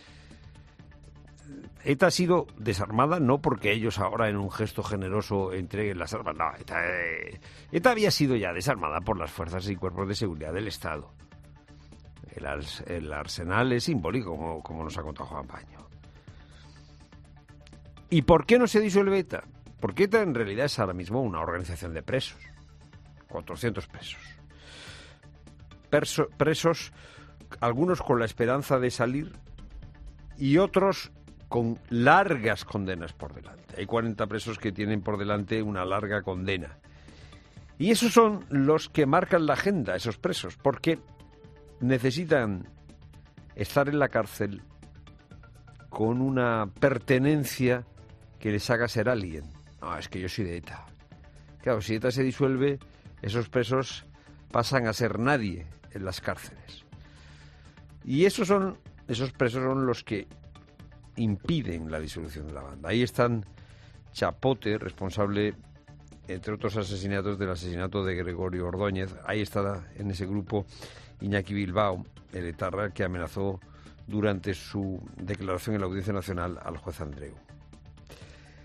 ETA ha sido desarmada no porque ellos ahora en un gesto generoso entreguen las armas. No, ETA había sido ya desarmada por las fuerzas y cuerpos de seguridad del Estado. El arsenal es simbólico, como nos ha contado Juan Baño. ¿Y por qué no se disuelve ETA? Porque ETA en realidad es ahora mismo una organización de presos. 400 presos. Presos, algunos con la esperanza de salir y otros con largas condenas por delante. Hay 40 presos que tienen por delante una larga condena. Y esos son los que marcan la agenda, esos presos, porque necesitan estar en la cárcel con una pertenencia que les haga ser alguien. No, es que yo soy de ETA. Claro, si ETA se disuelve, esos presos pasan a ser nadie en las cárceles. Y esos presos son los que impiden la disolución de la banda. Ahí están Chapote, responsable, entre otros asesinatos, del asesinato de Gregorio Ordóñez. Ahí está en ese grupo Iñaki Bilbao, el etarra que amenazó durante su declaración en la Audiencia Nacional al juez Andreu.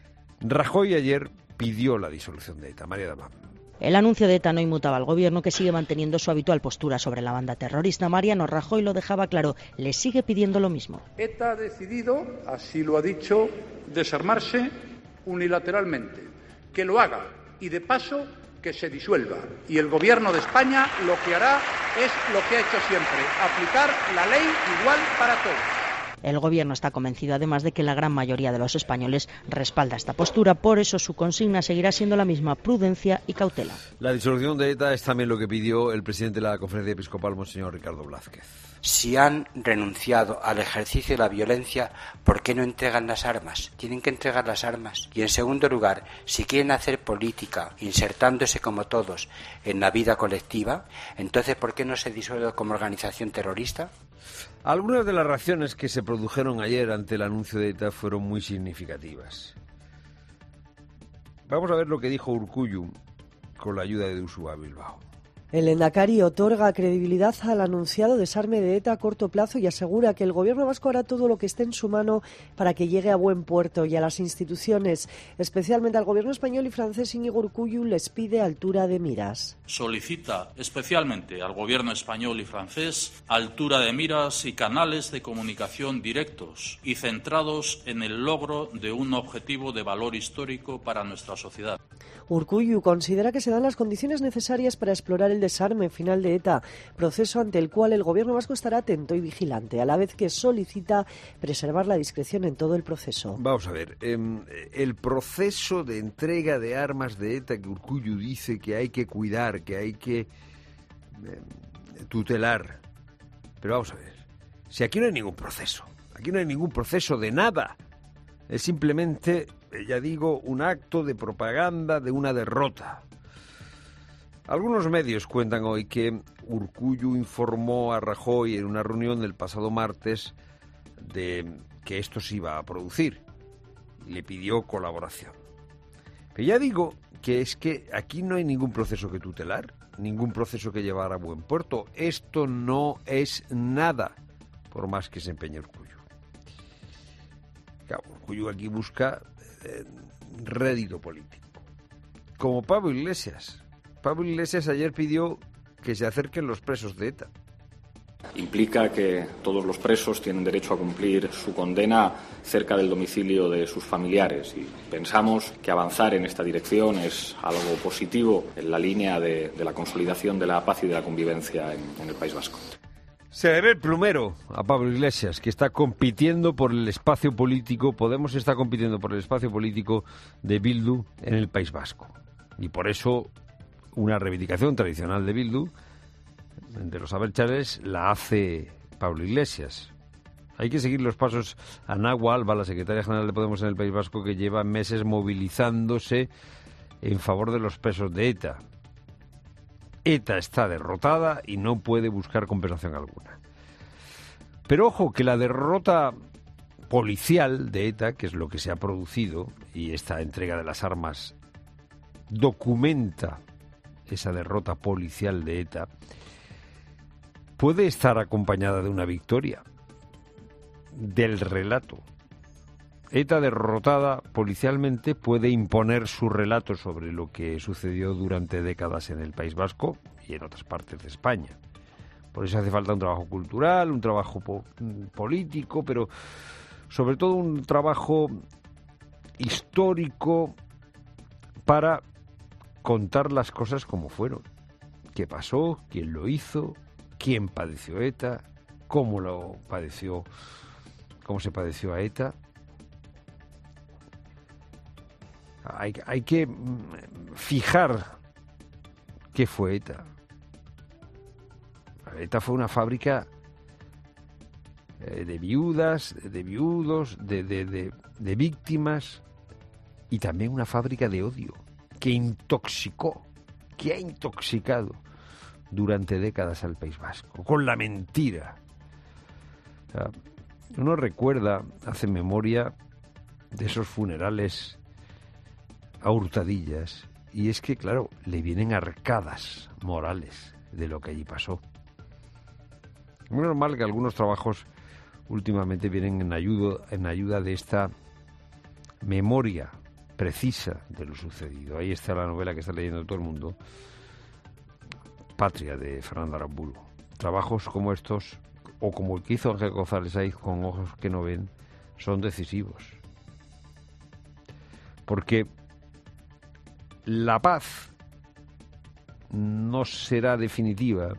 Rajoy ayer pidió la disolución de ETA. María Dama. El anuncio de ETA no inmutaba al gobierno, que sigue manteniendo su habitual postura sobre la banda terrorista. Mariano Rajoy lo dejaba claro, le sigue pidiendo lo mismo. ETA ha decidido, así lo ha dicho, desarmarse unilateralmente. Que lo haga y de paso que se disuelva. Y el gobierno de España lo que hará es lo que ha hecho siempre, aplicar la ley igual para todos. El gobierno está convencido además de que la gran mayoría de los españoles respalda esta postura, por eso su consigna seguirá siendo la misma: prudencia y cautela. La disolución de ETA es también lo que pidió el presidente de la Conferencia Episcopal, Monseñor Ricardo Blázquez. Si han renunciado al ejercicio de la violencia, ¿por qué no entregan las armas? Tienen que entregar las armas. Y en segundo lugar, si quieren hacer política, insertándose como todos en la vida colectiva, entonces ¿por qué no se disuelve como organización terrorista? Algunas de las reacciones que se produjeron ayer ante el anuncio de ETA fueron muy significativas. Vamos a ver lo que dijo Urkullu con la ayuda de Ursúa Bilbao. El Lehendakari otorga credibilidad al anunciado desarme de ETA a corto plazo y asegura que el gobierno vasco hará todo lo que esté en su mano para que llegue a buen puerto, y a las instituciones, especialmente al gobierno español y francés, Íñigo Urkullu les pide altura de miras. Solicita especialmente al gobierno español y francés altura de miras y canales de comunicación directos y centrados en el logro de un objetivo de valor histórico para nuestra sociedad. Urkullu considera que se dan las condiciones necesarias para explorar el desarme final de ETA, proceso ante el cual el gobierno vasco estará atento y vigilante, a la vez que solicita preservar la discreción en todo el proceso. Vamos a ver, el proceso de entrega de armas de ETA que Urkullu dice que hay que cuidar, que hay que tutelar. Pero vamos a ver, si aquí no hay ningún proceso de nada, es simplemente, ya digo, un acto de propaganda de una derrota. Algunos medios cuentan hoy que Urkullu informó a Rajoy en una reunión del pasado martes de que esto se iba a producir y le pidió colaboración. Pero ya digo que es que aquí no hay ningún proceso que tutelar, ningún proceso que llevar a buen puerto. Esto no es nada, por más que se empeñe Urkullu. Claro, Urkullu aquí busca rédito político. Como Pablo Iglesias. Pablo Iglesias ayer pidió que se acerquen los presos de ETA. Implica que todos los presos tienen derecho a cumplir su condena cerca del domicilio de sus familiares, y pensamos que avanzar en esta dirección es algo positivo en la línea de la consolidación de la paz y de la convivencia en el País Vasco. Se le ve el plumero a Pablo Iglesias, que está compitiendo por el espacio político. Podemos está compitiendo por el espacio político de Bildu en el País Vasco. Y por eso una reivindicación tradicional de Bildu, de los abertzales, la hace Pablo Iglesias. Hay que seguir los pasos a Nahua Alba, la secretaria general de Podemos en el País Vasco, que lleva meses movilizándose en favor de los presos de ETA. ETA está derrotada y no puede buscar compensación alguna. Pero ojo, que la derrota policial de ETA, que es lo que se ha producido, y esta entrega de las armas documenta esa derrota policial de ETA, puede estar acompañada de una victoria del relato. ETA derrotada policialmente puede imponer su relato sobre lo que sucedió durante décadas en el País Vasco y en otras partes de España. Por eso hace falta un trabajo cultural, un trabajo político, pero sobre todo un trabajo histórico para contar las cosas como fueron. ¿Qué pasó? ¿Quién lo hizo? ¿Quién padeció ETA? ¿Cómo lo padeció? ¿Cómo se padeció a ETA? Hay que fijar qué fue ETA. ETA fue una fábrica de viudas, de viudos, de víctimas, y también una fábrica de odio que intoxicó, que ha intoxicado durante décadas al País Vasco, con la mentira. O sea, uno recuerda, hace memoria de esos funerales a hurtadillas, y es que, claro, le vienen arcadas morales de lo que allí pasó. Es muy normal que algunos trabajos últimamente vienen en ayuda de esta memoria precisa de lo sucedido. Ahí está la novela que está leyendo todo el mundo, Patria, de Fernando Aramburu. Trabajos como estos, o como el que hizo Ángel González Aiz, Con ojos que no ven, son decisivos. Porque la paz no será definitiva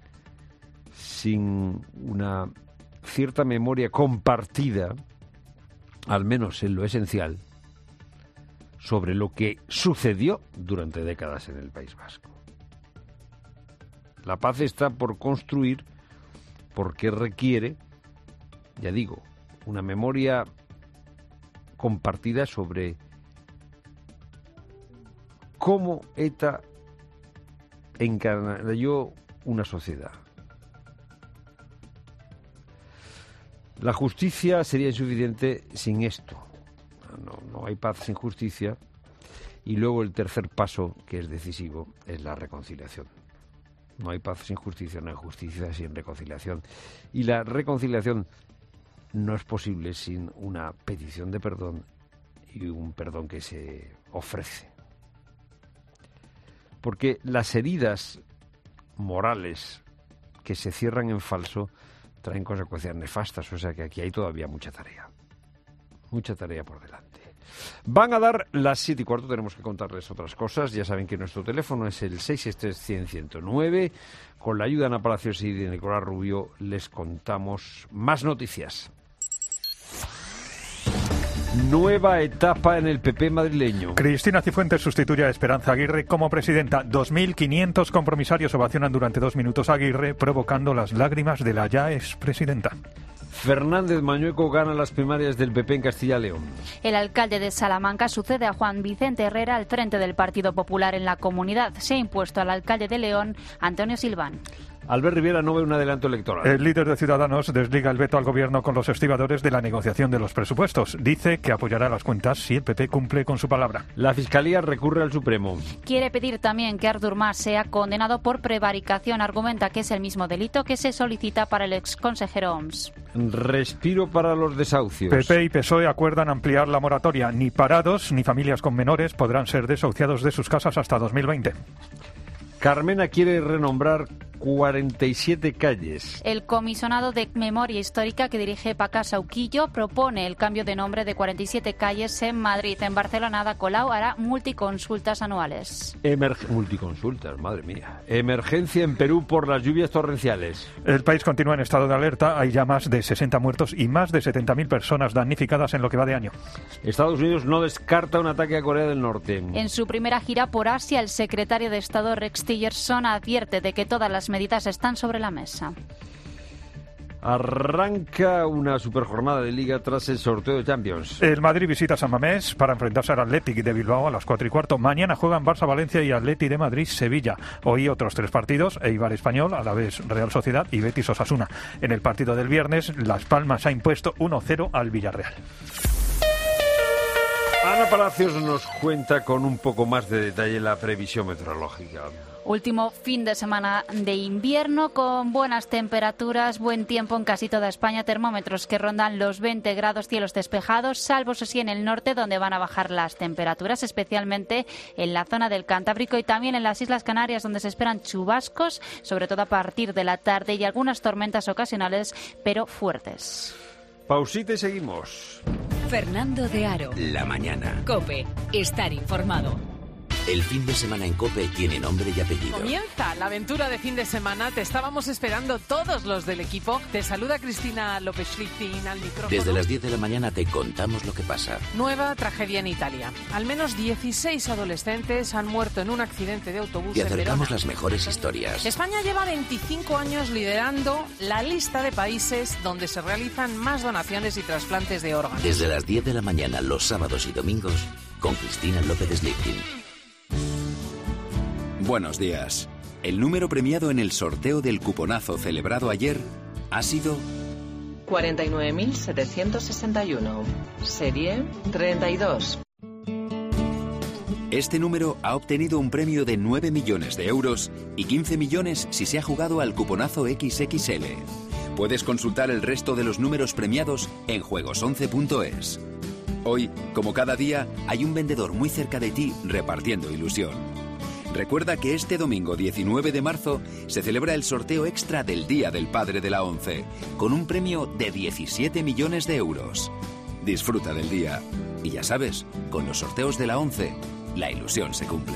sin una cierta memoria compartida, al menos en lo esencial, sobre lo que sucedió durante décadas en el País Vasco. La paz está por construir porque requiere, ya digo, una memoria compartida sobre cómo ETA encarnó una sociedad. La justicia sería insuficiente sin esto. No hay paz sin justicia. Y luego el tercer paso, que es decisivo, es la reconciliación. No hay paz sin justicia, no hay justicia sin reconciliación. Y la reconciliación no es posible sin una petición de perdón y un perdón que se ofrece. Porque las heridas morales que se cierran en falso traen consecuencias nefastas, o sea que aquí hay todavía mucha tarea por delante. Van a dar las 7:15, tenemos que contarles otras cosas. Ya saben que nuestro teléfono es el 663-100-109. Con la ayuda de Ana Palacios y de Nicolás Rubio les contamos más noticias. Nueva etapa en el PP madrileño. Cristina Cifuentes sustituye a Esperanza Aguirre como presidenta. 2.500 compromisarios ovacionan durante 2 minutos a Aguirre, provocando las lágrimas de la ya expresidenta. Fernández Mañueco gana las primarias del PP en Castilla y León. El alcalde de Salamanca sucede a Juan Vicente Herrera al frente del Partido Popular en la comunidad. Se ha impuesto al alcalde de León, Antonio Silván. Albert Rivera no ve un adelanto electoral. El líder de Ciudadanos desliga el veto al gobierno con los estibadores de la negociación de los presupuestos. Dice que apoyará las cuentas si el PP cumple con su palabra. La Fiscalía recurre al Supremo. Quiere pedir también que Artur Mas sea condenado por prevaricación. Argumenta que es el mismo delito que se solicita para el exconsejero Homs. Respiro para los desahucios. PP y PSOE acuerdan ampliar la moratoria. Ni parados ni familias con menores podrán ser desahuciados de sus casas hasta 2020. Carmena quiere renombrar 47 calles. El comisionado de Memoria Histórica que dirige Paca Sauquillo propone el cambio de nombre de 47 calles en Madrid. En Barcelona, Ada Colau hará multiconsultas anuales. Multiconsultas, madre mía. Emergencia en Perú por las lluvias torrenciales. El país continúa en estado de alerta. Hay ya más de 60 muertos y más de 70.000 personas damnificadas en lo que va de año. Estados Unidos no descarta un ataque a Corea del Norte. En su primera gira por Asia, el secretario de Estado Rex Tillerson advierte de que todas las medidas están sobre la mesa. Arranca una superjornada de Liga tras el sorteo de Champions. El Madrid visita San Mamés para enfrentarse al Athletic de Bilbao a las 4:15. Mañana juegan Barça-Valencia y Atleti de Madrid-Sevilla. Hoy otros 3 partidos, Eibar Español, Alavés Real Sociedad y Betis Osasuna. En el partido del viernes, Las Palmas ha impuesto 1-0 al Villarreal. Ana Palacios nos cuenta con un poco más de detalle la previsión meteorológica. Último fin de semana de invierno con buenas temperaturas, buen tiempo en casi toda España, termómetros que rondan los 20 grados, cielos despejados, salvo eso sí en el norte donde van a bajar las temperaturas, especialmente en la zona del Cantábrico y también en las Islas Canarias donde se esperan chubascos, sobre todo a partir de la tarde y algunas tormentas ocasionales, pero fuertes. Pausita y seguimos. Fernando de Aro. La mañana. COPE. Estar informado. El fin de semana en COPE tiene nombre y apellido. Comienza la aventura de fin de semana. Te estábamos esperando todos los del equipo. Te saluda Cristina López-Schlichting al micrófono. Desde las 10 de la mañana te contamos lo que pasa. Nueva tragedia en Italia. Al menos 16 adolescentes han muerto en un accidente de autobús Y en Verona. acercamos las mejores historias. España lleva 25 años liderando la lista de países donde se realizan más donaciones y trasplantes de órganos. Desde las 10 de la mañana los sábados y domingos con Cristina López-Schlichting. Buenos días. El número premiado en el sorteo del cuponazo celebrado ayer ha sido 49.761. Serie 32. Este número ha obtenido un premio de 9 millones de euros y 15 millones si se ha jugado al cuponazo XXL. Puedes consultar el resto de los números premiados en juegos11.es. Hoy, como cada día, hay un vendedor muy cerca de ti repartiendo ilusión. Recuerda que este domingo 19 de marzo se celebra el sorteo extra del Día del Padre de la ONCE, con un premio de 17 millones de euros. Disfruta del día. Y ya sabes, con los sorteos de la ONCE, la ilusión se cumple.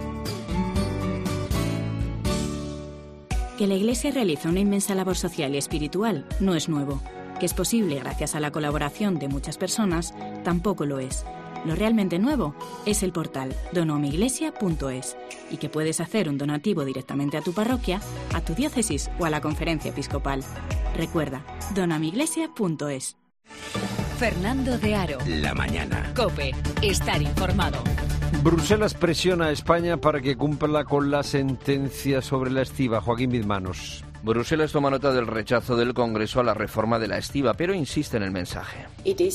Que la Iglesia realiza una inmensa labor social y espiritual no es nuevo. Que es posible gracias a la colaboración de muchas personas, tampoco lo es. Lo realmente nuevo es el portal donoamiglesia.es y que puedes hacer un donativo directamente a tu parroquia, a tu diócesis o a la conferencia episcopal. Recuerda, donoamiglesia.es. Fernando de Aro. La mañana. COPE. Estar informado. Bruselas presiona a España para que cumpla con la sentencia sobre la estiba. Joaquín Bizmanos. Bruselas toma nota del rechazo del Congreso a la reforma de la estiba, pero insiste en el mensaje.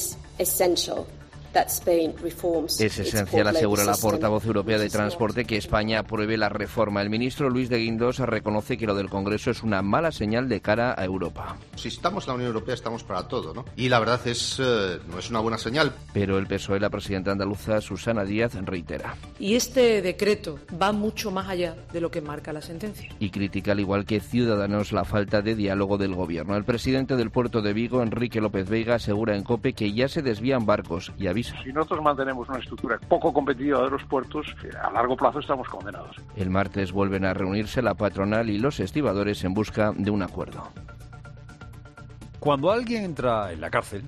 Es esencial, asegura la portavoz europea de Transporte, que España apruebe la reforma. El ministro Luis de Guindos reconoce que lo del Congreso es una mala señal de cara a Europa. Si estamos en la Unión Europea, estamos para todo, ¿no? Y la verdad no es una buena señal. Pero el PSOE, la presidenta andaluza Susana Díaz, reitera. Y este decreto va mucho más allá de lo que marca la sentencia. Y critica, al igual que Ciudadanos, la falta de diálogo del Gobierno. El presidente del puerto de Vigo, Enrique López Veiga, asegura en COPE que ya se desvían barcos y avisa. Si nosotros mantenemos una estructura poco competitiva de los puertos, a largo plazo estamos condenados. El martes vuelven a reunirse la patronal y los estibadores en busca de un acuerdo. Cuando alguien entra en la cárcel,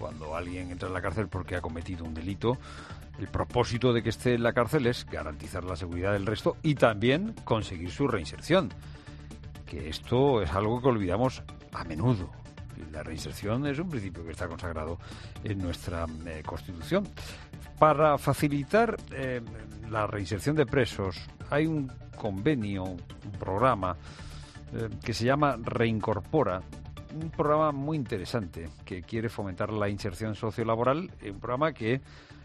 porque ha cometido un delito, el propósito de que esté en la cárcel es garantizar la seguridad del resto y también conseguir su reinserción. Que esto es algo que olvidamos a menudo. La reinserción es un principio que está consagrado en nuestra Constitución. Para facilitar la reinserción de presos hay un convenio, un programa que se llama Reincorpora, un programa muy interesante que quiere fomentar la inserción sociolaboral, un programa que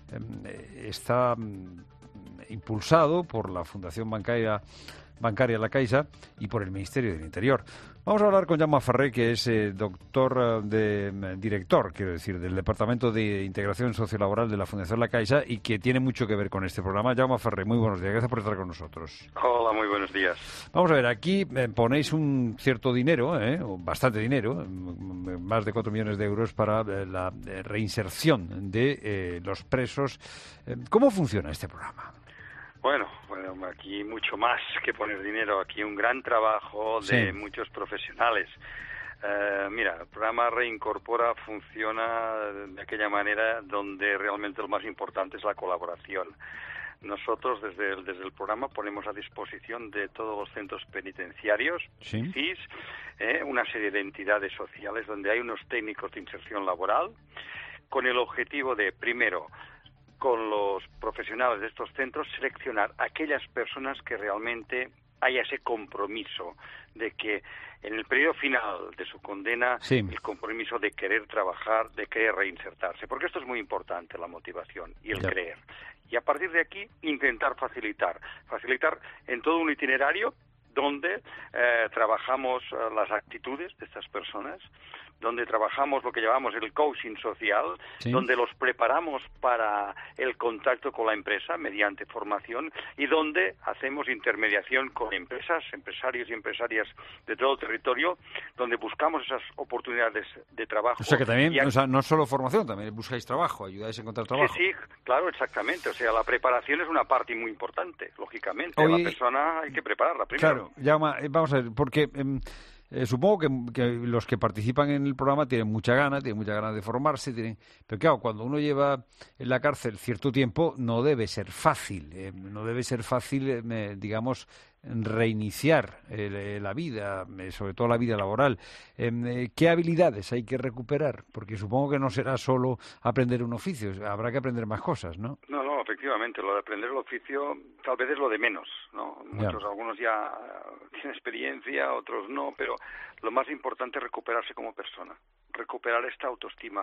está impulsado por la Fundación Bancaria La Caixa y por el Ministerio del Interior. Vamos a hablar con Jaume Ferrer, que es director del Departamento de Integración Sociolaboral de la Fundación La Caixa y que tiene mucho que ver con este programa. Jaume Ferrer, muy buenos días, gracias por estar con nosotros. Hola, muy buenos días. Vamos a ver, aquí ponéis un cierto dinero, bastante dinero, más de 4 millones de euros para la reinserción de los presos. ¿Cómo funciona este programa? Bueno, aquí mucho más que poner dinero, aquí un gran trabajo de muchos profesionales. Mira, el programa Reincorpora funciona de aquella manera donde realmente lo más importante es la colaboración. Nosotros desde el programa ponemos a disposición de todos los centros penitenciarios, CIS, una serie de entidades sociales donde hay unos técnicos de inserción laboral con el objetivo de, primero, con los profesionales de estos centros, seleccionar aquellas personas que realmente haya ese compromiso de que en el periodo final de su condena, el compromiso de querer trabajar, de querer reinsertarse, porque esto es muy importante, la motivación y el creer. Y a partir de aquí, intentar facilitar en todo un itinerario donde trabajamos las actitudes de estas personas, donde trabajamos lo que llamamos el coaching social, donde los preparamos para el contacto con la empresa mediante formación y donde hacemos intermediación con empresas, empresarios y empresarias de todo el territorio, donde buscamos esas oportunidades de trabajo. O sea que también, no solo formación, también buscáis trabajo, ayudáis a encontrar trabajo. Sí, claro, exactamente. O sea, la preparación es una parte muy importante, lógicamente. A la persona hay que prepararla primero. Claro, vamos a ver, porque supongo que los que participan en el programa tienen mucha gana de formarse, pero claro, cuando uno lleva en la cárcel cierto tiempo no debe ser fácil, digamos, reiniciar la vida, sobre todo la vida laboral. ¿Qué habilidades hay que recuperar? Porque supongo que no será solo aprender un oficio, habrá que aprender más cosas, ¿no? No, efectivamente, lo de aprender el oficio tal vez es lo de menos, ¿no? Algunos ya tienen experiencia, otros no, pero lo más importante es recuperarse como persona, recuperar esta autoestima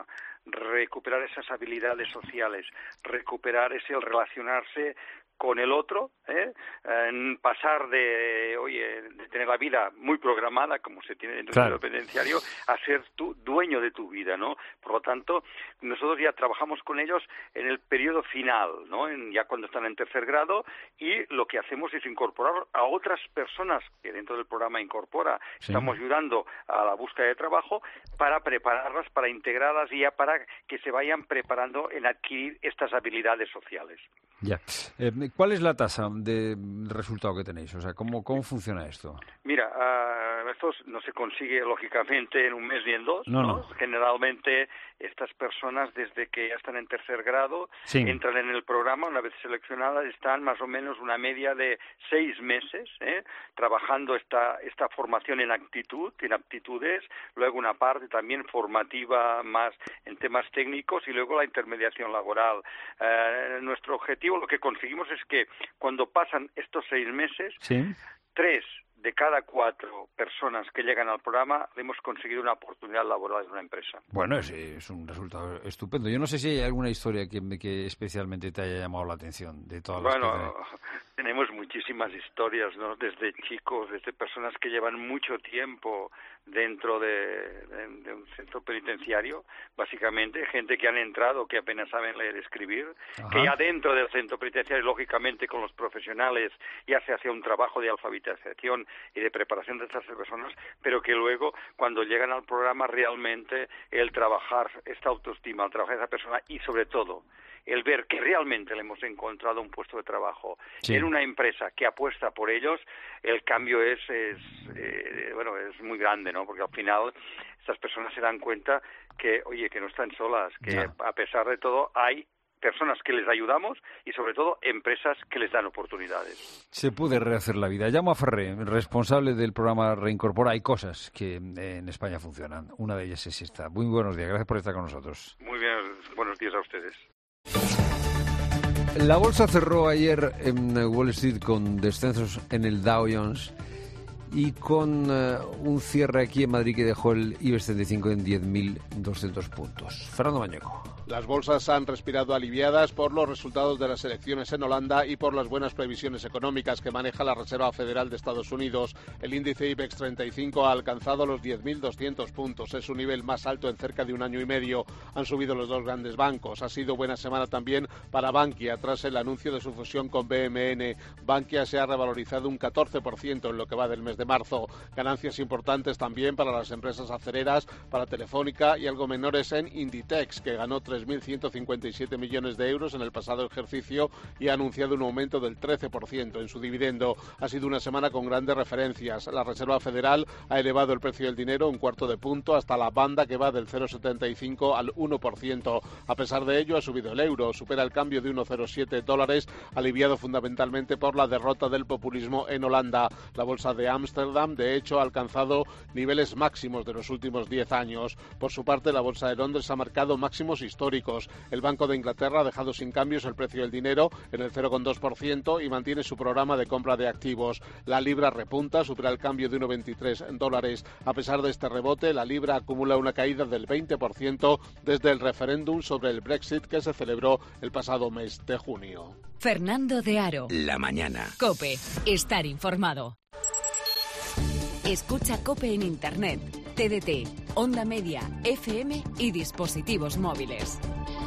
recuperar esas habilidades sociales, recuperar ese relacionarse con el otro, pasar de tener la vida muy programada, como se tiene dentro del penitenciario, a ser tú dueño de tu vida, ¿no? Por lo tanto, nosotros ya trabajamos con ellos en el periodo final, ¿no? Ya cuando están en tercer grado, y lo que hacemos es incorporar a otras personas que dentro del programa Incorpora estamos ayudando a la búsqueda de trabajo para prepararlas, para integrarlas y ya para que se vayan preparando en adquirir estas habilidades sociales. Ya. ¿Cuál es la tasa de resultado que tenéis? O sea, ¿cómo funciona esto? Mira, esto no se consigue lógicamente en un mes ni en dos, ¿no? Generalmente estas personas, desde que ya están en tercer grado, entran en el programa, una vez seleccionadas, están más o menos una media de 6 meses trabajando esta formación en aptitudes, luego una parte también formativa más en temas técnicos y luego la intermediación laboral. Nuestro objetivo, lo que conseguimos es que cuando pasan estos 6 meses, 3 de cada 4 personas que llegan al programa hemos conseguido una oportunidad laboral en una empresa. Bueno, es un resultado estupendo. Yo no sé si hay alguna historia que especialmente te haya llamado la atención de todas las que tenemos muchísimas historias, ¿no? Desde chicos, desde personas que llevan mucho tiempo dentro de un centro penitenciario, básicamente gente que han entrado, que apenas saben leer y escribir, que ya dentro del centro penitenciario, lógicamente con los profesionales, ya se hace un trabajo de alfabetización y de preparación de estas personas, pero que luego cuando llegan al programa realmente el trabajar esta autoestima, el trabajar de esa persona y sobre todo el ver que realmente le hemos encontrado un puesto de trabajo en una empresa que apuesta por ellos, el cambio es muy grande, ¿no? Porque al final estas personas se dan cuenta que, que no están solas, que a pesar de todo hay personas que les ayudamos y sobre todo empresas que les dan oportunidades. Se puede rehacer la vida. Llamo a Ferré, responsable del programa Reincorpora. Hay cosas que en España funcionan. Una de ellas es esta. Muy buenos días. Gracias por estar con nosotros. Muy bien. Buenos días a ustedes. La bolsa cerró ayer en Wall Street con descensos en el Dow Jones y con un cierre aquí en Madrid que dejó el IBEX 35 en 10.200 puntos. Fernando Mañeco. Las bolsas han respirado aliviadas por los resultados de las elecciones en Holanda y por las buenas previsiones económicas que maneja la Reserva Federal de Estados Unidos. El índice IBEX 35 ha alcanzado los 10.200 puntos. Es su nivel más alto en cerca de un año y medio. Han subido los dos grandes bancos. Ha sido buena semana también para Bankia tras el anuncio de su fusión con BMN. Bankia se ha revalorizado un 14% en lo que va del mes de marzo. Ganancias importantes también para las empresas acereras, para Telefónica y algo menores en Inditex, que ganó 3.157 millones de euros en el pasado ejercicio y ha anunciado un aumento del 13% en su dividendo. Ha sido una semana con grandes referencias. La Reserva Federal ha elevado el precio del dinero un cuarto de punto hasta la banda que va del 0,75 al 1%. A pesar de ello, ha subido el euro, supera el cambio de 1,07 dólares, aliviado fundamentalmente por la derrota del populismo en Holanda. La bolsa de Ámsterdam, de hecho, ha alcanzado niveles máximos de los últimos 10 años. Por su parte, la bolsa de Londres ha marcado máximos históricos. El Banco de Inglaterra ha dejado sin cambios el precio del dinero en el 0,2% y mantiene su programa de compra de activos. La libra repunta, supera el cambio de 1,23 dólares. A pesar de este rebote, la libra acumula una caída del 20% desde el referéndum sobre el Brexit que se celebró el pasado mes de junio. Fernando de Aro. La mañana. COPE. Estar informado. Escucha COPE en Internet, TDT, Onda Media, FM y dispositivos móviles.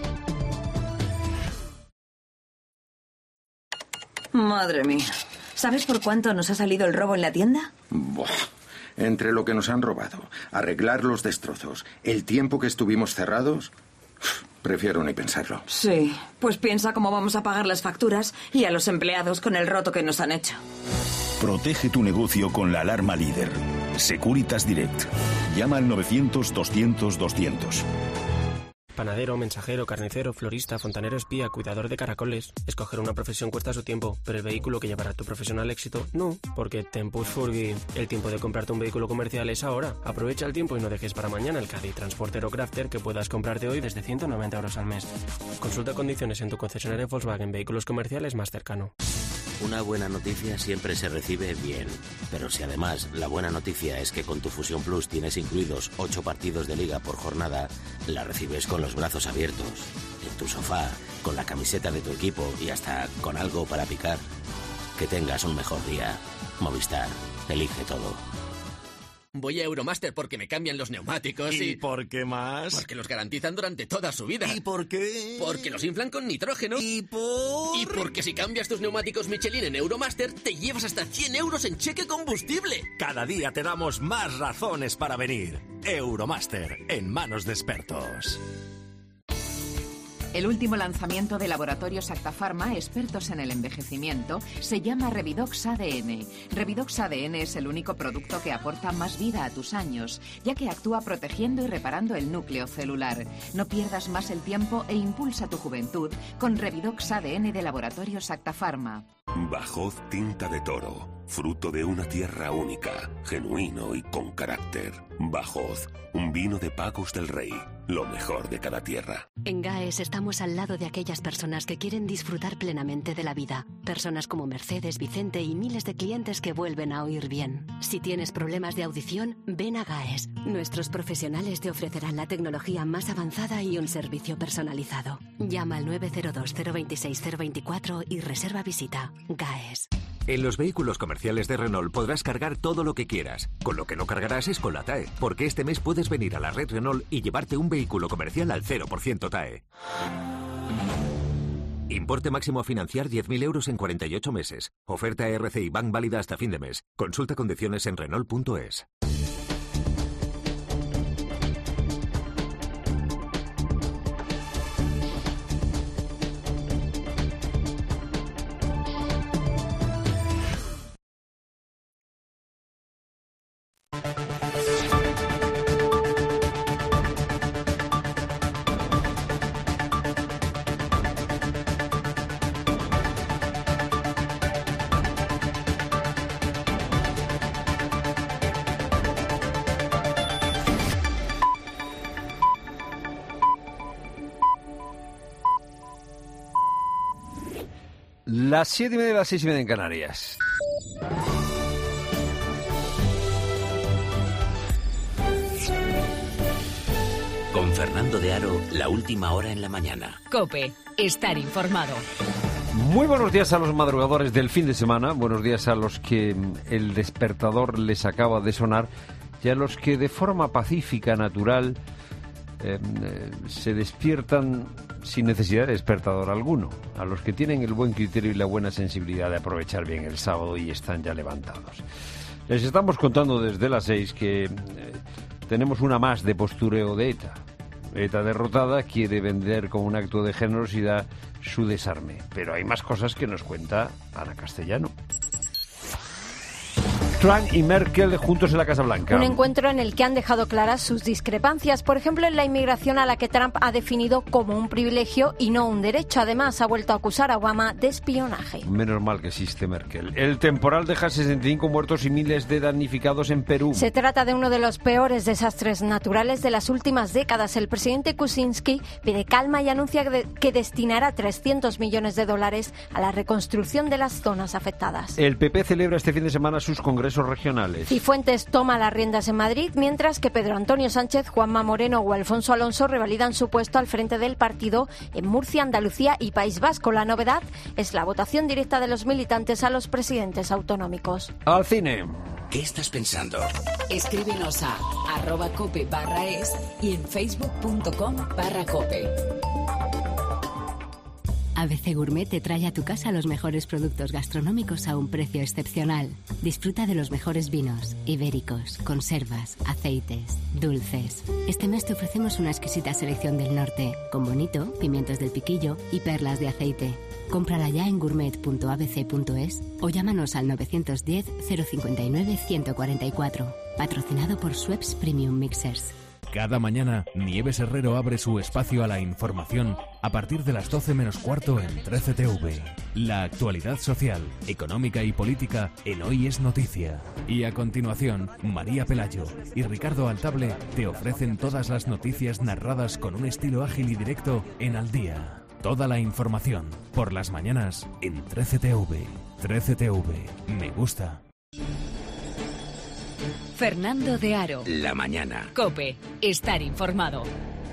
Madre mía. ¿Sabes por cuánto nos ha salido el robo en la tienda? Buah. Entre lo que nos han robado, arreglar los destrozos, el tiempo que estuvimos cerrados, prefiero ni pensarlo. Sí, pues piensa cómo vamos a pagar las facturas y a los empleados con el roto que nos han hecho. Protege tu negocio con la alarma líder. Securitas Direct. Llama al 900-200-200. Panadero, mensajero, carnicero, florista, fontanero, espía, cuidador de caracoles. Escoger una profesión cuesta su tiempo, pero el vehículo que llevará tu profesión al éxito, no. Porque Tempus Furgi, el tiempo de comprarte un vehículo comercial es ahora. Aprovecha el tiempo y no dejes para mañana el Caddy Transporter o Crafter que puedas comprarte hoy desde 190 euros al mes. Consulta condiciones en tu concesionario Volkswagen Vehículos Comerciales más cercano. Una buena noticia siempre se recibe bien, pero si además la buena noticia es que con tu Fusión Plus tienes incluidos 8 partidos de liga por jornada, la recibes con los brazos abiertos, en tu sofá, con la camiseta de tu equipo y hasta con algo para picar. Que tengas un mejor día. Movistar, elige todo. Voy a Euromaster porque me cambian los neumáticos y... ¿Y por qué más? Porque los garantizan durante toda su vida. ¿Y por qué? Porque los inflan con nitrógeno. Y porque si cambias tus neumáticos Michelin en Euromaster, te llevas hasta 100 euros en cheque combustible. Cada día te damos más razones para venir. Euromaster, en manos de expertos. El último lanzamiento de Laboratorios Acta Pharma, expertos en el envejecimiento, se llama Revidox ADN. Revidox ADN es el único producto que aporta más vida a tus años, ya que actúa protegiendo y reparando el núcleo celular. No pierdas más el tiempo e impulsa tu juventud con Revidox ADN de Laboratorios Acta Pharma. Bajod Tinta de Toro, fruto de una tierra única, genuino y con carácter. Bajod, un vino de Pagos del Rey, lo mejor de cada tierra. En GAES estamos al lado de aquellas personas que quieren disfrutar plenamente de la vida. Personas como Mercedes, Vicente y miles de clientes que vuelven a oír bien. Si tienes problemas de audición, ven a GAES. Nuestros profesionales te ofrecerán la tecnología más avanzada y un servicio personalizado. Llama al 902 026 024 y reserva visita. GAES. En los vehículos comerciales de Renault podrás cargar todo lo que quieras. Con lo que no cargarás es con la TAE, porque este mes puedes venir a la red Renault y llevarte un vehículo comercial al 0% TAE. Importe máximo a financiar 10.000 euros en 48 meses. Oferta RCI Bank válida hasta fin de mes. Consulta condiciones en Renault.es. Las 7:30, las 6:30 en Canarias. Con Fernando de Aro, la última hora en la mañana. COPE, estar informado. Muy buenos días a los madrugadores del fin de semana, buenos días a los que el despertador les acaba de sonar y a los que de forma pacífica, natural, se despiertan sin necesidad de despertador alguno, a los que tienen el buen criterio y la buena sensibilidad de aprovechar bien el sábado y están ya levantados. Les estamos contando desde las 6 que tenemos una más de postureo de ETA. ETA derrotada quiere vender como un acto de generosidad su desarme, pero hay más cosas que nos cuenta Ana Castellano. Trump y Merkel juntos en la Casa Blanca. Un encuentro en el que han dejado claras sus discrepancias, por ejemplo, en la inmigración, a la que Trump ha definido como un privilegio y no un derecho. Además, ha vuelto a acusar a Obama de espionaje. Menos mal que existe Merkel. El temporal deja 65 muertos y miles de damnificados en Perú. Se trata de uno de los peores desastres naturales de las últimas décadas. El presidente Kuczynski pide calma y anuncia que destinará $300 millones a la reconstrucción de las zonas afectadas. El PP celebra este fin de semana sus congresos regionales. Cifuentes toma las riendas en Madrid, mientras que Pedro Antonio Sánchez, Juanma Moreno o Alfonso Alonso revalidan su puesto al frente del partido en Murcia, Andalucía y País Vasco. La novedad es la votación directa de los militantes a los presidentes autonómicos. Al cine. ¿Qué estás pensando? Escríbenos a @cope/es y en facebook.com/cope. ABC Gourmet te trae a tu casa los mejores productos gastronómicos a un precio excepcional. Disfruta de los mejores vinos, ibéricos, conservas, aceites, dulces. Este mes te ofrecemos una exquisita selección del norte, con bonito, pimientos del piquillo y perlas de aceite. Cómprala ya en gourmet.abc.es o llámanos al 910 059 144. Patrocinado por Schweppes Premium Mixers. Cada mañana, Nieves Herrero abre su espacio a la información a partir de las 12 menos cuarto en 13TV. La actualidad social, económica y política en Hoy es Noticia. Y a continuación, María Pelayo y Ricardo Altable te ofrecen todas las noticias narradas con un estilo ágil y directo en Al Día. Toda la información, por las mañanas, en 13TV. 13TV, me gusta. Fernando de Aro. La mañana. COPE, estar informado.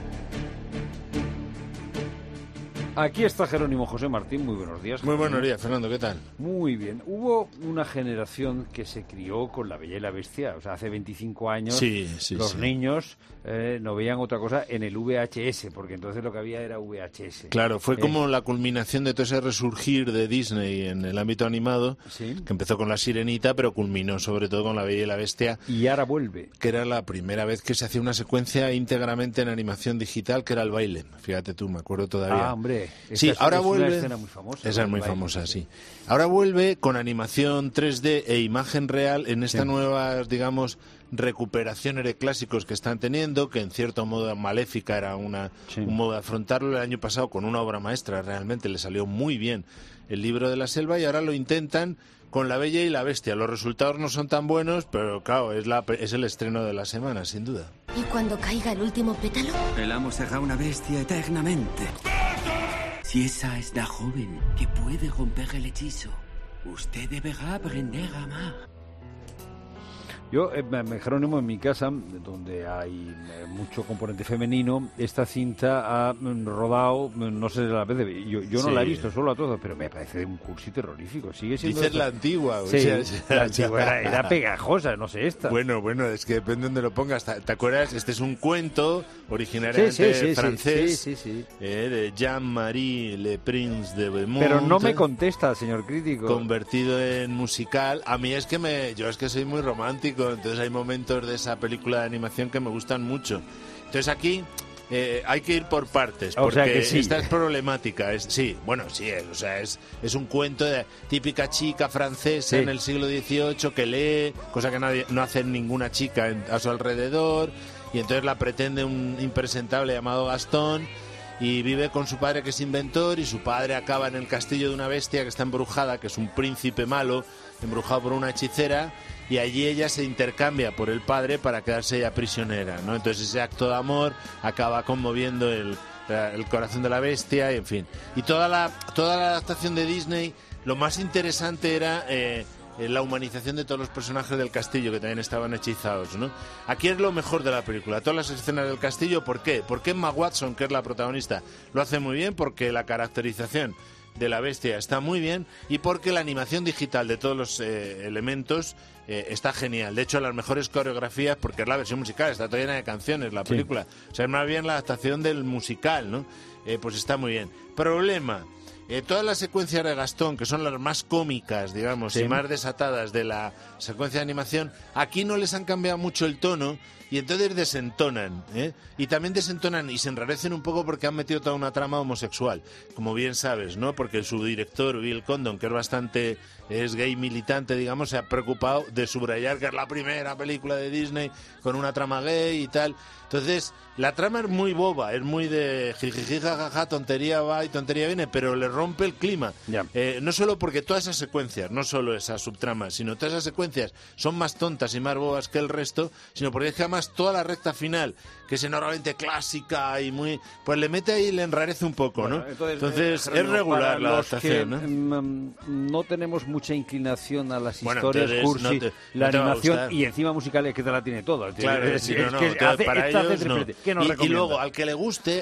Aquí está Jerónimo José Martín, muy buenos días. Muy buenos días, Fernando, ¿qué tal? Muy bien. Hubo una generación que se crió con La Bella y la Bestia, o sea, hace 25 años los niños no veían otra cosa en el VHS, porque entonces lo que había era VHS. Claro, fue como la culminación de todo ese resurgir de Disney en el ámbito animado, que empezó con La Sirenita, pero culminó sobre todo con La Bella y la Bestia. Y ahora vuelve. Que era la primera vez que se hacía una secuencia íntegramente en animación digital, que era el baile. Fíjate tú, me acuerdo todavía. Ah, hombre. Sí, ahora vuelve. Una escena muy famosa. Esa es muy famosa, sí. Ahora vuelve con animación 3D e imagen real en esta nueva, digamos, recuperación de clásicos que están teniendo, que en cierto modo Maléfica era un modo de afrontarlo. El año pasado con una obra maestra realmente le salió muy bien El libro de la selva, y ahora lo intentan con La Bella y la Bestia. Los resultados no son tan buenos, pero claro, es el estreno de la semana, sin duda. ¿Y cuando caiga el último pétalo? El amo será una bestia eternamente. Si esa es la joven que puede romper el hechizo, usted deberá aprender a amar. Yo, Jerónimo, en mi casa, donde hay mucho componente femenino, esta cinta ha rodado, no sé la vez, yo no la he visto, solo a todos, pero me parece un cursi terrorífico. Sigue siendo. Dices la antigua, sí, la antigua era pegajosa, no sé esta. Bueno, es que depende de donde lo pongas. ¿Te acuerdas? Este es un cuento originariamente francés de Jean-Marie Le Prince de Beaumont. Pero no me contesta, señor crítico. Convertido en musical. A mí yo es que soy muy romántico. Entonces hay momentos de esa película de animación que me gustan mucho. Entonces aquí hay que ir por partes, porque esta es problemática. Es un cuento de típica chica francesa en el siglo XVIII que lee, cosa que no hace ninguna chica a su alrededor, y entonces la pretende un impresentable llamado Gastón, y vive con su padre, que es inventor, y su padre acaba en el castillo de una bestia que está embrujada, que es un príncipe malo, embrujado por una hechicera, y allí ella se intercambia por el padre para quedarse ella prisionera, ¿no? Entonces ese acto de amor acaba conmoviendo el corazón de la bestia, y en fin. Y toda la adaptación de Disney, lo más interesante era la humanización de todos los personajes del castillo, que también estaban hechizados, ¿no? Aquí es lo mejor de la película, todas las escenas del castillo. ¿Por qué? Porque Emma Watson, que es la protagonista, lo hace muy bien, porque la caracterización de la bestia está muy bien, y porque la animación digital de todos los elementos está genial. De hecho, las mejores coreografías, porque es la versión musical, está toda llena de canciones la película. O sea, es más bien la adaptación del musical, ¿no? Pues está muy bien. Problema: todas las secuencias de Gastón, que son las más cómicas, digamos, y más desatadas de la secuencia de animación, aquí no les han cambiado mucho el tono, y entonces desentonan, y también desentonan y se enrarecen un poco porque han metido toda una trama homosexual, como bien sabes, ¿no? Porque su director, Bill Condon, que es gay militante, digamos, se ha preocupado de subrayar que es la primera película de Disney con una trama gay y tal. Entonces, la trama es muy boba, es muy de jijiji, jajaja, tontería va y tontería viene, pero le rompe el clima. No solo porque todas esas secuencias, no solo esas subtramas, sino todas esas secuencias son más tontas y más bobas que el resto, sino porque es que además toda la recta final, que es enormemente clásica y muy... pues le mete ahí y le enrarece un poco, ¿no? Entonces es regular la adaptación, ¿no? tenemos mucha inclinación a las historias cursi, la animación, y encima musical es que te la tiene todo. Claro, para ellos no. Y luego, al que le guste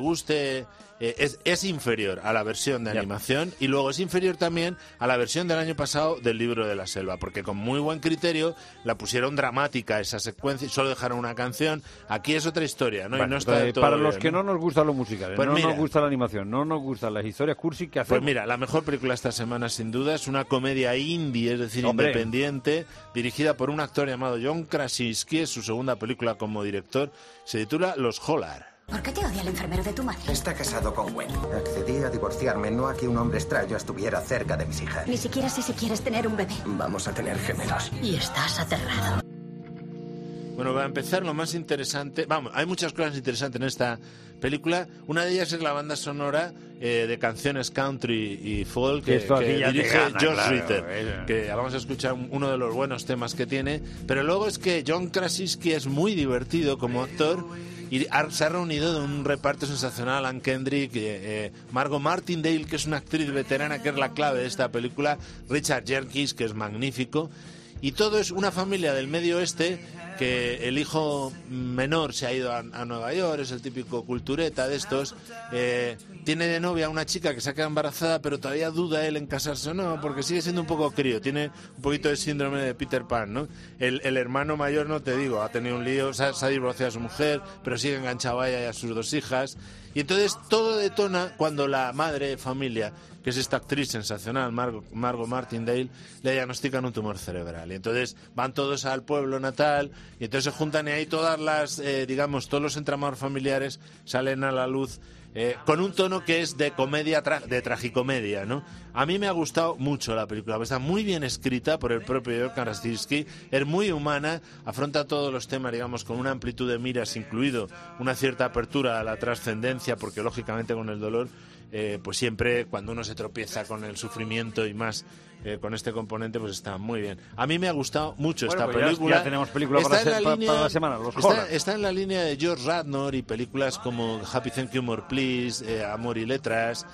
es inferior a la versión de animación, y luego es inferior también a la versión del año pasado del libro de la selva, porque con muy buen criterio la pusieron dramática esa secuencia y solo dejaron una canción. Aquí es otra historia, ¿no? Bueno, y no está de todo para bien, los que no nos gustan los musicales, pues no mira, nos gusta la animación, no nos gustan las historias cursi, que hacemos. Pues mira, la mejor película esta semana sin duda es una comedia indie, es decir, independiente, dirigida por un actor llamado John Krasinski. Es su segunda película como director. Se titula Los Hollar. ¿Por qué te odia el enfermero de tu madre? Está casado con Gwen. Accedí a divorciarme, no a que un hombre extraño estuviera cerca de mis hijas. Ni siquiera sé si quieres tener un bebé. Vamos a tener gemelos. Y estás aterrado. Bueno, va a empezar lo más interesante. Vamos, hay muchas cosas interesantes en esta película. Una de ellas es la banda sonora de canciones country y folk que dirige Josh Ritter, que vamos a escuchar uno de los buenos temas que tiene. Pero luego es que John Krasinski es muy divertido como actor, y se ha reunido de un reparto sensacional. Anne Kendrick, Margot Martindale, que es una actriz veterana que es la clave de esta película, Richard Jenkins, que es magnífico, y todo es una familia del Medio Oeste, que el hijo menor se ha ido a Nueva York, es el típico cultureta de estos, tiene de novia a una chica que se ha quedado embarazada, pero todavía duda él en casarse o no, porque sigue siendo un poco crío, tiene un poquito de síndrome de Peter Pan, ¿no? El hermano mayor, no te digo, ha tenido un lío, se ha divorciado a su mujer, pero sigue enganchado a ella y a sus 2 hijas, y entonces todo detona cuando la madre de familia, que es esta actriz sensacional, Margot Martindale, le diagnostican un tumor cerebral. Y entonces van todos al pueblo natal, y entonces se juntan y ahí todas las, todos los entramados familiares salen a la luz, con un tono que es de comedia, de tragicomedia, ¿no? A mí me ha gustado mucho la película, está muy bien escrita por el propio George Krasinski, es muy humana, afronta todos los temas, digamos, con una amplitud de miras, incluido una cierta apertura a la trascendencia, porque lógicamente con el dolor, pues siempre cuando uno se tropieza con el sufrimiento y más con este componente, pues está muy bien. A mí me ha gustado mucho esta película. Ya tenemos película para la semana. Está en la línea de George Radnor y películas como Happy Thank You More Please, Amor y Letras,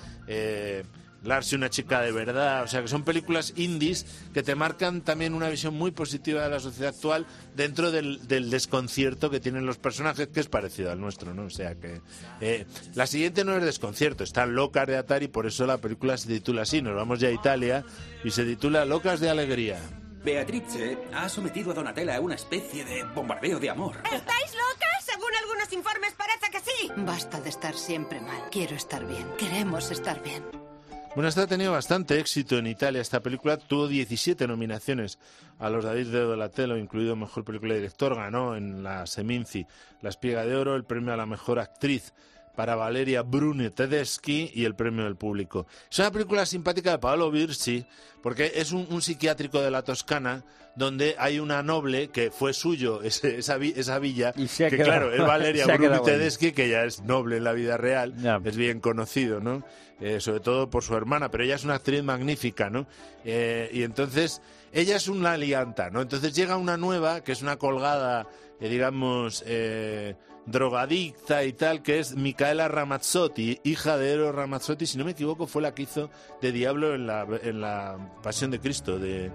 Lars y una chica de verdad, o sea que son películas indies que te marcan también una visión muy positiva de la sociedad actual dentro del desconcierto que tienen los personajes, que es parecido al nuestro, ¿no? O sea que la siguiente no es desconcierto, están Locas de Atari, por eso la película se titula así. Nos vamos ya a Italia y se titula Locas de Alegría. Beatrice ha sometido a Donatella a una especie de bombardeo de amor. ¿Estáis locas? Según algunos informes parece que sí. Basta de estar siempre mal. Quiero estar bien. Queremos estar bien. Bueno, esta ha tenido bastante éxito en Italia. Esta película tuvo 17 nominaciones a los David de Donatello, incluido Mejor Película de Director. Ganó en la Seminci la Espiga de Oro, el premio a la Mejor Actriz para Valeria Bruni Tedeschi y el premio del público. Es una película simpática de Paolo Virsi, porque es un psiquiátrico de la Toscana donde hay una noble que fue suyo, esa villa, que claro, es Valeria Bruni Tedeschi, que ya es noble en la vida real, es bien conocido, ¿no? Sobre todo por su hermana, pero ella es una actriz magnífica, ¿no? Y entonces ella es una lianta, ¿no? Entonces llega una nueva, que es una colgada, drogadicta y tal, que es Micaela Ramazzotti, hija de Eros Ramazzotti, si no me equivoco fue la que hizo de Diablo en la Pasión de Cristo de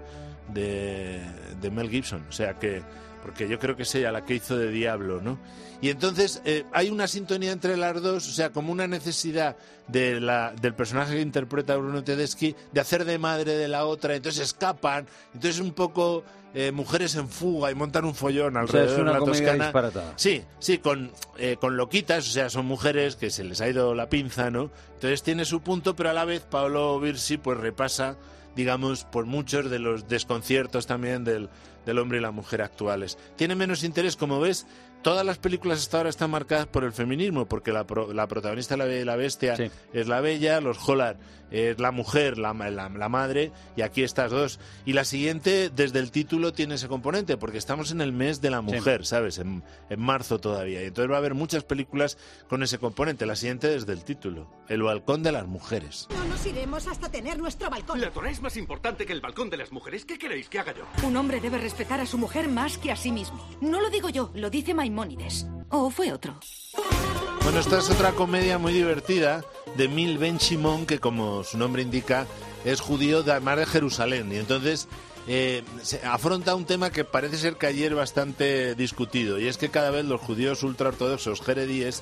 Mel Gibson, o sea que, porque yo creo que es ella la que hizo de Diablo, ¿no? Y entonces hay una sintonía entre las dos, o sea, como una necesidad del personaje que interpreta Bruno Tedeschi de hacer de madre de la otra, entonces escapan, entonces un poco mujeres en fuga y montan un follón alrededor de la Toscana. Disparatada. Sí, con loquitas, o sea, son mujeres que se les ha ido la pinza, ¿no? Entonces tiene su punto, pero a la vez Paolo Virsi pues repasa, digamos, por muchos de los desconciertos también del hombre y la mujer actuales. Tiene menos interés, como ves. Todas las películas hasta ahora están marcadas por el feminismo, porque la protagonista de La Bella y la Bestia es la bella, los Hollar es la mujer, la madre, y aquí estas dos. Y la siguiente, desde el título, tiene ese componente, porque estamos en el mes de la mujer, ¿sabes? En marzo todavía. Y entonces va a haber muchas películas con ese componente. La siguiente desde el título, El balcón de las mujeres. No nos iremos hasta tener nuestro balcón. La Torá es más importante que el balcón de las mujeres. ¿Qué queréis que haga yo? Un hombre debe respetar a su mujer más que a sí mismo. No lo digo yo, lo dice Maimónides. ¿O fue otro? Bueno, esta es otra comedia muy divertida de Emil Ben Shimon, que como su nombre indica es judío además de Jerusalén, y entonces se afronta un tema que parece ser que ayer bastante discutido, y es que cada vez los judíos ultraortodoxos jeredíes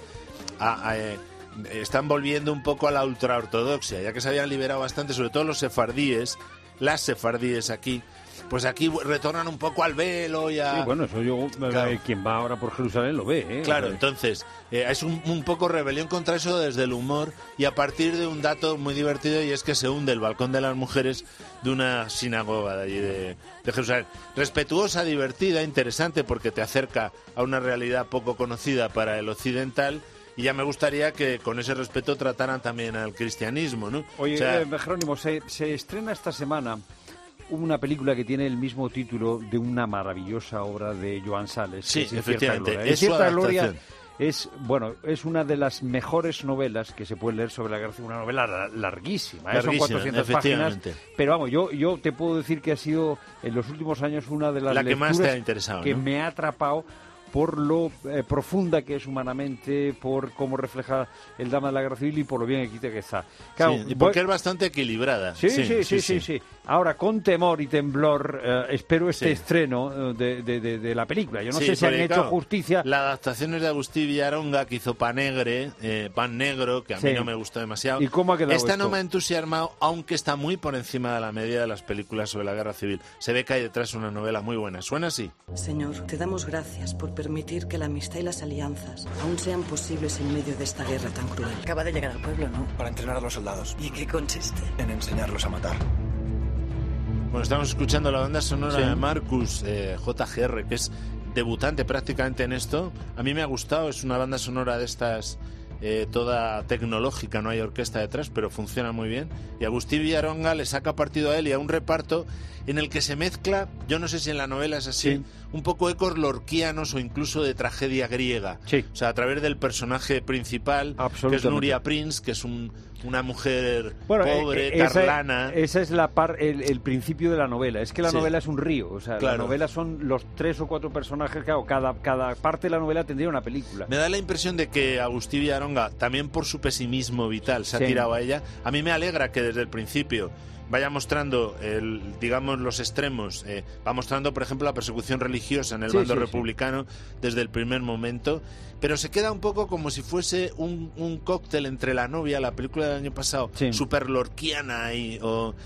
están volviendo un poco a la ultraortodoxia, ya que se habían liberado bastante, sobre todo los sefardíes, las sefardíes aquí. Pues aquí retornan un poco al velo y a... Sí, bueno, eso claro. Quien va ahora por Jerusalén lo ve, ¿eh? Claro, entonces, es un poco rebelión contra eso desde el humor, y a partir de un dato muy divertido, y es que se hunde el balcón de las mujeres de una sinagoga de allí de Jerusalén. Respetuosa, divertida, interesante, porque te acerca a una realidad poco conocida para el occidental, y ya me gustaría que con ese respeto trataran también al cristianismo, ¿no? Oye, Jerónimo, se estrena esta semana una película que tiene el mismo título de una maravillosa obra de Joan Sales. Sí, efectivamente. Es Cierta Gloria. Es una de las mejores novelas que se puede leer sobre la guerra civil, una novela larguísima, son 400 páginas, pero vamos, yo te puedo decir que ha sido en los últimos años una de las la que lecturas más te ha interesado, que ¿no? me ha atrapado, por lo profunda que es humanamente, por cómo refleja el drama de la guerra civil y por lo bien escrita que está. Claro, sí, y porque es bastante equilibrada. Sí. Ahora, con temor y temblor, espero este estreno de la película. Yo no sé si han hecho justicia. La adaptación es de Agustí Villaronga, que hizo Pan Negro, que a mí no me gustó demasiado. ¿Y cómo ha quedado Esta esto? no me ha entusiasmado, aunque está muy por encima de la media de las películas sobre la guerra civil. Se ve que hay detrás una novela muy buena. ¿Suena así? Señor, te damos gracias por permitir que la amistad y las alianzas aún sean posibles en medio de esta guerra tan cruel. Acaba de llegar al pueblo, ¿no? Para entrenar a los soldados. ¿Y en qué consiste? En enseñarlos a matar. Bueno, estamos escuchando la banda sonora de Marcus JGR, que es debutante prácticamente en esto. A mí me ha gustado, es una banda sonora de estas toda tecnológica, no hay orquesta detrás, pero funciona muy bien. Y Agustí Villaronga le saca partido a él y a un reparto en el que se mezcla, yo no sé si en la novela es así, un poco ecos lorquianos o incluso de tragedia griega. O sea, a través del personaje principal, que es Nuria Prince, que es una mujer pobre, tarlana. Esa es el principio de la novela. Es que la novela es un río. O sea, la novela son los 3 o 4 personajes. Claro, cada parte de la novela tendría una película. Me da la impresión de que Agustí Villaronga, también por su pesimismo vital, se ha tirado a ella. A mí me alegra que desde el principio vaya mostrando, digamos, los extremos. Va mostrando, por ejemplo, la persecución religiosa en el bando republicano desde el primer momento, pero se queda un poco como si fuese un cóctel entre La novia, la película del año pasado, super lorquiana, y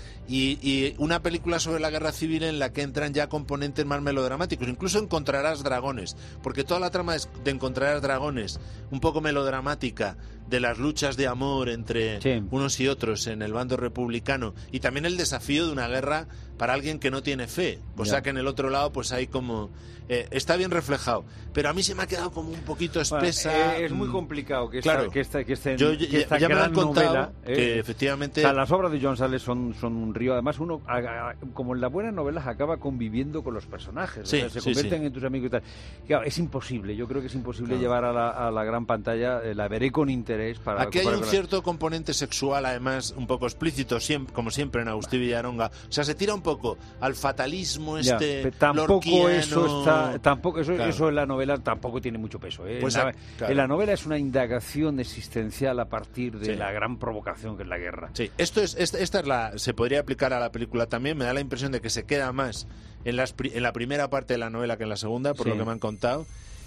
una película sobre la guerra civil en la que entran ya componentes más melodramáticos. Incluso Encontrarás dragones, porque toda la trama de Encontrarás dragones, un poco melodramática, de las luchas de amor entre unos y otros en el bando republicano, y también el desafío de una guerra para alguien que no tiene fe, cosa que en el otro lado pues hay como... está bien reflejado, pero a mí se me ha quedado como un poquito espesa. Es muy complicado que esta ya gran me han contado novela, que efectivamente... O sea, las obras de John Sayles son un río. Además, uno, como en las buenas novelas, acaba conviviendo con los personajes. O sea, se convierten en tus amigos y tal. Claro, es imposible. Yo creo que es imposible llevar a la gran pantalla. La veré con interés. Aquí hay un cierto componente sexual, además, un poco explícito, como siempre en Agustí Villaronga. O sea, se tira un poco al fatalismo tampoco lorquiano. Eso en la novela tampoco tiene mucho peso. Pues en la novela es una indagación existencial a partir de la gran provocación que es la guerra. Sí, esta se podría aplicar a la película también. Me da la impresión de que se queda más en la primera parte de la novela que en la segunda, por lo que me han contado.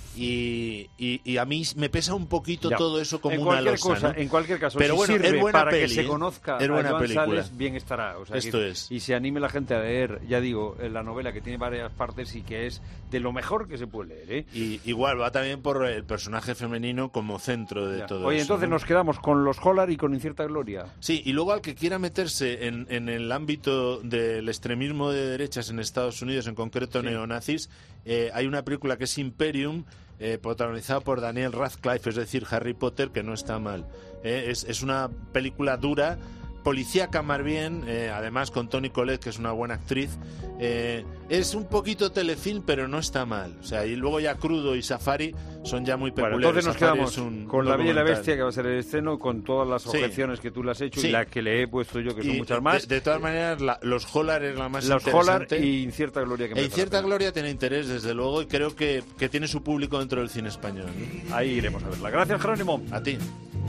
Y a mí me pesa un poquito todo eso como una losa, ¿no? En cualquier caso, pero bueno, sirve es buena para peli, que se conozca es buena a Joan película. Sayles, bien estará. O sea, Esto es. Y se anime la gente a leer, ya digo, la novela, que tiene varias partes y que es de lo mejor que se puede leer. Y igual va también por el personaje femenino como centro de todo eso. Oye, entonces nos quedamos con los Hollar y con Incierta Gloria. Sí, y luego al que quiera meterse en el ámbito del extremismo de derechas en Estados Unidos, en concreto neonazis, hay una película que es Imperium, protagonizado por Daniel Radcliffe, es decir, Harry Potter, que no está mal. Es una película dura, policíaca más bien, además con Toni Collette, que es una buena actriz. Es un poquito telefilm, pero no está mal. O sea, y luego ya Crudo y Safari son ya muy peculiares. Entonces nos Safari quedamos con La Bella y la Bestia, que va a ser el estreno, con todas las objeciones que tú le has hecho y las que le he puesto yo, que son muchas más. De todas maneras, los Hollar es la más interesante. Los Hollar y Incierta Gloria. Incierta Gloria tiene interés, desde luego, y creo que tiene su público dentro del cine español. Ahí iremos a verla. Gracias, Jerónimo. A ti.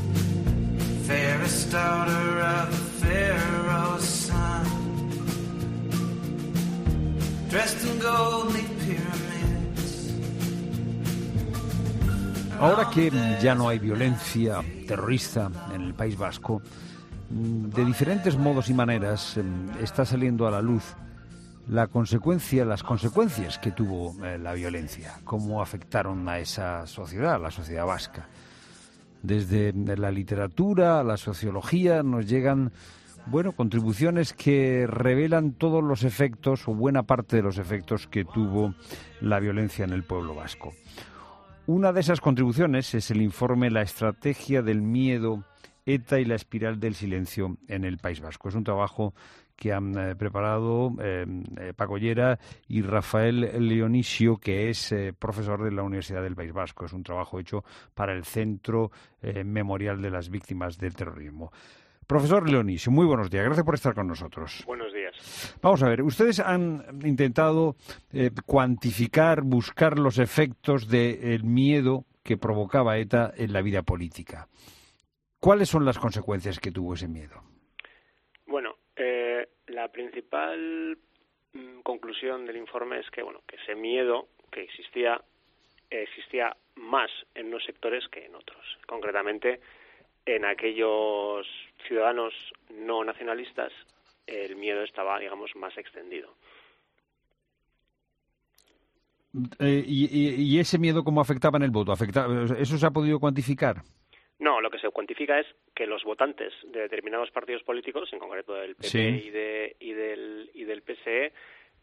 Fairest daughter of the Pharaoh's son, dressed in gold 'neath pyramids. Ahora que ya no hay violencia terrorista en el País Vasco, de diferentes modos y maneras está saliendo a la luz las consecuencias que tuvo la violencia, cómo afectaron a esa sociedad, a la sociedad vasca. Desde la literatura a la sociología nos llegan, contribuciones que revelan todos los efectos o buena parte de los efectos que tuvo la violencia en el pueblo vasco. Una de esas contribuciones es el informe La estrategia del miedo, ETA y la espiral del silencio en el País Vasco. Es un trabajo que han preparado Paco Llera y Rafael Leonisio, que es profesor de la Universidad del País Vasco. Es un trabajo hecho para el Centro Memorial de las Víctimas del Terrorismo. Profesor Leonisio, muy buenos días. Gracias por estar con nosotros. Buenos días. Vamos a ver, ustedes han intentado cuantificar, buscar los efectos del miedo que provocaba ETA en la vida política. ¿Cuáles son las consecuencias que tuvo ese miedo? Bueno, la principal conclusión del informe es que, que ese miedo que existía más en unos sectores que en otros. Concretamente, en aquellos ciudadanos no nacionalistas, el miedo estaba, digamos, más extendido. ¿Y ese miedo cómo afectaba en el voto? ¿Eso se ha podido cuantificar? No, lo que se cuantifica es que los votantes de determinados partidos políticos, en concreto del PP y del PSE,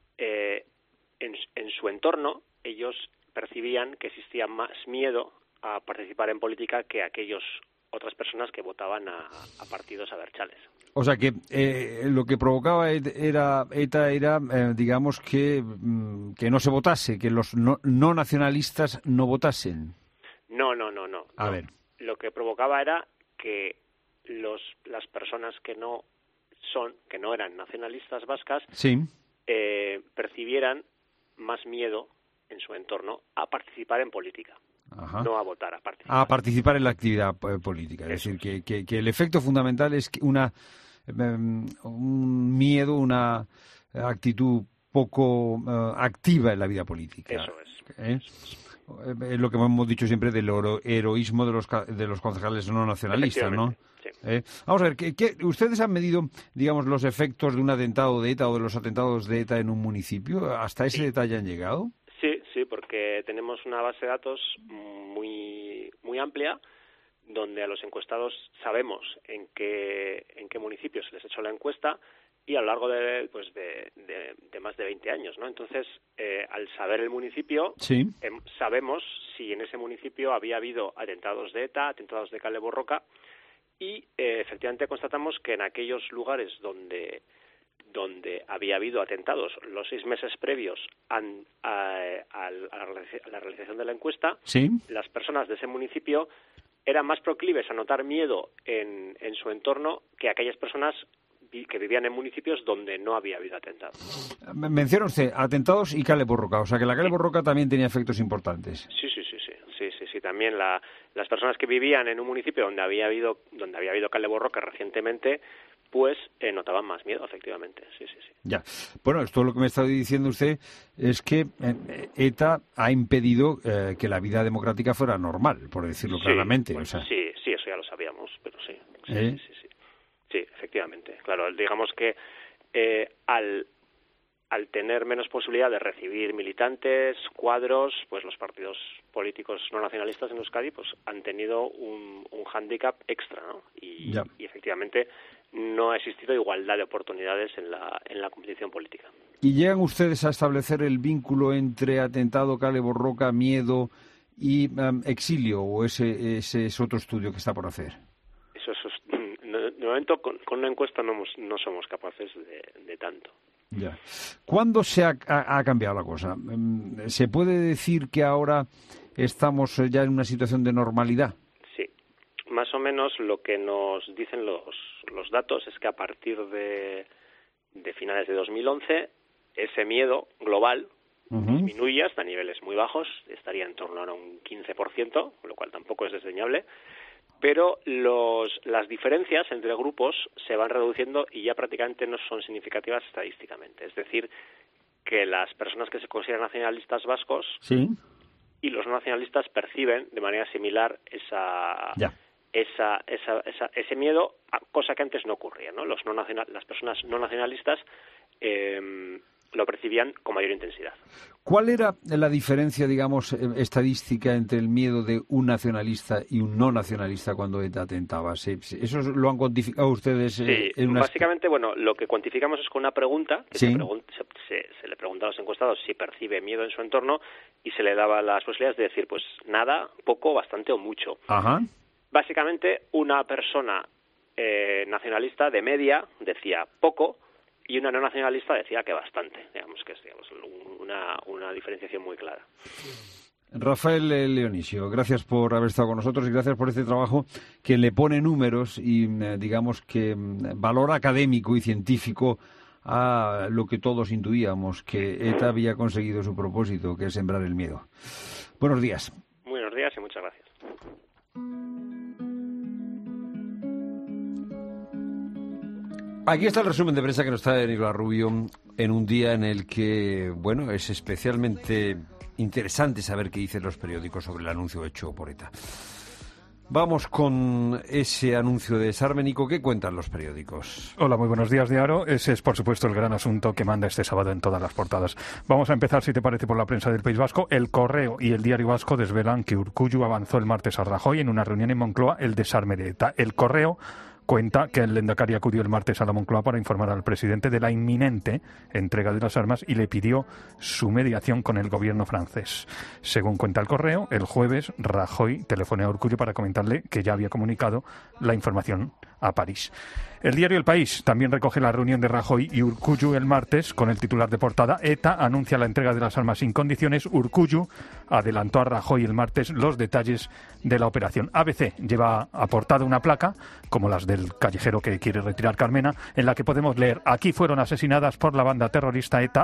en su entorno, ellos percibían que existía más miedo a participar en política que otras personas que votaban a partidos abertzales. O sea que lo que provocaba ETA era, digamos, que no se votase, que los no nacionalistas no votasen. No. A ver. Lo que provocaba era que las personas que no eran nacionalistas vascas, percibieran más miedo en su entorno a participar en política. Ajá. No a votar, a participar. A participar en la actividad política. Es decir, que el efecto fundamental es que un miedo, una actitud poco activa en la vida política. Eso es. Es lo que hemos dicho siempre del heroísmo de los concejales no nacionalistas, ¿no? Sí. Vamos a ver, ¿ustedes han medido, digamos, los efectos de un atentado de ETA o de los atentados de ETA en un municipio? ¿Hasta ese detalle han llegado? Sí, porque tenemos una base de datos muy amplia, donde a los encuestados sabemos en qué municipios se les ha hecho la encuesta, y a lo largo de más de 20 años, ¿no? Entonces, al saber el municipio, sabemos si en ese municipio había habido atentados de ETA, atentados de Kale Borroka, y efectivamente constatamos que en aquellos lugares donde había habido atentados los 6 meses previos a la realización de la encuesta, las personas de ese municipio eran más proclives a notar miedo en su entorno que aquellas personas que vivían en municipios donde no había habido atentados. Menciona usted atentados y Kale Borroka, o sea que la Kale Borroka también tenía efectos importantes. Sí. También las personas que vivían en un municipio donde había habido Kale Borroka recientemente, pues notaban más miedo, efectivamente. Sí. Ya. Bueno, esto lo que me está diciendo usted es que ETA ha impedido que la vida democrática fuera normal, por decirlo claramente. Bueno, o sea. Sí, eso ya lo sabíamos, pero sí. Sí, efectivamente. Claro, digamos que al tener menos posibilidad de recibir militantes, cuadros, pues los partidos políticos no nacionalistas en Euskadi pues han tenido un hándicap extra, ¿no? Y efectivamente no ha existido igualdad de oportunidades en la competición política. ¿Y llegan ustedes a establecer el vínculo entre atentado, Kale Borroka, miedo y exilio, o ese es otro estudio que está por hacer? Eso de momento con una encuesta no somos capaces de tanto. Ya. ¿Cuándo se ha cambiado la cosa? ¿Se puede decir que ahora estamos ya en una situación de normalidad? Sí. Más o menos lo que nos dicen los datos es que a partir de finales de 2011 ese miedo global disminuye hasta niveles muy bajos, estaría en torno a un 15%, lo cual tampoco es desdeñable. Pero las diferencias entre grupos se van reduciendo y ya prácticamente no son significativas estadísticamente. Es decir, que las personas que se consideran nacionalistas vascos y los no nacionalistas perciben de manera similar ese miedo, cosa que antes no ocurría, ¿no? Las personas no nacionalistas lo percibían con mayor intensidad. ¿Cuál era la diferencia, digamos, estadística entre el miedo de un nacionalista y un no nacionalista cuando ETA atentaba? ¿Eso lo han cuantificado ustedes? Sí, básicamente, bueno, lo que cuantificamos es con una pregunta que se le pregunta a los encuestados si percibe miedo en su entorno y se le daba las posibilidades de decir, pues nada, poco, bastante o mucho. Ajá. Básicamente, una persona nacionalista de media decía poco, y una no nacionalista decía que bastante. Digamos que es una diferenciación muy clara. Rafael Leonisio, gracias por haber estado con nosotros y gracias por este trabajo que le pone números y, digamos, que valor académico y científico a lo que todos intuíamos, que ETA había conseguido su propósito, que es sembrar el miedo. Buenos días. Buenos días y muchas gracias. Aquí está el resumen de prensa que nos trae Nicolás Rubio en un día en el que, bueno, es especialmente interesante saber qué dicen los periódicos sobre el anuncio hecho por ETA. Vamos con ese anuncio de desarme, Nico. ¿Qué cuentan los periódicos? Hola, muy buenos días, Diaro. Ese es, por supuesto, el gran asunto que manda este sábado en todas las portadas. Vamos a empezar, si te parece, por la prensa del País Vasco. El Correo y el Diario Vasco desvelan que Urkullu avanzó el martes a Rajoy en una reunión en Moncloa el desarme de ETA. El Correo cuenta que el lehendakari acudió el martes a la Moncloa para informar al presidente de la inminente entrega de las armas y le pidió su mediación con el gobierno francés. Según cuenta el Correo, el jueves Rajoy telefonó a Urkullu para comentarle que ya había comunicado la información a París. El diario El País también recoge la reunión de Rajoy y Urkullu el martes con el titular de portada: ETA anuncia la entrega de las armas sin condiciones. Urkullu adelantó a Rajoy el martes los detalles de la operación. ABC lleva a portada una placa, como las del callejero que quiere retirar Carmena, en la que podemos leer: aquí fueron asesinadas por la banda terrorista ETA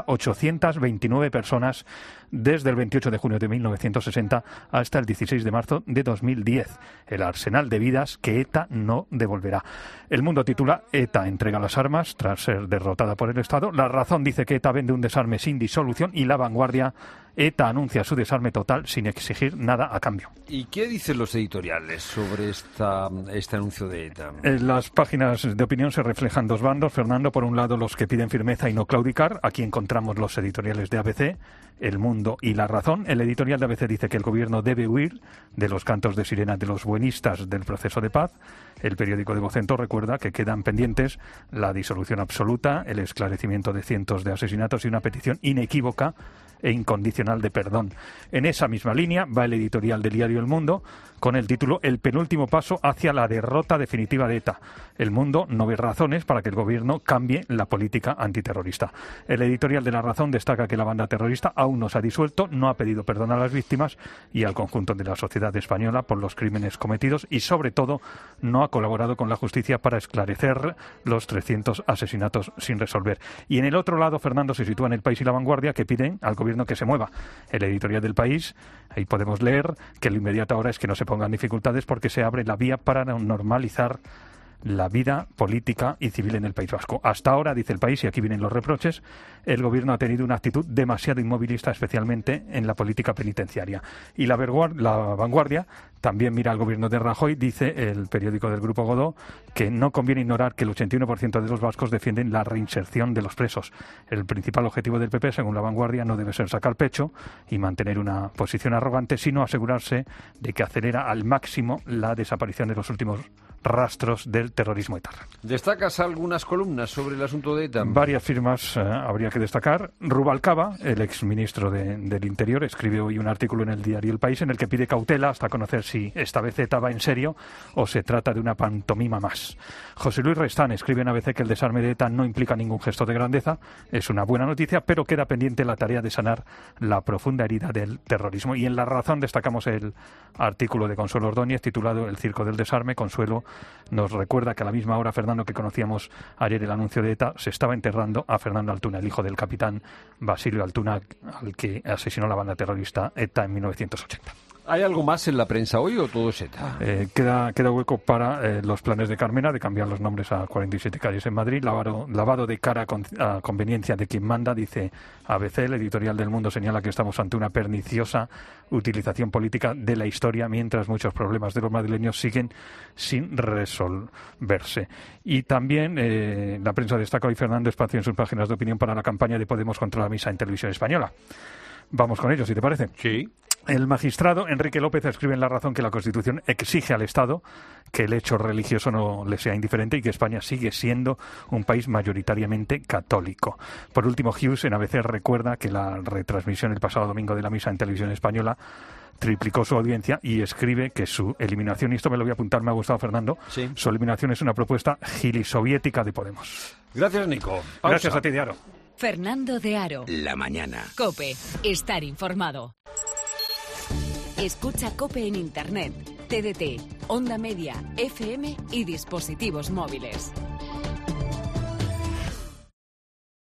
829 personas desde el 28 de junio de 1960 hasta el 16 de marzo de 2010. El arsenal de vidas que ETA no devolverá. El Mundo titula: ETA entrega las armas tras ser derrotada por el Estado. La Razón dice que ETA vende un desarme sin disolución. Y La Vanguardia: ETA anuncia su desarme total sin exigir nada a cambio. ¿Y qué dicen los editoriales sobre este anuncio de ETA? En las páginas de opinión se reflejan dos bandos, Fernando. Por un lado, los que piden firmeza y no claudicar. Aquí encontramos los editoriales de ABC, El Mundo y La Razón. El editorial de ABC dice que el gobierno debe huir de los cantos de sirena de los buenistas del proceso de paz. El periódico de Vocento recuerda que quedan pendientes la disolución absoluta, el esclarecimiento de cientos de asesinatos y una petición inequívoca e incondicional de perdón. En esa misma línea va el editorial del diario El Mundo con el título: El penúltimo paso hacia la derrota definitiva de ETA. El Mundo no ve razones para que el gobierno cambie la política antiterrorista. El editorial de La Razón destaca que la banda terrorista aún no se ha disuelto, no ha pedido perdón a las víctimas y al conjunto de la sociedad española por los crímenes cometidos y, sobre todo, no ha colaborado con la justicia para esclarecer los 300 asesinatos sin resolver. Y en el otro lado, Fernando, se sitúa en El País y La Vanguardia, que piden al gobierno que se mueva. El editorial del País, ahí podemos leer que lo inmediato ahora es que no se pongan dificultades porque se abre la vía para normalizar la vida política y civil en el País Vasco. Hasta ahora, dice El País, y aquí vienen los reproches, el gobierno ha tenido una actitud demasiado inmovilista, especialmente en la política penitenciaria. Y la Vanguardia también mira al gobierno de Rajoy. Dice el periódico del Grupo Godó que no conviene ignorar que el 81% de los vascos defienden la reinserción de los presos. El principal objetivo del PP, según la Vanguardia, no debe ser sacar pecho y mantener una posición arrogante, sino asegurarse de que acelera al máximo la desaparición de los últimos rastros del terrorismo etarra. ¿Destacas algunas columnas sobre el asunto de ETA? Varias firmas habría que destacar. Rubalcaba, el exministro del Interior, escribe hoy un artículo en el diario El País en el que pide cautela hasta conocer si esta vez ETA va en serio o se trata de una pantomima más. José Luis Restán escribe en ABC que el desarme de ETA no implica ningún gesto de grandeza, es una buena noticia, pero queda pendiente la tarea de sanar la profunda herida del terrorismo. Y en La Razón destacamos el artículo de Consuelo Ordóñez titulado El circo del desarme. Consuelo nos recuerda que a la misma hora, Fernando, que conocíamos ayer el anuncio de ETA, se estaba enterrando a Fernando Altuna, el hijo del capitán Basilio Altuna, al que asesinó la banda terrorista ETA en 1980. ¿Hay algo más en la prensa hoy o todo es ETA? Queda hueco para los planes de Carmena de cambiar los nombres a 47 calles en Madrid. Lavado de cara a conveniencia de quien manda, dice ABC. El editorial del Mundo señala que estamos ante una perniciosa utilización política de la historia, mientras muchos problemas de los madrileños siguen sin resolverse. Y también la prensa destaca hoy, Fernando, espacio en sus páginas de opinión para la campaña de Podemos contra la misa en Televisión Española. Vamos con ello, si te parece. Sí. El magistrado Enrique López escribe en La Razón que la Constitución exige al Estado que el hecho religioso no le sea indiferente y que España sigue siendo un país mayoritariamente católico. Por último, Hughes en ABC recuerda que la retransmisión el pasado domingo de la misa en Televisión Española triplicó su audiencia y escribe que su eliminación, y esto me lo voy a apuntar, me ha gustado, Fernando, sí, su eliminación es una propuesta gilisoviética de Podemos. Gracias, Nico. Pausa. Gracias a ti, de Aro. Fernando de Aro. La mañana. COPE. Estar informado. Escucha COPE en Internet, TDT, Onda Media, FM y dispositivos móviles.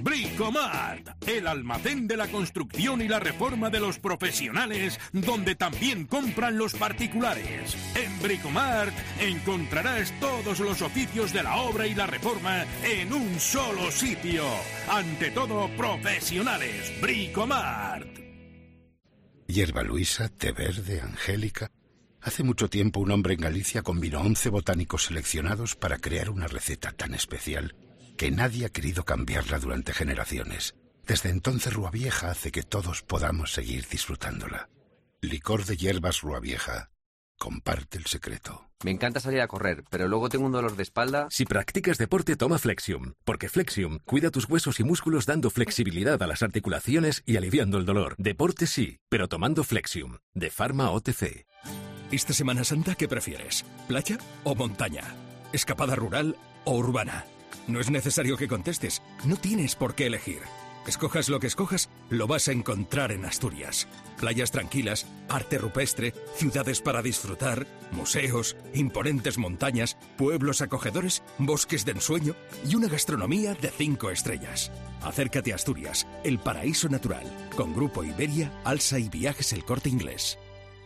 Bricomart, el almacén de la construcción y la reforma de los profesionales, donde también compran los particulares. En Bricomart encontrarás todos los oficios de la obra y la reforma en un solo sitio. Ante todo, profesionales. Bricomart. Hierba Luisa, té verde, angélica. Hace mucho tiempo un hombre en Galicia combinó 11 botánicos seleccionados para crear una receta tan especial que nadie ha querido cambiarla durante generaciones. Desde entonces Rúa Vieja hace que todos podamos seguir disfrutándola. Licor de hierbas Rúa Vieja. Comparte el secreto. Me encanta salir a correr, pero luego tengo un dolor de espalda. Si practicas deporte, toma Flexium, porque Flexium cuida tus huesos y músculos dando flexibilidad a las articulaciones y aliviando el dolor. Deporte sí, pero tomando Flexium, de Pharma OTC. Esta Semana Santa, ¿qué prefieres? ¿Playa o montaña? ¿Escapada rural o urbana? No es necesario que contestes, no tienes por qué elegir. Escojas lo que escojas, lo vas a encontrar en Asturias. Playas tranquilas, arte rupestre, ciudades para disfrutar, museos, imponentes montañas, pueblos acogedores, bosques de ensueño y una gastronomía de 5 estrellas. Acércate a Asturias, el paraíso natural, con Grupo Iberia, Alsa y Viajes El Corte Inglés.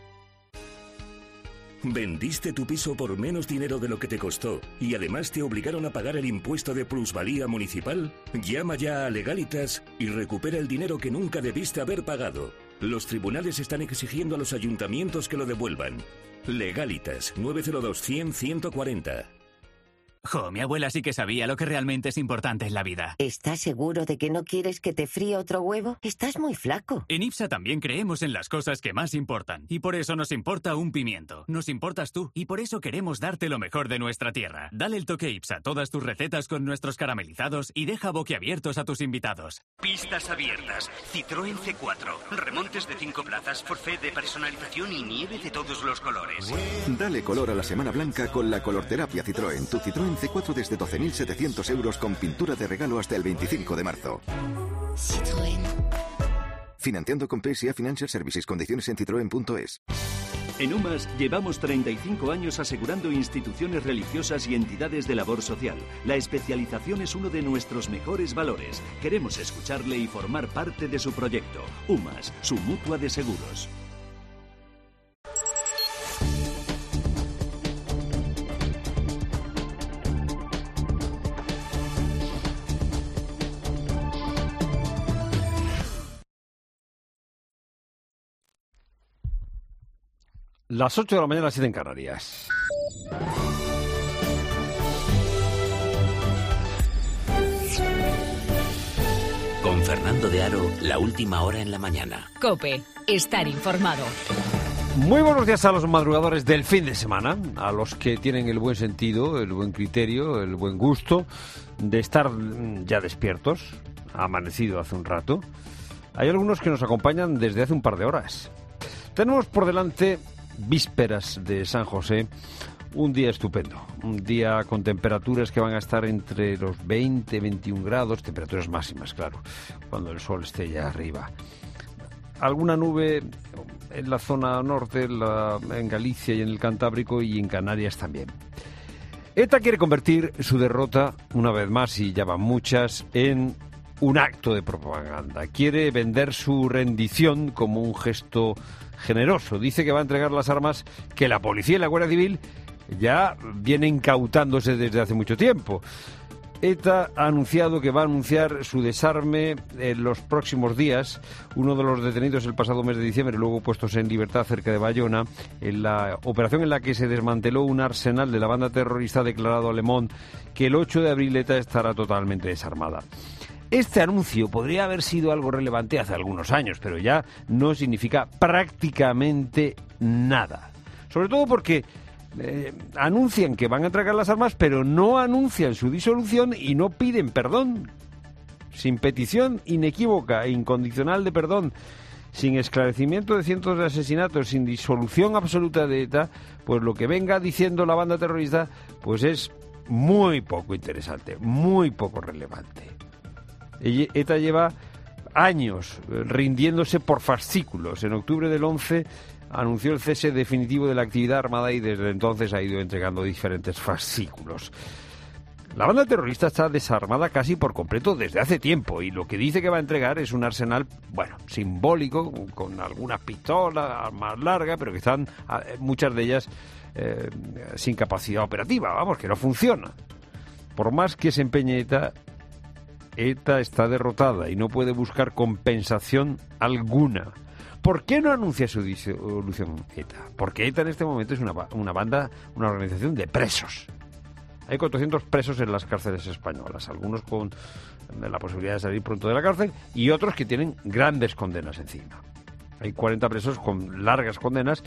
¿Vendiste tu piso por menos dinero de lo que te costó y además te obligaron a pagar el impuesto de plusvalía municipal? Llama ya a Legalitas y recupera el dinero que nunca debiste haber pagado. Los tribunales están exigiendo a los ayuntamientos que lo devuelvan. Legalitas, 902-100-140. Jo, mi abuela sí que sabía lo que realmente es importante en la vida. ¿Estás seguro de que no quieres que te fríe otro huevo? Estás muy flaco. En IPSA también creemos en las cosas que más importan. Y por eso nos importa un pimiento. Nos importas tú. Y por eso queremos darte lo mejor de nuestra tierra. Dale el toque IPSA a todas tus recetas con nuestros caramelizados y deja boquiabiertos a tus invitados. Pistas abiertas. Citroën C4. Remontes de 5 plazas, forfait de personalización y nieve de todos los colores. Dale color a la Semana Blanca con la colorterapia Citroën. Tu Citroën C4 desde 12.700 euros con pintura de regalo hasta el 25 de marzo. Citroën. Financiando con PSA Financial Services. Condiciones en citroen.es. En UMAS llevamos 35 años asegurando instituciones religiosas y entidades de labor social. La especialización es uno de nuestros mejores valores. Queremos escucharle y formar parte de su proyecto. UMAS, su mutua de seguros. Las 8 de la mañana, las 7 en Canarias. Con Fernando de Aro, la última hora en la mañana. COPE, estar informado. Muy buenos días a los madrugadores del fin de semana, a los que tienen el buen sentido, el buen criterio, el buen gusto de estar ya despiertos. Ha amanecido hace un rato. Hay algunos que nos acompañan desde hace un par de horas. Tenemos por delante vísperas de San José, un día estupendo, un día con temperaturas que van a estar entre los 20 y 21 grados, temperaturas máximas, claro, cuando el sol esté ya arriba. Alguna nube en la zona norte, en Galicia y en el Cantábrico y en Canarias también. ETA quiere convertir su derrota, una vez más, y ya van muchas, en un acto de propaganda. Quiere vender su rendición como un gesto generoso. Dice que va a entregar las armas que la policía y la Guardia Civil ya vienen incautándose desde hace mucho tiempo. ETA ha anunciado que va a anunciar su desarme en los próximos días. Uno de los detenidos el pasado mes de diciembre, luego puestos en libertad cerca de Bayona, en la operación en la que se desmanteló un arsenal de la banda terrorista, ha declarado Le Monde que el 8 de abril ETA estará totalmente desarmada. Este anuncio podría haber sido algo relevante hace algunos años, pero ya no significa prácticamente nada. Sobre todo porque anuncian que van a entregar las armas, pero no anuncian su disolución y no piden perdón. Sin petición inequívoca e incondicional de perdón, sin esclarecimiento de cientos de asesinatos, sin disolución absoluta de ETA, pues lo que venga diciendo la banda terrorista, pues es muy poco interesante, muy poco relevante. ETA lleva años rindiéndose por fascículos. En octubre del 11 anunció el cese definitivo de la actividad armada y desde entonces ha ido entregando diferentes fascículos. La banda terrorista está desarmada casi por completo desde hace tiempo y lo que dice que va a entregar es un arsenal, bueno, simbólico, con algunas pistolas más largas, pero que están muchas de ellas sin capacidad operativa, vamos, que no funcionan. Por más que se empeñe ETA está derrotada y no puede buscar compensación alguna. ¿Por qué no anuncia su disolución ETA? Porque ETA en este momento es una banda, una organización de presos. Hay 400 presos en las cárceles españolas, algunos con la posibilidad de salir pronto de la cárcel y otros que tienen grandes condenas encima. Hay 40 presos con largas condenas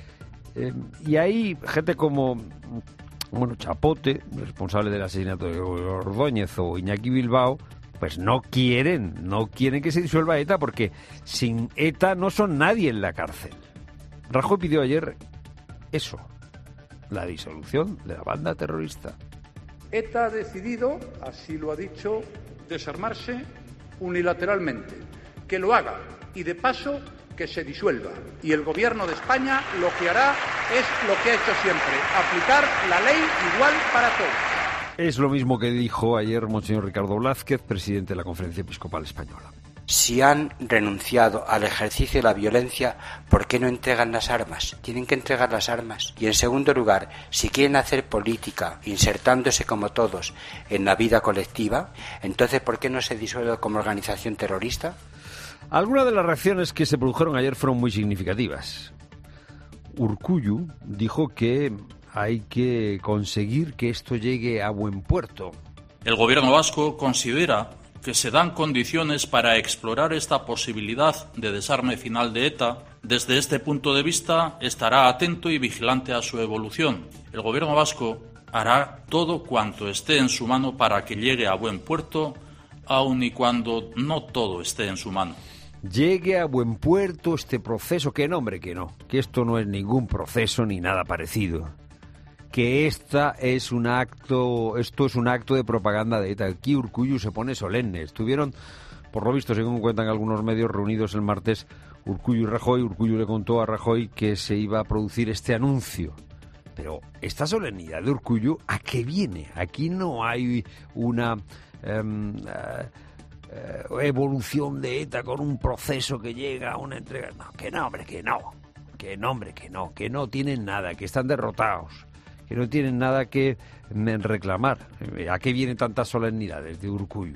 y hay gente como Chapote, responsable del asesinato de Ordóñez, o Iñaki Bilbao, pues no quieren que se disuelva ETA porque sin ETA no son nadie en la cárcel. Rajoy pidió ayer eso, la disolución de la banda terrorista. ETA ha decidido, así lo ha dicho, desarmarse unilateralmente. Que lo haga y de paso que se disuelva. Y el Gobierno de España lo que hará es lo que ha hecho siempre, aplicar la ley igual para todos. Es lo mismo que dijo ayer Monseñor Ricardo Blázquez, presidente de la Conferencia Episcopal Española. Si han renunciado al ejercicio de la violencia, ¿por qué no entregan las armas? Tienen que entregar las armas. Y en segundo lugar, si quieren hacer política, insertándose como todos en la vida colectiva, entonces ¿por qué no se disuelve como organización terrorista? Algunas de las reacciones que se produjeron ayer fueron muy significativas. Urkullu dijo que hay que conseguir que esto llegue a buen puerto. El gobierno vasco considera que se dan condiciones para explorar esta posibilidad de desarme final de ETA. Desde este punto de vista, estará atento y vigilante a su evolución. El gobierno vasco hará todo cuanto esté en su mano para que llegue a buen puerto, aun y cuando no todo esté en su mano. Llegue a buen puerto este proceso, que no, que esto no es ningún proceso ni nada parecido. Que esto es un acto de propaganda de ETA. Aquí Urkullu se pone solemne. Estuvieron, por lo visto, según cuentan algunos medios, reunidos el martes Urkullu y Rajoy. Urkullu le contó a Rajoy que se iba a producir este anuncio. Pero esta solemnidad de Urkullu, ¿a qué viene? Aquí no hay una evolución de ETA con un proceso que llega a una entrega. No, que no tienen nada, que están derrotados, que no tienen nada que reclamar. ¿A qué vienen tantas solemnidades de Urkullu?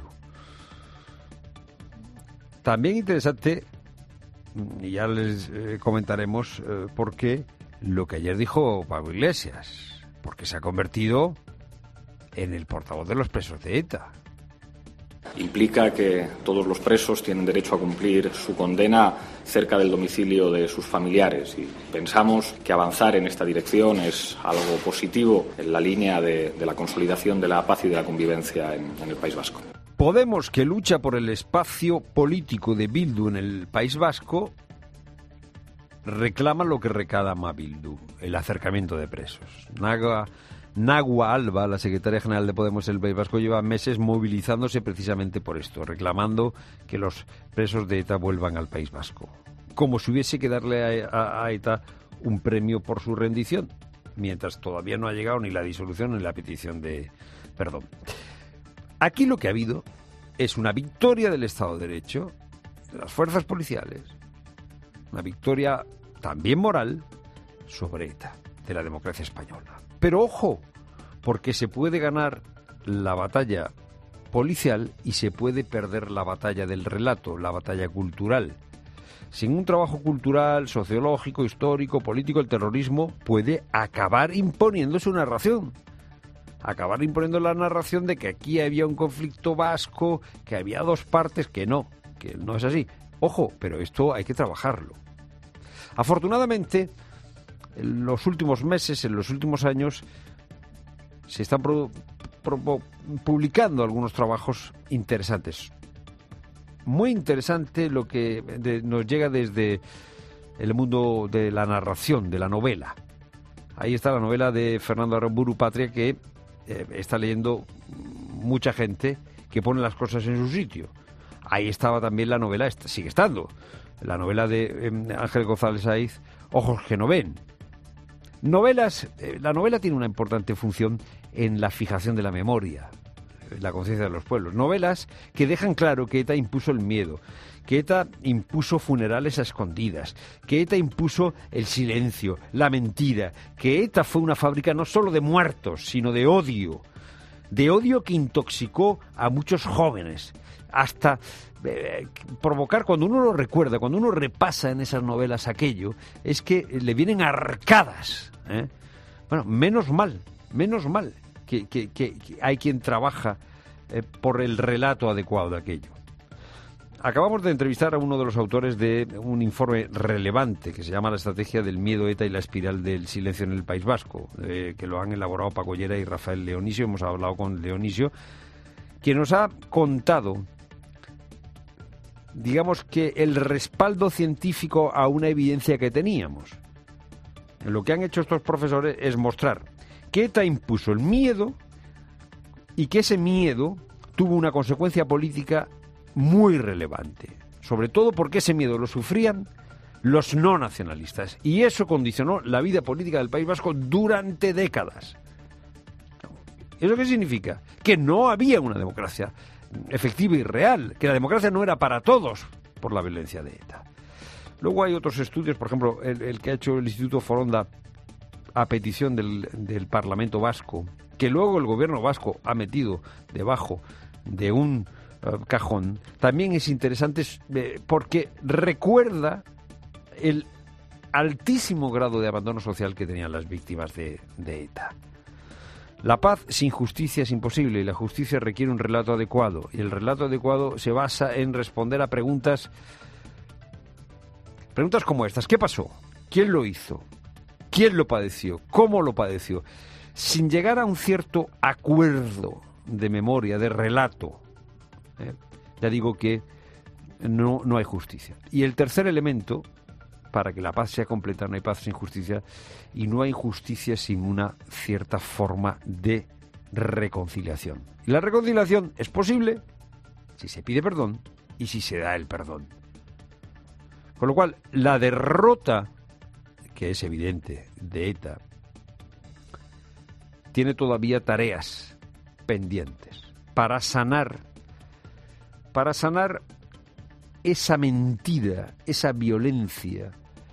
También interesante, y ya les comentaremos por qué, lo que ayer dijo Pablo Iglesias, porque se ha convertido en el portavoz de los presos de ETA. Implica que todos los presos tienen derecho a cumplir su condena cerca del domicilio de sus familiares y pensamos que avanzar en esta dirección es algo positivo en la línea de la consolidación de la paz y de la convivencia en el País Vasco. Podemos, que lucha por el espacio político de Bildu en el País Vasco, reclama lo que reclama Bildu, el acercamiento de presos. Nagua Alba, la secretaria general de Podemos del País Vasco, lleva meses movilizándose precisamente por esto, reclamando que los presos de ETA vuelvan al País Vasco. Como si hubiese que darle a ETA un premio por su rendición, mientras todavía no ha llegado ni la disolución ni la petición de perdón. Aquí lo que ha habido es una victoria del Estado de Derecho, de las fuerzas policiales, una victoria también moral sobre ETA, de la democracia española. Pero ojo, porque se puede ganar la batalla policial y se puede perder la batalla del relato, la batalla cultural. Sin un trabajo cultural, sociológico, histórico, político, el terrorismo puede acabar imponiendo su narración. Acabar imponiendo la narración de que aquí había un conflicto vasco, que había dos partes, que no es así. Ojo, pero esto hay que trabajarlo. Afortunadamente, en los últimos meses, en los últimos años, se están publicando algunos trabajos interesantes. Muy interesante lo que nos llega desde el mundo de la narración, de la novela. Ahí está la novela de Fernando Aramburu Patria, que está leyendo mucha gente, que pone las cosas en su sitio. Ahí estaba también la novela, sigue estando, la novela de Ángel González Saiz, Ojos que no ven. Novelas, la novela tiene una importante función en la fijación de la memoria, la conciencia de los pueblos. Novelas que dejan claro que ETA impuso el miedo, que ETA impuso funerales a escondidas, que ETA impuso el silencio, la mentira, que ETA fue una fábrica no solo de muertos, sino de odio que intoxicó a muchos jóvenes, hasta provocar, cuando uno lo recuerda, cuando uno repasa en esas novelas aquello, es que le vienen arcadas, ¿eh? Bueno, menos mal que hay quien trabaja por el relato adecuado de aquello. Acabamos de entrevistar a uno de los autores de un informe relevante que se llama La estrategia del miedo ETA y la espiral del silencio en el País Vasco, que lo han elaborado Paco Llera y Rafael Leonisio. Hemos hablado con Leonisio, quien nos ha contado, digamos, que el respaldo científico a una evidencia que teníamos. Lo que han hecho estos profesores es mostrar que ETA impuso el miedo y que ese miedo tuvo una consecuencia política muy relevante, sobre todo porque ese miedo lo sufrían los no nacionalistas, y eso condicionó la vida política del País Vasco durante décadas. ¿Eso qué significa? Que no había una democracia efectiva y real, que la democracia no era para todos por la violencia de ETA. Luego hay otros estudios, por ejemplo, el que ha hecho el Instituto Foronda a petición del Parlamento Vasco, que luego el gobierno vasco ha metido debajo de un cajón, también es interesante porque recuerda el altísimo grado de abandono social que tenían las víctimas de ETA. La paz sin justicia es imposible y la justicia requiere un relato adecuado, y el relato adecuado se basa en responder a preguntas como estas: ¿qué pasó? ¿Quién lo hizo? ¿Quién lo padeció? ¿Cómo lo padeció? Sin llegar a un cierto acuerdo de memoria, de relato, ya digo que no hay justicia. Y el tercer elemento, para que la paz sea completa, no hay paz sin justicia, y no hay justicia sin una cierta forma de reconciliación. Y la reconciliación es posible si se pide perdón y si se da el perdón. Con lo cual, la derrota, que es evidente, de ETA, tiene todavía tareas pendientes para sanar esa mentira, esa violencia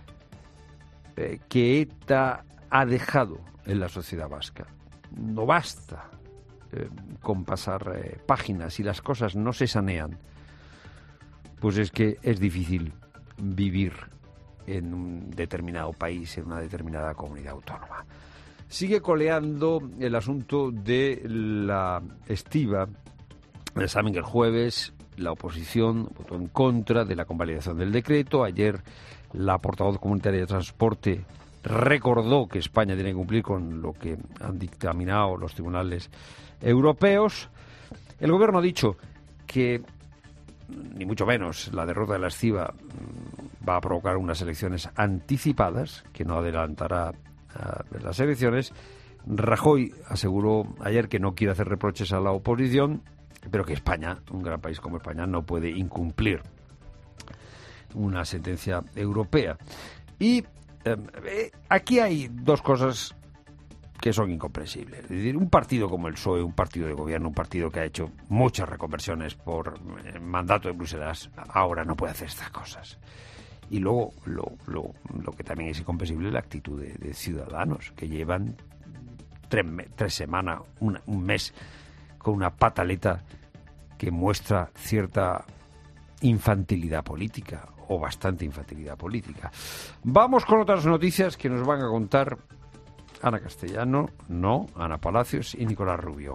que ETA ha dejado en la sociedad vasca. No basta con pasar páginas. Si las cosas no se sanean, pues es que es difícil vivir en un determinado país, en una determinada comunidad autónoma. Sigue coleando el asunto de la estiba. Saben que el jueves la oposición votó en contra de la convalidación del decreto. Ayer la portavoz comunitaria de Transporte recordó que España tiene que cumplir con lo que han dictaminado los tribunales europeos. El gobierno ha dicho que, ni mucho menos, la derrota de la estiba va a provocar unas elecciones anticipadas, que no adelantará las elecciones. Rajoy aseguró ayer que no quiere hacer reproches a la oposición, pero que España, un gran país como España, no puede incumplir una sentencia europea. Y aquí hay dos cosas que son incomprensibles. Es decir, un partido como el PSOE, un partido de gobierno, un partido que ha hecho muchas reconversiones por mandato de Bruselas, ahora no puede hacer estas cosas. Y luego, lo que también es incomprensible es la actitud de Ciudadanos, que llevan tres semanas, un mes, con una pataleta que muestra cierta infantilidad política, o bastante infantilidad política. Vamos con otras noticias que nos van a contar Ana Castellano, Ana Palacios y Nicolás Rubio.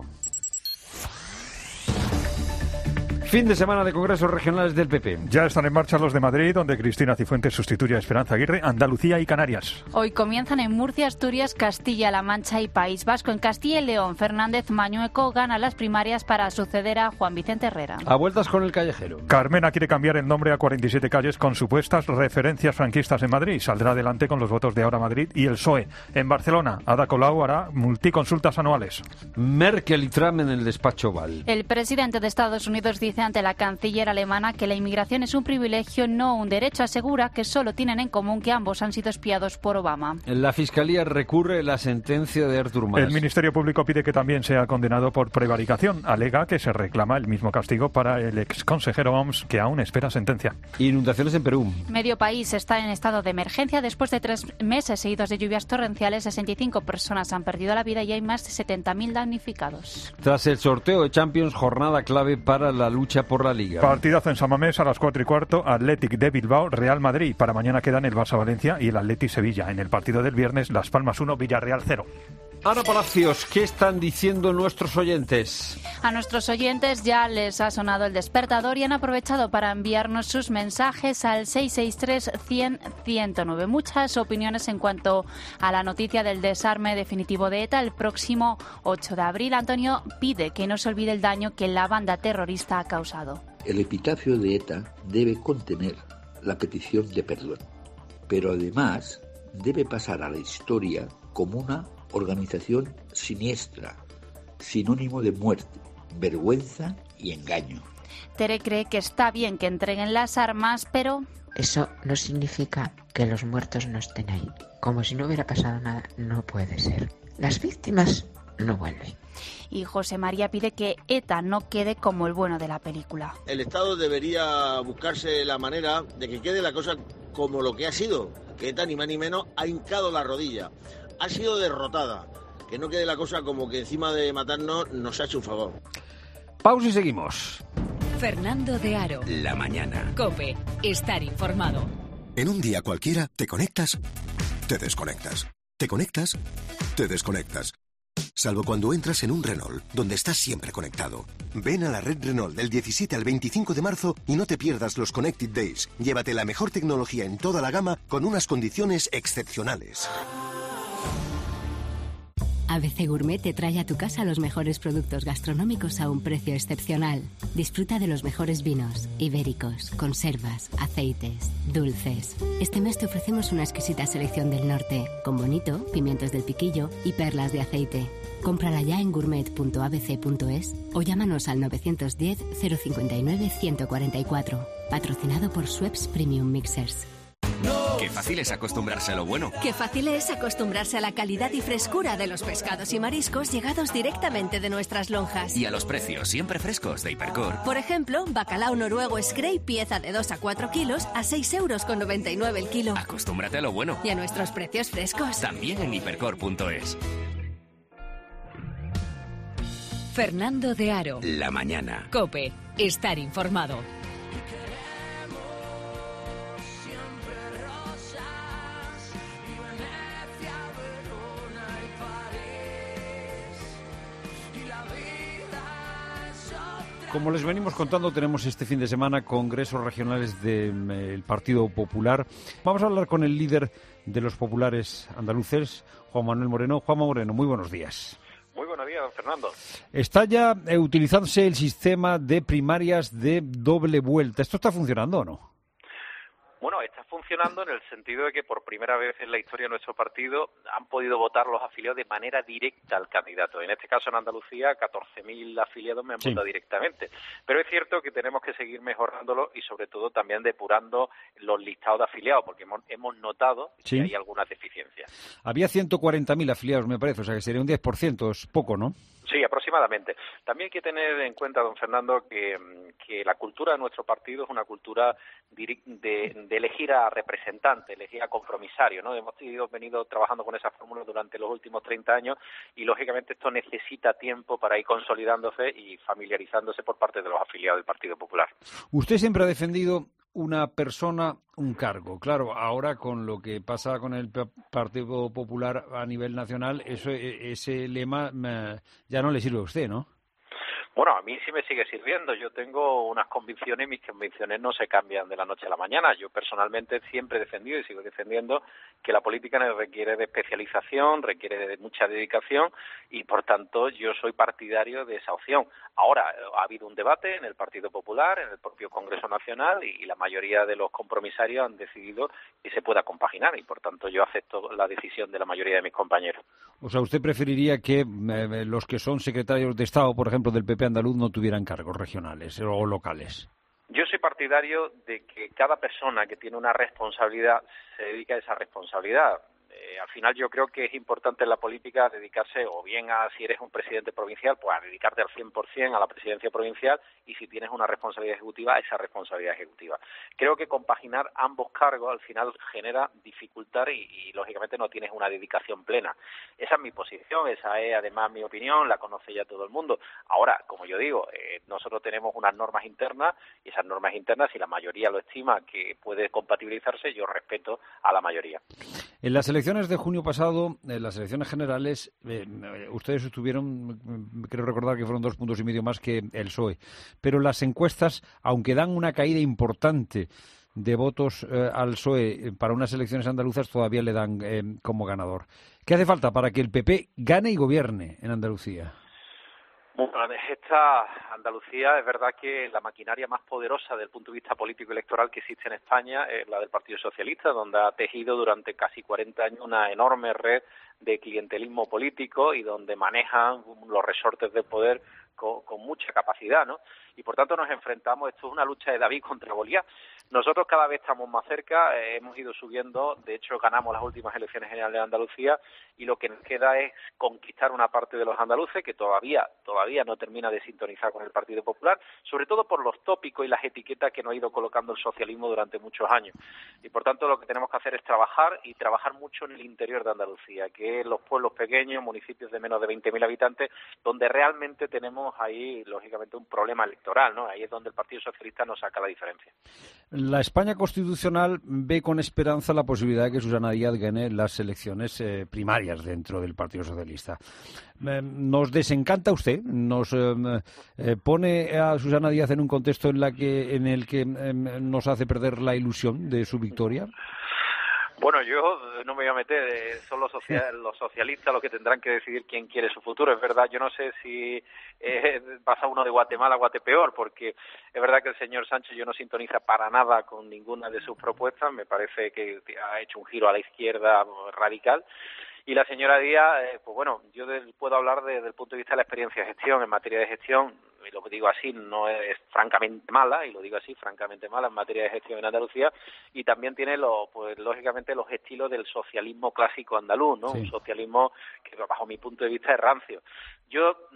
Fin de semana de congresos regionales del PP. Ya están en marcha los de Madrid, donde Cristina Cifuentes sustituye a Esperanza Aguirre, Andalucía y Canarias. Hoy comienzan en Murcia, Asturias, Castilla-La Mancha y País Vasco. En Castilla y León, Fernández Mañueco gana las primarias para suceder a Juan Vicente Herrera. A vueltas con el callejero. Carmena quiere cambiar el nombre a 47 calles con supuestas referencias franquistas en Madrid. Saldrá adelante con los votos de Ahora Madrid y el PSOE. En Barcelona, Ada Colau hará multiconsultas anuales. Merkel y Trump en el despacho Oval. El presidente de Estados Unidos dice dice ante la canciller alemana que la inmigración es un privilegio, no un derecho. Asegura que solo tienen en común que ambos han sido espiados por Obama. La Fiscalía recurre la sentencia de Artur Mas. El Ministerio Público pide que también sea condenado por prevaricación. Alega que se reclama el mismo castigo para el exconsejero Oms, que aún espera sentencia. Inundaciones en Perú. Medio país está en estado de emergencia. Después de 3 meses seguidos de lluvias torrenciales, 65 personas han perdido la vida y hay más de 70.000 damnificados. Tras el sorteo de Champions, jornada clave para la lucha por la Liga. Partidazo en San Mamés a las 4:15, Athletic de Bilbao, Real Madrid. Para mañana quedan el Barça Valencia y el Athletic Sevilla. En el partido del viernes, Las Palmas 1, Villarreal 0. Ana Palacios, ¿qué están diciendo nuestros oyentes? A nuestros oyentes ya les ha sonado el despertador y han aprovechado para enviarnos sus mensajes al 663-100-109. Muchas opiniones en cuanto a la noticia del desarme definitivo de ETA el próximo 8 de abril. Antonio pide que no se olvide el daño que la banda terrorista ha causado. El epitafio de ETA debe contener la petición de perdón, pero además debe pasar a la historia como una organización siniestra, sinónimo de muerte, vergüenza y engaño. Tere cree que está bien que entreguen las armas, pero eso no significa que los muertos no estén ahí. Como si no hubiera pasado nada, no puede ser. Las víctimas no vuelven. Y José María pide que ETA no quede como el bueno de la película. El Estado debería buscarse la manera de que quede la cosa como lo que ha sido, que ETA ni más ni menos ha hincado la rodilla. Ha sido derrotada. Que no quede la cosa como que encima de matarnos nos ha hecho un favor. Pausa y seguimos. Fernando de Aro. La mañana. COPE. Estar informado. En un día cualquiera, te conectas, te desconectas. Te conectas, te desconectas. Salvo cuando entras en un Renault, donde estás siempre conectado. Ven a la red Renault del 17 al 25 de marzo y no te pierdas los Connected Days. Llévate la mejor tecnología en toda la gama con unas condiciones excepcionales. ABC Gourmet te trae a tu casa los mejores productos gastronómicos a un precio excepcional. Disfruta de los mejores vinos, ibéricos, conservas, aceites, dulces. Este mes te ofrecemos una exquisita selección del norte, con bonito, pimientos del piquillo y perlas de aceite. Cómprala ya en gourmet.abc.es o llámanos al 910 059 144. Patrocinado por Schweppes Premium Mixers. Qué fácil es acostumbrarse a lo bueno. Qué fácil es acostumbrarse a la calidad y frescura de los pescados y mariscos llegados directamente de nuestras lonjas. Y a los precios siempre frescos de Hipercor. Por ejemplo, bacalao noruego Scray, pieza de 2 a 4 kilos, a 6,99 € el kilo. Acostúmbrate a lo bueno. Y a nuestros precios frescos. También en hipercor.es. Fernando de Aro. La mañana. COPE. Estar informado. Como les venimos contando, tenemos este fin de semana congresos regionales del Partido Popular. Vamos a hablar con el líder de los populares andaluces, Juan Manuel Moreno. Juanma Moreno, muy buenos días. Muy buenos días, don Fernando. Está ya utilizándose el sistema de primarias de doble vuelta. ¿Esto está funcionando o no? Bueno, está funcionando en el sentido de que por primera vez en la historia de nuestro partido han podido votar los afiliados de manera directa al candidato. En este caso, en Andalucía, 14.000 afiliados me han votado directamente. Pero es cierto que tenemos que seguir mejorándolo y, sobre todo, también depurando los listados de afiliados, porque hemos notado que hay algunas deficiencias. Había 140.000 afiliados, me parece, o sea que sería un 10%, es poco, ¿no? Sí, aproximadamente. También hay que tener en cuenta, don Fernando, que la cultura de nuestro partido es una cultura de elegir a representantes, elegir a compromisarios, ¿no? Hemos venido trabajando con esa fórmula durante los últimos 30 años y, lógicamente, esto necesita tiempo para ir consolidándose y familiarizándose por parte de los afiliados del Partido Popular. Usted siempre ha defendido una persona, un cargo. Claro, ahora con lo que pasa con el Partido Popular a nivel nacional, ese lema ya no le sirve a usted, ¿no? Bueno, a mí sí me sigue sirviendo. Yo tengo unas convicciones y mis convicciones no se cambian de la noche a la mañana. Yo personalmente siempre he defendido y sigo defendiendo que la política requiere de especialización, requiere de mucha dedicación y, por tanto, yo soy partidario de esa opción. Ahora, ha habido un debate en el Partido Popular, en el propio Congreso Nacional y la mayoría de los compromisarios han decidido que se pueda compaginar y, por tanto, yo acepto la decisión de la mayoría de mis compañeros. O sea, ¿usted preferiría que los que son secretarios de Estado, por ejemplo, del PP andaluz no tuvieran cargos regionales o locales? Yo soy partidario de que cada persona que tiene una responsabilidad se dedique a esa responsabilidad. Al final yo creo que es importante en la política dedicarse o bien a, si eres un presidente provincial, pues a dedicarte al 100% a la presidencia provincial, y si tienes una responsabilidad ejecutiva, a esa responsabilidad ejecutiva. Creo que compaginar ambos cargos al final genera dificultad y lógicamente no tienes una dedicación plena. Esa es mi posición, esa es además mi opinión, la conoce ya todo el mundo. Ahora, como yo digo, nosotros tenemos unas normas internas, y esas normas internas, si la mayoría lo estima que puede compatibilizarse, yo respeto a la mayoría. En las elecciones de junio pasado, en las elecciones generales, ustedes obtuvieron, creo recordar que fueron 2,5 puntos más que el PSOE. Pero las encuestas, aunque dan una caída importante de votos al PSOE para unas elecciones andaluzas, todavía le dan como ganador. ¿Qué hace falta para que el PP gane y gobierne en Andalucía? Bueno, esta Andalucía es verdad que la maquinaria más poderosa desde el punto de vista político y electoral que existe en España es la del Partido Socialista, donde ha tejido durante casi 40 años una enorme red de clientelismo político y donde manejan los resortes de poder con mucha capacidad, ¿no? Y por tanto nos enfrentamos, esto es una lucha de David contra Goliat. Nosotros cada vez estamos más cerca, hemos ido subiendo, de hecho ganamos las últimas elecciones generales de Andalucía, y lo que nos queda es conquistar una parte de los andaluces que todavía no termina de sintonizar con el Partido Popular, sobre todo por los tópicos y las etiquetas que nos ha ido colocando el socialismo durante muchos años. Y por tanto lo que tenemos que hacer es trabajar mucho en el interior de Andalucía, que es los pueblos pequeños, municipios de menos de 20.000 habitantes, donde realmente tenemos ahí, lógicamente, un problema electoral, ¿no? Ahí es donde el Partido Socialista nos saca la diferencia. La España constitucional ve con esperanza la posibilidad de que Susana Díaz gane las elecciones primarias dentro del Partido Socialista. ¿Nos desencanta usted? ¿Nos pone a Susana Díaz en un contexto en el que nos hace perder la ilusión de su victoria? Bueno, yo no me voy a meter, son los socialistas los que tendrán que decidir quién quiere su futuro. Es verdad, yo no sé si pasa uno de Guatemala a Guatepeor, porque es verdad que el señor Sánchez yo no sintoniza para nada con ninguna de sus propuestas, me parece que ha hecho un giro a la izquierda radical. Y la señora Díaz, pues bueno, yo puedo hablar desde el punto de vista de la experiencia de gestión. En materia de gestión, y lo digo así, no es francamente mala, y lo digo así, francamente mala en materia de gestión en Andalucía, y también tiene, lógicamente, los estilos del socialismo clásico andaluz, ¿no? Sí. Un socialismo que, bajo mi punto de vista, es rancio. Yo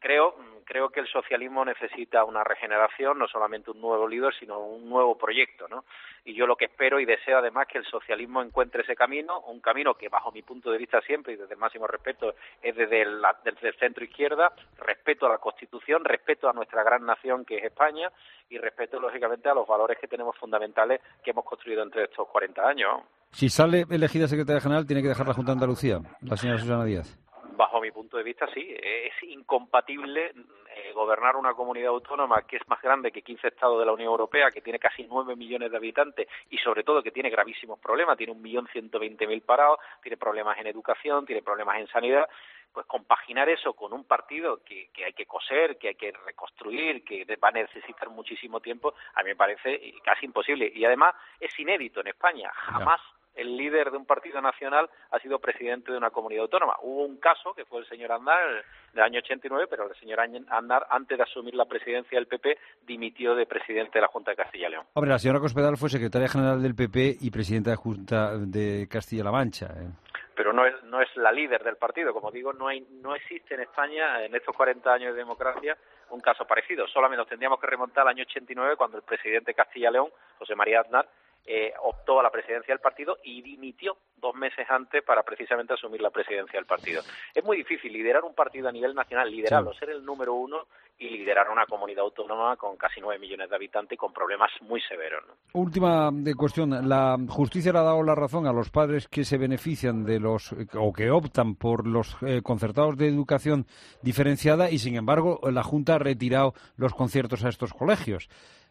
creo que el socialismo necesita una regeneración, no solamente un nuevo líder, sino un nuevo proyecto, ¿no? Y yo lo que espero y deseo, además, que el socialismo encuentre ese camino, un camino que, bajo mi punto de vista siempre, y desde el máximo respeto, es desde el centro-izquierda, respeto a la Constitución, respeto a nuestra gran nación que es España, y respeto, lógicamente, a los valores que tenemos fundamentales que hemos construido entre estos 40 años. Si sale elegida secretaria general, tiene que dejar la Junta de Andalucía, la señora Susana Díaz. Bajo mi punto de vista, sí. Es incompatible gobernar una comunidad autónoma que es más grande que 15 estados de la Unión Europea, que tiene casi 9 millones de habitantes y, sobre todo, que tiene gravísimos problemas. Tiene 1.120.000 parados, tiene problemas en educación, tiene problemas en sanidad. Pues compaginar eso con un partido que hay que coser, que hay que reconstruir, que va a necesitar muchísimo tiempo, a mí me parece casi imposible. Y además es inédito en España. Jamás el líder de un partido nacional ha sido presidente de una comunidad autónoma. Hubo un caso, que fue el señor Aznar, del año 89, pero el señor Aznar, antes de asumir la presidencia del PP, dimitió de presidente de la Junta de Castilla y León. Hombre, la señora Cospedal fue secretaria general del PP y presidenta de la Junta de Castilla-La Mancha, Pero no es la líder del partido. Como digo, no existe en España, en estos 40 años de democracia, un caso parecido. Solamente nos tendríamos que remontar al año 89, cuando el presidente de Castilla y León, José María Aznar, optó a la presidencia del partido y dimitió 2 meses antes para precisamente asumir la presidencia del partido. Es muy difícil liderar un partido a nivel nacional, liderarlo, ser el número uno y liderar una comunidad autónoma con casi 9 millones de habitantes y con problemas muy severos, ¿no? Última cuestión. La justicia le ha dado la razón a los padres que se benefician de o que optan por los concertados de educación diferenciada y, sin embargo, la Junta ha retirado los conciertos a estos colegios.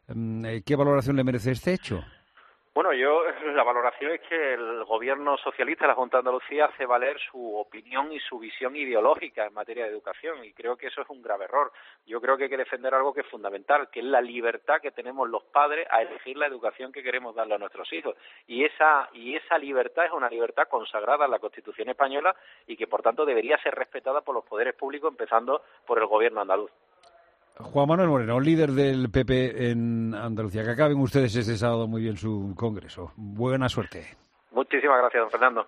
¿Qué valoración le merece este hecho? Bueno, la valoración es que el gobierno socialista de la Junta de Andalucía hace valer su opinión y su visión ideológica en materia de educación, y creo que eso es un grave error. Yo creo que hay que defender algo que es fundamental, que es la libertad que tenemos los padres a elegir la educación que queremos darle a nuestros hijos. Y esa libertad es una libertad consagrada en la Constitución española y que, por tanto, debería ser respetada por los poderes públicos, empezando por el gobierno andaluz. Juan Manuel Moreno, líder del PP en Andalucía. Que acaben ustedes este sábado muy bien su congreso. Buena suerte. Muchísimas gracias, don Fernando.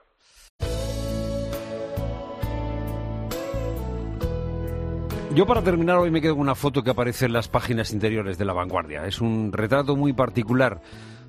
Yo para terminar hoy me quedo con una foto que aparece en las páginas interiores de La Vanguardia. Es un retrato muy particular.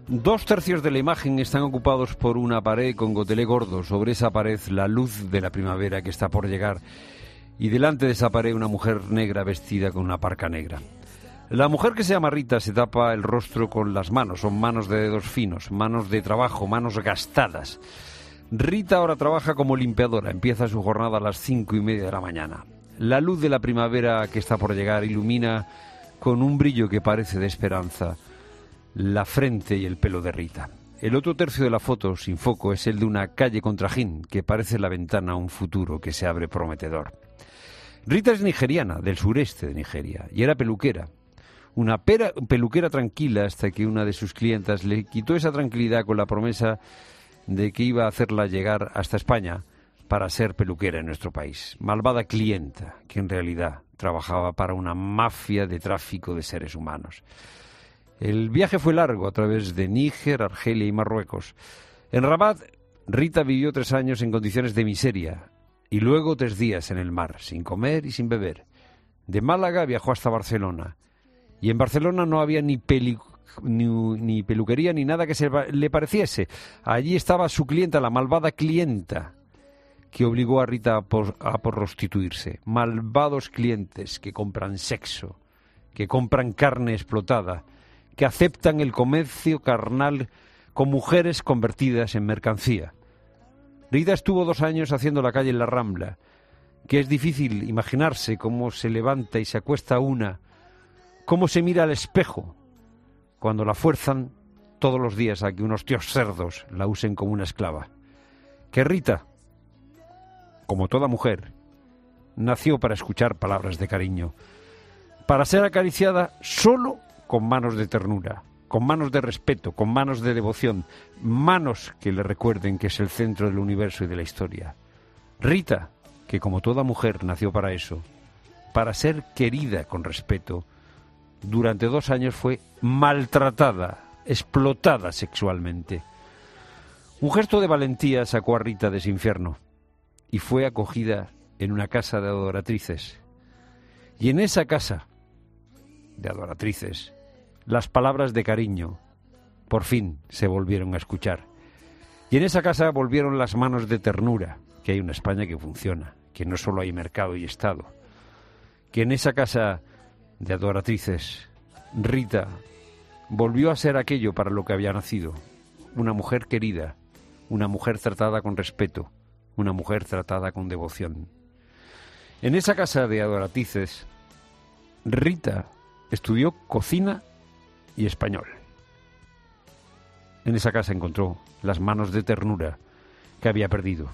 2/3 de la imagen están ocupados por una pared con gotelé gordo. Sobre esa pared la luz de la primavera que está por llegar. Y delante de esa pared una mujer negra vestida con una parca negra. La mujer que se llama Rita se tapa el rostro con las manos. Son manos de dedos finos, manos de trabajo, manos gastadas. Rita ahora trabaja como limpiadora. Empieza su jornada a las 5:30 de la mañana. La luz de la primavera que está por llegar ilumina con un brillo que parece de esperanza la frente y el pelo de Rita. El otro tercio de la foto, sin foco, es el de una calle con trajín que parece la ventana a un futuro que se abre prometedor. Rita es nigeriana, del sureste de Nigeria, y era peluquera. Una peluquera tranquila hasta que una de sus clientas le quitó esa tranquilidad con la promesa de que iba a hacerla llegar hasta España para ser peluquera en nuestro país. Malvada clienta, que en realidad trabajaba para una mafia de tráfico de seres humanos. El viaje fue largo a través de Níger, Argelia y Marruecos. En Rabat, Rita vivió 3 años en condiciones de miseria y luego 3 días en el mar, sin comer y sin beber. De Málaga viajó hasta Barcelona y en Barcelona no había ni peluquería ni nada que se le pareciese. Allí estaba su clienta, la malvada clienta, que obligó a Rita a prostituirse. Malvados clientes que compran sexo, que compran carne explotada, que aceptan el comercio carnal con mujeres convertidas en mercancía. Rita estuvo 2 años haciendo la calle en la Rambla, que es difícil imaginarse cómo se levanta y se acuesta una, cómo se mira al espejo, cuando la fuerzan todos los días a que unos tíos cerdos la usen como una esclava. Que Rita, como toda mujer, nació para escuchar palabras de cariño, para ser acariciada solo con manos de ternura, con manos de respeto, con manos de devoción, manos que le recuerden que es el centro del universo y de la historia. Rita, que como toda mujer nació para eso, para ser querida con respeto, durante 2 años fue maltratada, explotada sexualmente. Un gesto de valentía sacó a Rita de ese infierno y fue acogida en una casa de adoratrices. Y en esa casa de adoratrices, las palabras de cariño por fin se volvieron a escuchar. Y en esa casa volvieron las manos de ternura, que hay una España que funciona, que no solo hay mercado y Estado. Que en esa casa de adoratrices, Rita volvió a ser aquello para lo que había nacido, una mujer querida, una mujer tratada con respeto, una mujer tratada con devoción. En esa casa de adoratrices, Rita estudió cocina y español. En esa casa encontró las manos de ternura que había perdido.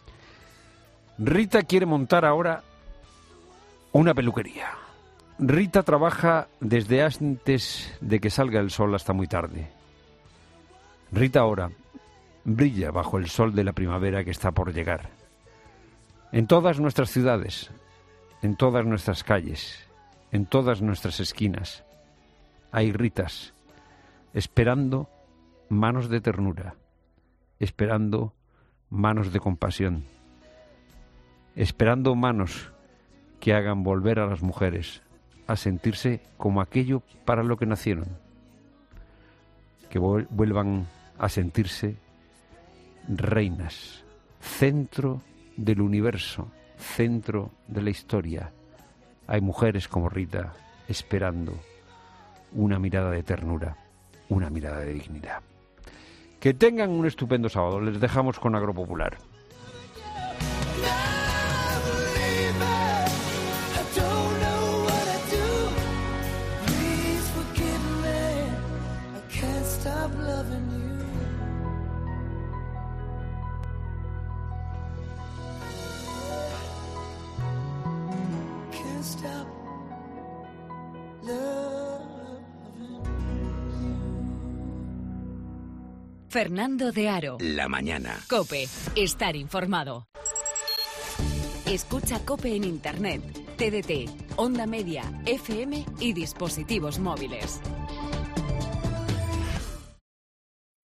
Rita quiere montar ahora una peluquería. Rita trabaja desde antes de que salga el sol hasta muy tarde. Rita ahora brilla bajo el sol de la primavera que está por llegar. En todas nuestras ciudades, en todas nuestras calles, en todas nuestras esquinas, hay Ritas esperando manos de ternura, esperando manos de compasión, esperando manos que hagan volver a las mujeres a sentirse como aquello para lo que nacieron, que vuelvan a sentirse reinas, centro del universo, centro de la historia. Hay mujeres como Rita esperando una mirada de ternura, una mirada de dignidad. Que tengan un estupendo sábado. Les dejamos con Agropopular. Fernando de Aro. La mañana. COPE. Estar informado. Escucha COPE en Internet. TDT, Onda Media, FM y dispositivos móviles.